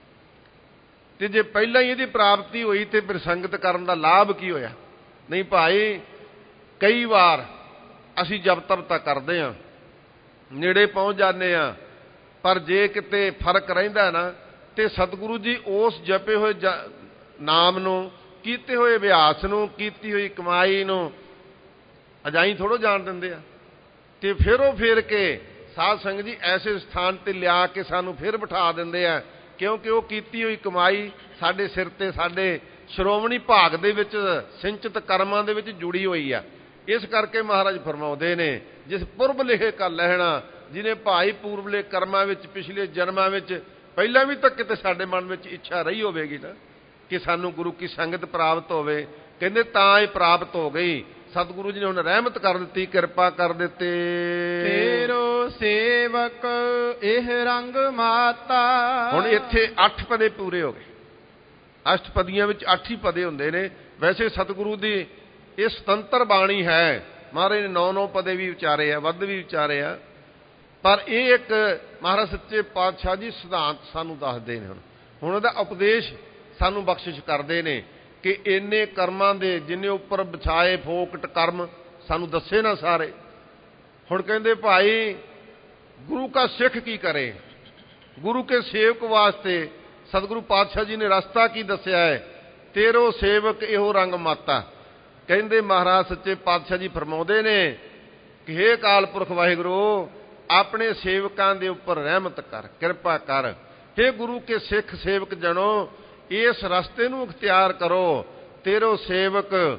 ਤੇ ਜੇ ਪਹਿਲਾਂ ਹੀ ਇਹਦੀ ਪ੍ਰਾਪਤੀ ਹੋਈ ਤੇ ਫਿਰ ਸੰਗਤ ਕਰਨ ਦਾ ਲਾਭ ਕੀ ਹੋਇਆ? ਨਹੀਂ ਭਾਈ, ਕਈ ਵਾਰ ਅਸੀਂ ਜਪ ਤਪ ਤਾਂ ਕਰਦੇ ਹਾਂ, ਨੇੜੇ ਪਹੁੰਚ ਜਾਂਦੇ ਹਾਂ, ਪਰ ਜੇ ਕਿਤੇ ਫਰਕ ਰਹਿੰਦਾ ਨਾ ਤੇ ਸਤਿਗੁਰੂ ਜੀ ਉਸ ਜਪੇ ਹੋਏ ਨਾਮ ਨੂੰ, ਕੀਤੇ ਹੋਏ ਅਭਿਆਸ ਨੂੰ, ਕੀਤੀ ਹੋਈ ਕਮਾਈ ਨੂੰ ਅਜਾਈ ਥੋੜ੍ਹੋ ਜਾਣ ਦਿੰਦੇ ਆ। ਤੇ ਫਿਰ ਉਹ ਫੇਰ ਕੇ ਸਾਧ ਸੰਗਤ ਜੀ ਐਸੇ ਸਥਾਨ ਤੇ ਲਿਆ ਕੇ ਸਾਨੂੰ ਫਿਰ ਬਿਠਾ ਦਿੰਦੇ ਆ, ਕਿਉਂਕਿ ਉਹ ਕੀਤੀ ਹੋਈ ਕਮਾਈ ਸਾਡੇ ਸਿਰ ਤੇ, ਸਾਡੇ ਸ਼੍ਰੋਮਣੀ ਭਾਗ ਦੇ ਵਿੱਚ, ਸਿੰਚਿਤ ਕਰਮਾਂ ਦੇ ਵਿੱਚ ਜੁੜੀ ਹੋਈ ਆ। ਇਸ ਕਰਕੇ ਮਹਾਰਾਜ ਫਰਮਾਉਂਦੇ ਨੇ ਜਿਸ ਪੁਰਬ ਲਿਖੇ ਕਾ ਲਹਿਣਾ, ਜਿਹਨੇ ਭਾਈ ਪੂਰਬਲੇ ਕਰਮਾਂ ਵਿੱਚ, ਪਿਛਲੇ ਜਨਮਾਂ ਵਿੱਚ ਪਹਿਲਾਂ ਵੀ ਤਾਂ ਕਿਤੇ ਸਾਡੇ ਮਨ ਵਿੱਚ ਇੱਛਾ ਰਹੀ ਹੋਵੇਗੀ ਨਾ ਕਿ ਸਾਨੂੰ ਗੁਰੂ ਕੀ ਸੰਗਤ ਪ੍ਰਾਪਤ ਹੋਵੇ। ਕਹਿੰਦੇ ਤਾਂ ਇਹ ਪ੍ਰਾਪਤ ਹੋ ਗਈ। ਸਤਿਗੁਰੂ ਜੀ ਨੇ ਹੁਣ ਰਹਿਮਤ ਕਰ ਦਿੱਤੀ, ਕਿਰਪਾ ਕਰ ਦਿੱਤੇ। ਤੇਰੋ ਸੇਵਕ ਇਹ ਰੰਗ ਮਾਤਾ। ਹੁਣ ਇੱਥੇ ਅੱਠ ਪਦੇ ਪੂਰੇ ਹੋ ਗਏ। ਅਸ਼ਟਪਦੀਆਂ ਵਿੱਚ ਅੱਠ ਹੀ ਪਦੇ ਹੁੰਦੇ ਨੇ। ਵੈਸੇ ਸਤਿਗੁਰੂ ਦੀ ਇਹ ਸੁਤੰਤਰ ਬਾਣੀ ਹੈ। ਮਹਾਰਾਜ ਨੇ ਨੌ ਨੌ ਪਦੇ ਵੀ ਵਿਚਾਰੇ ਆ, ਵੱਧ ਵੀ ਵਿਚਾਰੇ ਆ, ਪਰ ਇਹ ਇੱਕ ਮਹਾਰਾਜ ਸੱਚੇ ਪਾਤਸ਼ਾਹ ਜੀ ਸਿਧਾਂਤ ਸਾਨੂੰ ਦੱਸਦੇ ਨੇ। ਹੁਣ ਹੁਣ ਉਹਦਾ ਉਪਦੇਸ਼ ਸਾਨੂੰ ਬਖਸ਼ਿਸ਼ ਕਰਦੇ ਨੇ ਕਿ ਇੰਨੇ ਕਰਮਾਂ ਦੇ ਜਿੰਨੇ ਉੱਪਰ ਵਿਛਾਏ ਫੋਕਟ ਕਰਮ ਸਾਨੂੰ ਦੱਸੇ ਨਾ ਸਾਰੇ। ਹੁਣ ਕਹਿੰਦੇ ਭਾਈ ਗੁਰੂ ਕਾ ਸਿੱਖ ਕੀ ਕਰੇ, ਗੁਰੂ ਕੇ ਸੇਵਕ ਵਾਸਤੇ ਸਤਿਗੁਰੂ ਪਾਤਸ਼ਾਹ ਜੀ ਨੇ ਰਸਤਾ ਕੀ ਦੱਸਿਆ ਹੈ? ਤੇਰੋ ਸੇਵਕ ਇਹੋ ਰੰਗ ਮਾਤਾ। ਕਹਿੰਦੇ ਮਹਾਰਾਜ ਸੱਚੇ ਪਾਤਸ਼ਾਹ ਜੀ ਫਰਮਾਉਂਦੇ ਨੇ ਕਿ ਹੇ ਅਕਾਲ ਪੁਰਖ ਵਾਹਿਗੁਰੂ, ਆਪਣੇ ਸੇਵਕਾਂ ਦੇ ਉੱਪਰ ਰਹਿਮਤ ਕਰ, ਕਿਰਪਾ ਕਰ। ਹੇ ਗੁਰੂ ਕੇ ਸਿੱਖ ਸੇਵਕ ਜਨੋ, ਇਸ ਰਸਤੇ ਨੂੰ ਅਖਤਿਆਰ ਕਰੋ। ਤੇਰੋ ਸੇਵਕ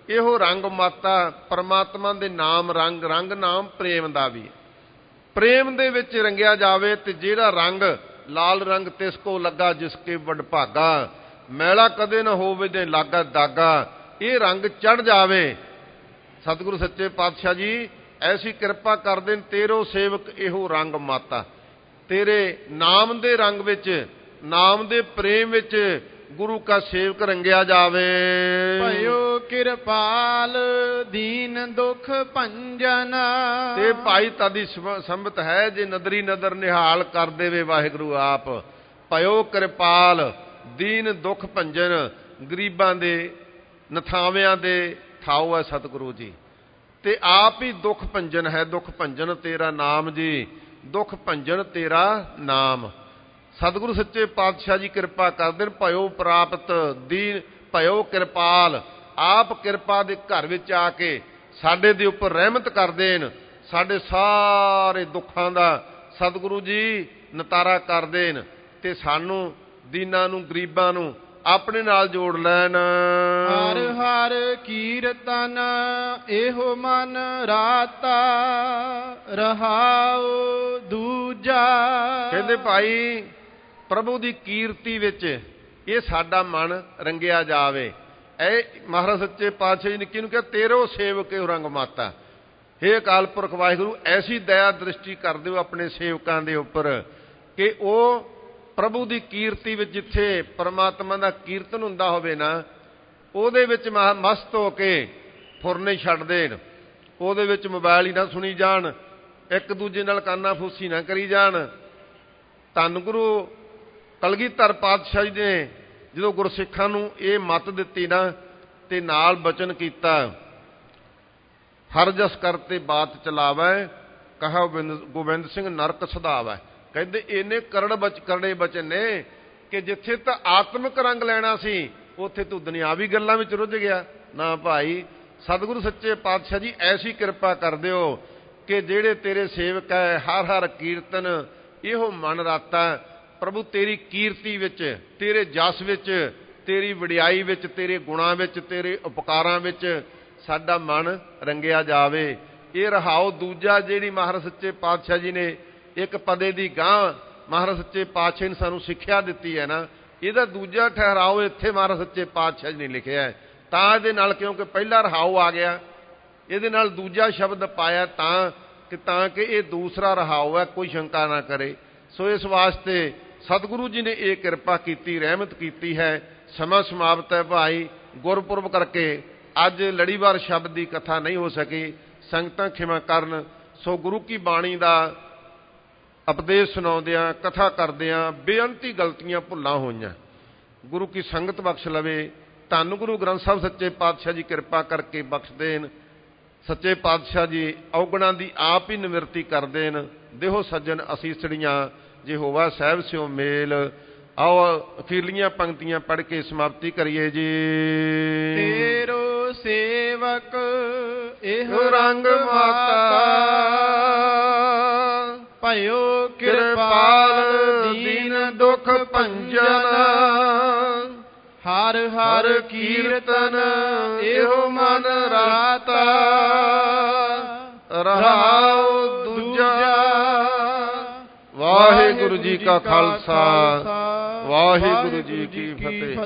ਇਹੋ ਰੰਗ ਮਾਤਾ ਪਰਮਾਤਮਾ ਦੇ ਨਾਮ ਰੰਗ ਰੰਗ ਨਾਮ ਪ੍ਰੇਮ ਦਾ ਵੀ ਪ੍ਰੇਮ ਦੇ ਵਿੱਚ ਰੰਗਿਆ ਜਾਵੇ। ਤੇ ਜਿਹੜਾ ਰੰਗ ਲਾਲ ਰੰਗ ਤਿਸ ਕੋ ਲੱਗਾ ਜਿਸ ਕੇ ਵਡਭਾਗਾ, ਮੈਲਾ ਕਦੇ ਨਾ ਹੋਵੇ ਜੇ ਲਾਗਾ ਦਾਗਾ, ਇਹ ਰੰਗ ਚੜ ਜਾਵੇ। ਸਤਿਗੁਰੂ ਸੱਚੇ ਪਾਤਸ਼ਾਹ ਜੀ ਐਸੀ ਕਿਰਪਾ ਕਰਦੇ ਨੇ, ਤੇਰੋ ਸੇਵਕ ਇਹੋ ਰੰਗ ਮਾਤਾ, ਤੇਰੇ ਨਾਮ ਦੇ ਰੰਗ ਵਿੱਚ, ਨਾਮ ਦੇ ਪ੍ਰੇਮ ਵਿੱਚ ਗੁਰੂ ਕਾ ਸੇਵਕ ਰੰਗਿਆ ਜਾਵੇ। ਭਇਓ ਕਿਰਪਾਲ ਦੀਨ ਦੁਖ ਭੰਜਨ। ਤੇ ਭਾਈ ਤਾਦੀ ਸੰਬਤ ਹੈ, ਜੇ ਨਦਰੀ ਨਦਰ ਨਿਹਾਲ ਕਰ ਦੇਵੇ ਵਾਹਿਗੁਰੂ ਆਪ। ਭਇਓ ਕਿਰਪਾਲ ਦੀਨ ਦੁਖ ਭੰਜਨ, ਗਰੀਬਾਂ ਦੇ ਨਥਾਵਿਆਂ ਦੇ ਥਾਓ ਹੈ ਸਤਿਗੁਰੂ ਜੀ। ਤੇ ਆਪ ਹੀ ਦੁੱਖ ਭੰਜਨ ਹੈ, ਦੁੱਖ ਭੰਜਨ ਤੇਰਾ ਨਾਮ ਜੀ, ਦੁੱਖ ਭੰਜਨ ਤੇਰਾ ਨਾਮ। ਸਤਿਗੁਰੂ ਸੱਚੇ ਪਾਤਸ਼ਾਹ ਜੀ ਕਿਰਪਾ ਕਰਦੇ ਨੇ। ਭਇਓ ਪ੍ਰਾਪਤ ਦੀਨ ਭਇਓ ਕਿਰਪਾਲ, ਆਪ ਕਿਰਪਾ ਦੇ ਘਰ ਵਿੱਚ ਆ ਕੇ ਸਾਡੇ ਦੇ ਉੱਪਰ ਰਹਿਮਤ ਕਰਦੇ ਨੇ, ਸਾਡੇ ਸਾਰੇ ਦੁੱਖਾਂ ਦਾ ਸਤਿਗੁਰੂ ਜੀ ਨਿਤਾਰਾ ਕਰਦੇ ਨੇ ਤੇ ਸਾਨੂੰ ਦੀਨਾਂ ਨੂੰ ਗਰੀਬਾਂ ਨੂੰ ਆਪਣੇ ਨਾਲ ਜੋੜ ਲੈਣ। ਹਰ ਹਰ ਕੀਰਤਨ ਇਹੋ ਮਨ ਰਾਤਾ, ਰਹਾਉ ਦੂਜਾ। ਕਹਿੰਦੇ ਭਾਈ ਪ੍ਰਭੂ ਦੀ ਕੀਰਤੀ ਵਿੱਚ ਇਹ ਸਾਡਾ ਮਨ ਰੰਗਿਆ ਜਾਵੇ। ਇਹ ਮਹਾਰਾਜ ਸੱਚੇ ਪਾਤਸ਼ਾਹ ਜੀ ਨੇ ਕਿਹਨੂੰ ਕਿਹਾ? ਤੇਰੋ ਸੇਵਕ ਇਹੋ ਰੰਗ ਮਾਤਾ। ਹੇ ਅਕਾਲ ਪੁਰਖ ਵਾਹਿਗੁਰੂ ਐਸੀ ਦਇਆ ਦ੍ਰਿਸ਼ਟੀ ਕਰ ਦਿਓ ਆਪਣੇ ਸੇਵਕਾਂ ਦੇ ਉੱਪਰ ਕਿ ਉਹ ਪ੍ਰਭੂ ਦੀ ਕੀਰਤੀ ਵਿੱਚ, ਜਿੱਥੇ ਪਰਮਾਤਮਾ ਦਾ ਕੀਰਤਨ ਹੁੰਦਾ ਹੋਵੇ ਨਾ, ਉਹਦੇ ਵਿੱਚ ਮਸਤ ਹੋ ਕੇ ਫੁਰਨੇ ਛੱਡ ਦੇਣ, ਉਹਦੇ ਵਿੱਚ ਮੋਬਾਇਲ ਹੀ ਨਾ ਸੁਣੀ ਜਾਣ, ਇੱਕ ਦੂਜੇ ਨਾਲ ਕਾਨਾ ਫੂਸੀ ਨਾ ਕਰੀ ਜਾਣ। ਧੰਨ ਗੁਰੂ ਕਲਗੀਧਰ ਪਾਤਸ਼ਾਹ ਜੀ ਨੇ ਜਦੋਂ ਗੁਰਸਿੱਖਾਂ ਨੂੰ ਇਹ ਮੱਤ ਦਿੱਤੀ ਨਾ ਤੇ ਨਾਲ ਬਚਨ ਕੀਤਾ, ਹਰ ਜਸ ਕਰਤੇ ਬਾਤ ਚਲਾਵੈ, ਕਹਾ ਗੋਬਿੰਦ ਸਿੰਘ ਨਰਕ ਸਧਾਵੈ। ਕਹਿੰਦੇ ਇੰਨੇ ਕਰੜ ਬਚ ਕਰੜੇ ਬਚਨ ਨੇ ਕਿ ਜਿੱਥੇ ਤਾਂ ਆਤਮਿਕ ਰੰਗ ਲੈਣਾ ਸੀ ਉੱਥੇ ਤੂੰ ਦੁਨਿਆਵੀ ਗੱਲਾਂ ਵਿੱਚ ਰੁੱਝ ਗਿਆ। ਨਾ ਭਾਈ ਸਤਿਗੁਰੂ ਸੱਚੇ ਪਾਤਸ਼ਾਹ ਜੀ ਐਸੀ ਕਿਰਪਾ ਕਰ ਦਿਓ ਕਿ ਜਿਹੜੇ ਤੇਰੇ ਸੇਵਕ ਹੈ ਹਰ ਹਰ ਕੀਰਤਨ ਇਹੋ ਮਨ ਰਾਤਾ, ਪ੍ਰਭੂ ਤੇਰੀ ਕੀਰਤੀ ਵਿੱਚ, ਤੇਰੇ ਜਸ ਵਿੱਚ, ਤੇਰੀ ਵਡਿਆਈ ਵਿੱਚ, ਤੇਰੇ ਗੁਣਾਂ ਵਿੱਚ, ਤੇਰੇ ਉਪਕਾਰਾਂ ਵਿੱਚ ਸਾਡਾ ਮਨ ਰੰਗਿਆ ਜਾਵੇ। ਇਹ ਰਹਾਓ ਦੂਜਾ ਜਿਹੜੀ ਮਹਾਰਾਜ ਸੱਚੇ ਪਾਤਸ਼ਾਹ ਜੀ ਨੇ ਇੱਕ ਪਦੇ ਦੀ ਗਾਂ ਮਹਾਰਾਜ ਸੱਚੇ ਪਾਤਸ਼ਾਹ ਨੇ ਸਾਨੂੰ ਸਿੱਖਿਆ ਦਿੱਤੀ ਹੈ ਨਾ, ਇਹਦਾ ਦੂਜਾ ਠਹਿਰਾਓ ਇੱਥੇ ਮਹਾਰਾਜ ਸੱਚੇ ਪਾਤਸ਼ਾਹ ਜੀ ਨੇ ਲਿਖਿਆ ਹੈ। ਤਾਂ ਇਹਦੇ ਨਾਲ, ਕਿਉਂਕਿ ਪਹਿਲਾ ਰਹਾਓ ਆ ਗਿਆ, ਇਹਦੇ ਨਾਲ ਦੂਜਾ ਸ਼ਬਦ ਪਾਇਆ ਤਾਂ ਕਿ ਤਾਂ ਕਿ ਇਹ ਦੂਸਰਾ ਰਹਾਓ ਹੈ, ਕੋਈ ਸ਼ੰਕਾ ਨਾ ਕਰੇ। ਸੋ ਇਸ ਵਾਸਤੇ ਸਤਿਗੁਰੂ ਜੀ ਨੇ ਇਹ ਕਿਰਪਾ ਕੀਤੀ, ਰਹਿਮਤ ਕੀਤੀ ਹੈ। ਸਮਾਂ ਸਮਾਪਤ ਹੈ ਭਾਈ, ਗੁਰਪੁਰਬ ਕਰਕੇ ਅੱਜ ਲੜੀਵਾਰ ਸ਼ਬਦ ਦੀ ਕਥਾ ਨਹੀਂ ਹੋ ਸਕੀ, ਸੰਗਤਾਂ ਖਿਮਾ ਕਰਨ। ਸੋ ਗੁਰੂ ਕੀ ਬਾਣੀ ਦਾ ਉਪਦੇਸ਼ ਸੁਣਾਉਂਦਿਆਂ, ਕਥਾ ਕਰਦਿਆਂ ਬੇਅੰਤੀ ਗਲਤੀਆਂ ਭੁੱਲਾਂ ਹੋਈਆਂ, ਗੁਰੂ ਕੀ ਸੰਗਤ ਬਖਸ਼ ਲਵੇ। ਧੰਨ ਗੁਰੂ ਗ੍ਰੰਥ ਸਾਹਿਬ ਸੱਚੇ ਪਾਤਸ਼ਾਹ ਜੀ ਕਿਰਪਾ ਕਰਕੇ ਬਖਸ਼ ਦੇਣ। ਸੱਚੇ ਪਾਤਸ਼ਾਹ ਜੀ ਔਗਣਾਂ ਦੀ ਆਪ ਹੀ ਨਿਵਰਤੀ ਕਰ ਦੇਣ। ਦੇਹੋ ਸੱਜਣ ਅਸੀਸੜੀਆਂ ਜੇ ਹੋਵਾ ਸਾਹਿਬ ਸਿਓ ਮੇਲ। ਆਓ ਅਖੀਰਲੀਆਂ ਪੰਕਤੀਆਂ ਪੜ੍ਹ ਕੇ ਸਮਾਪਤੀ ਕਰੀਏ ਜੀ। ਤੇਰੋ ਸੇਵਕ ਇਹੋ ਰੰਗ ਮਾਤਾ, ਭਇਓ ਕਿਰਪਾਲ ਦੀਨ ਦੁਖ ਭੰਜਨ। ਹਰ ਹਰ ਕੀਰਤਨ ਇਹੋ ਮਨ ਰਾਤਾ, ਰਹਾਉ ਦੂਜਾ। ਵਾਹਿਗੁਰੂ ਜੀ ਕਾ ਖਾਲਸਾ, ਵਾਹਿਗੁਰੂ ਜੀ ਕੀ ਫਤਿਹ।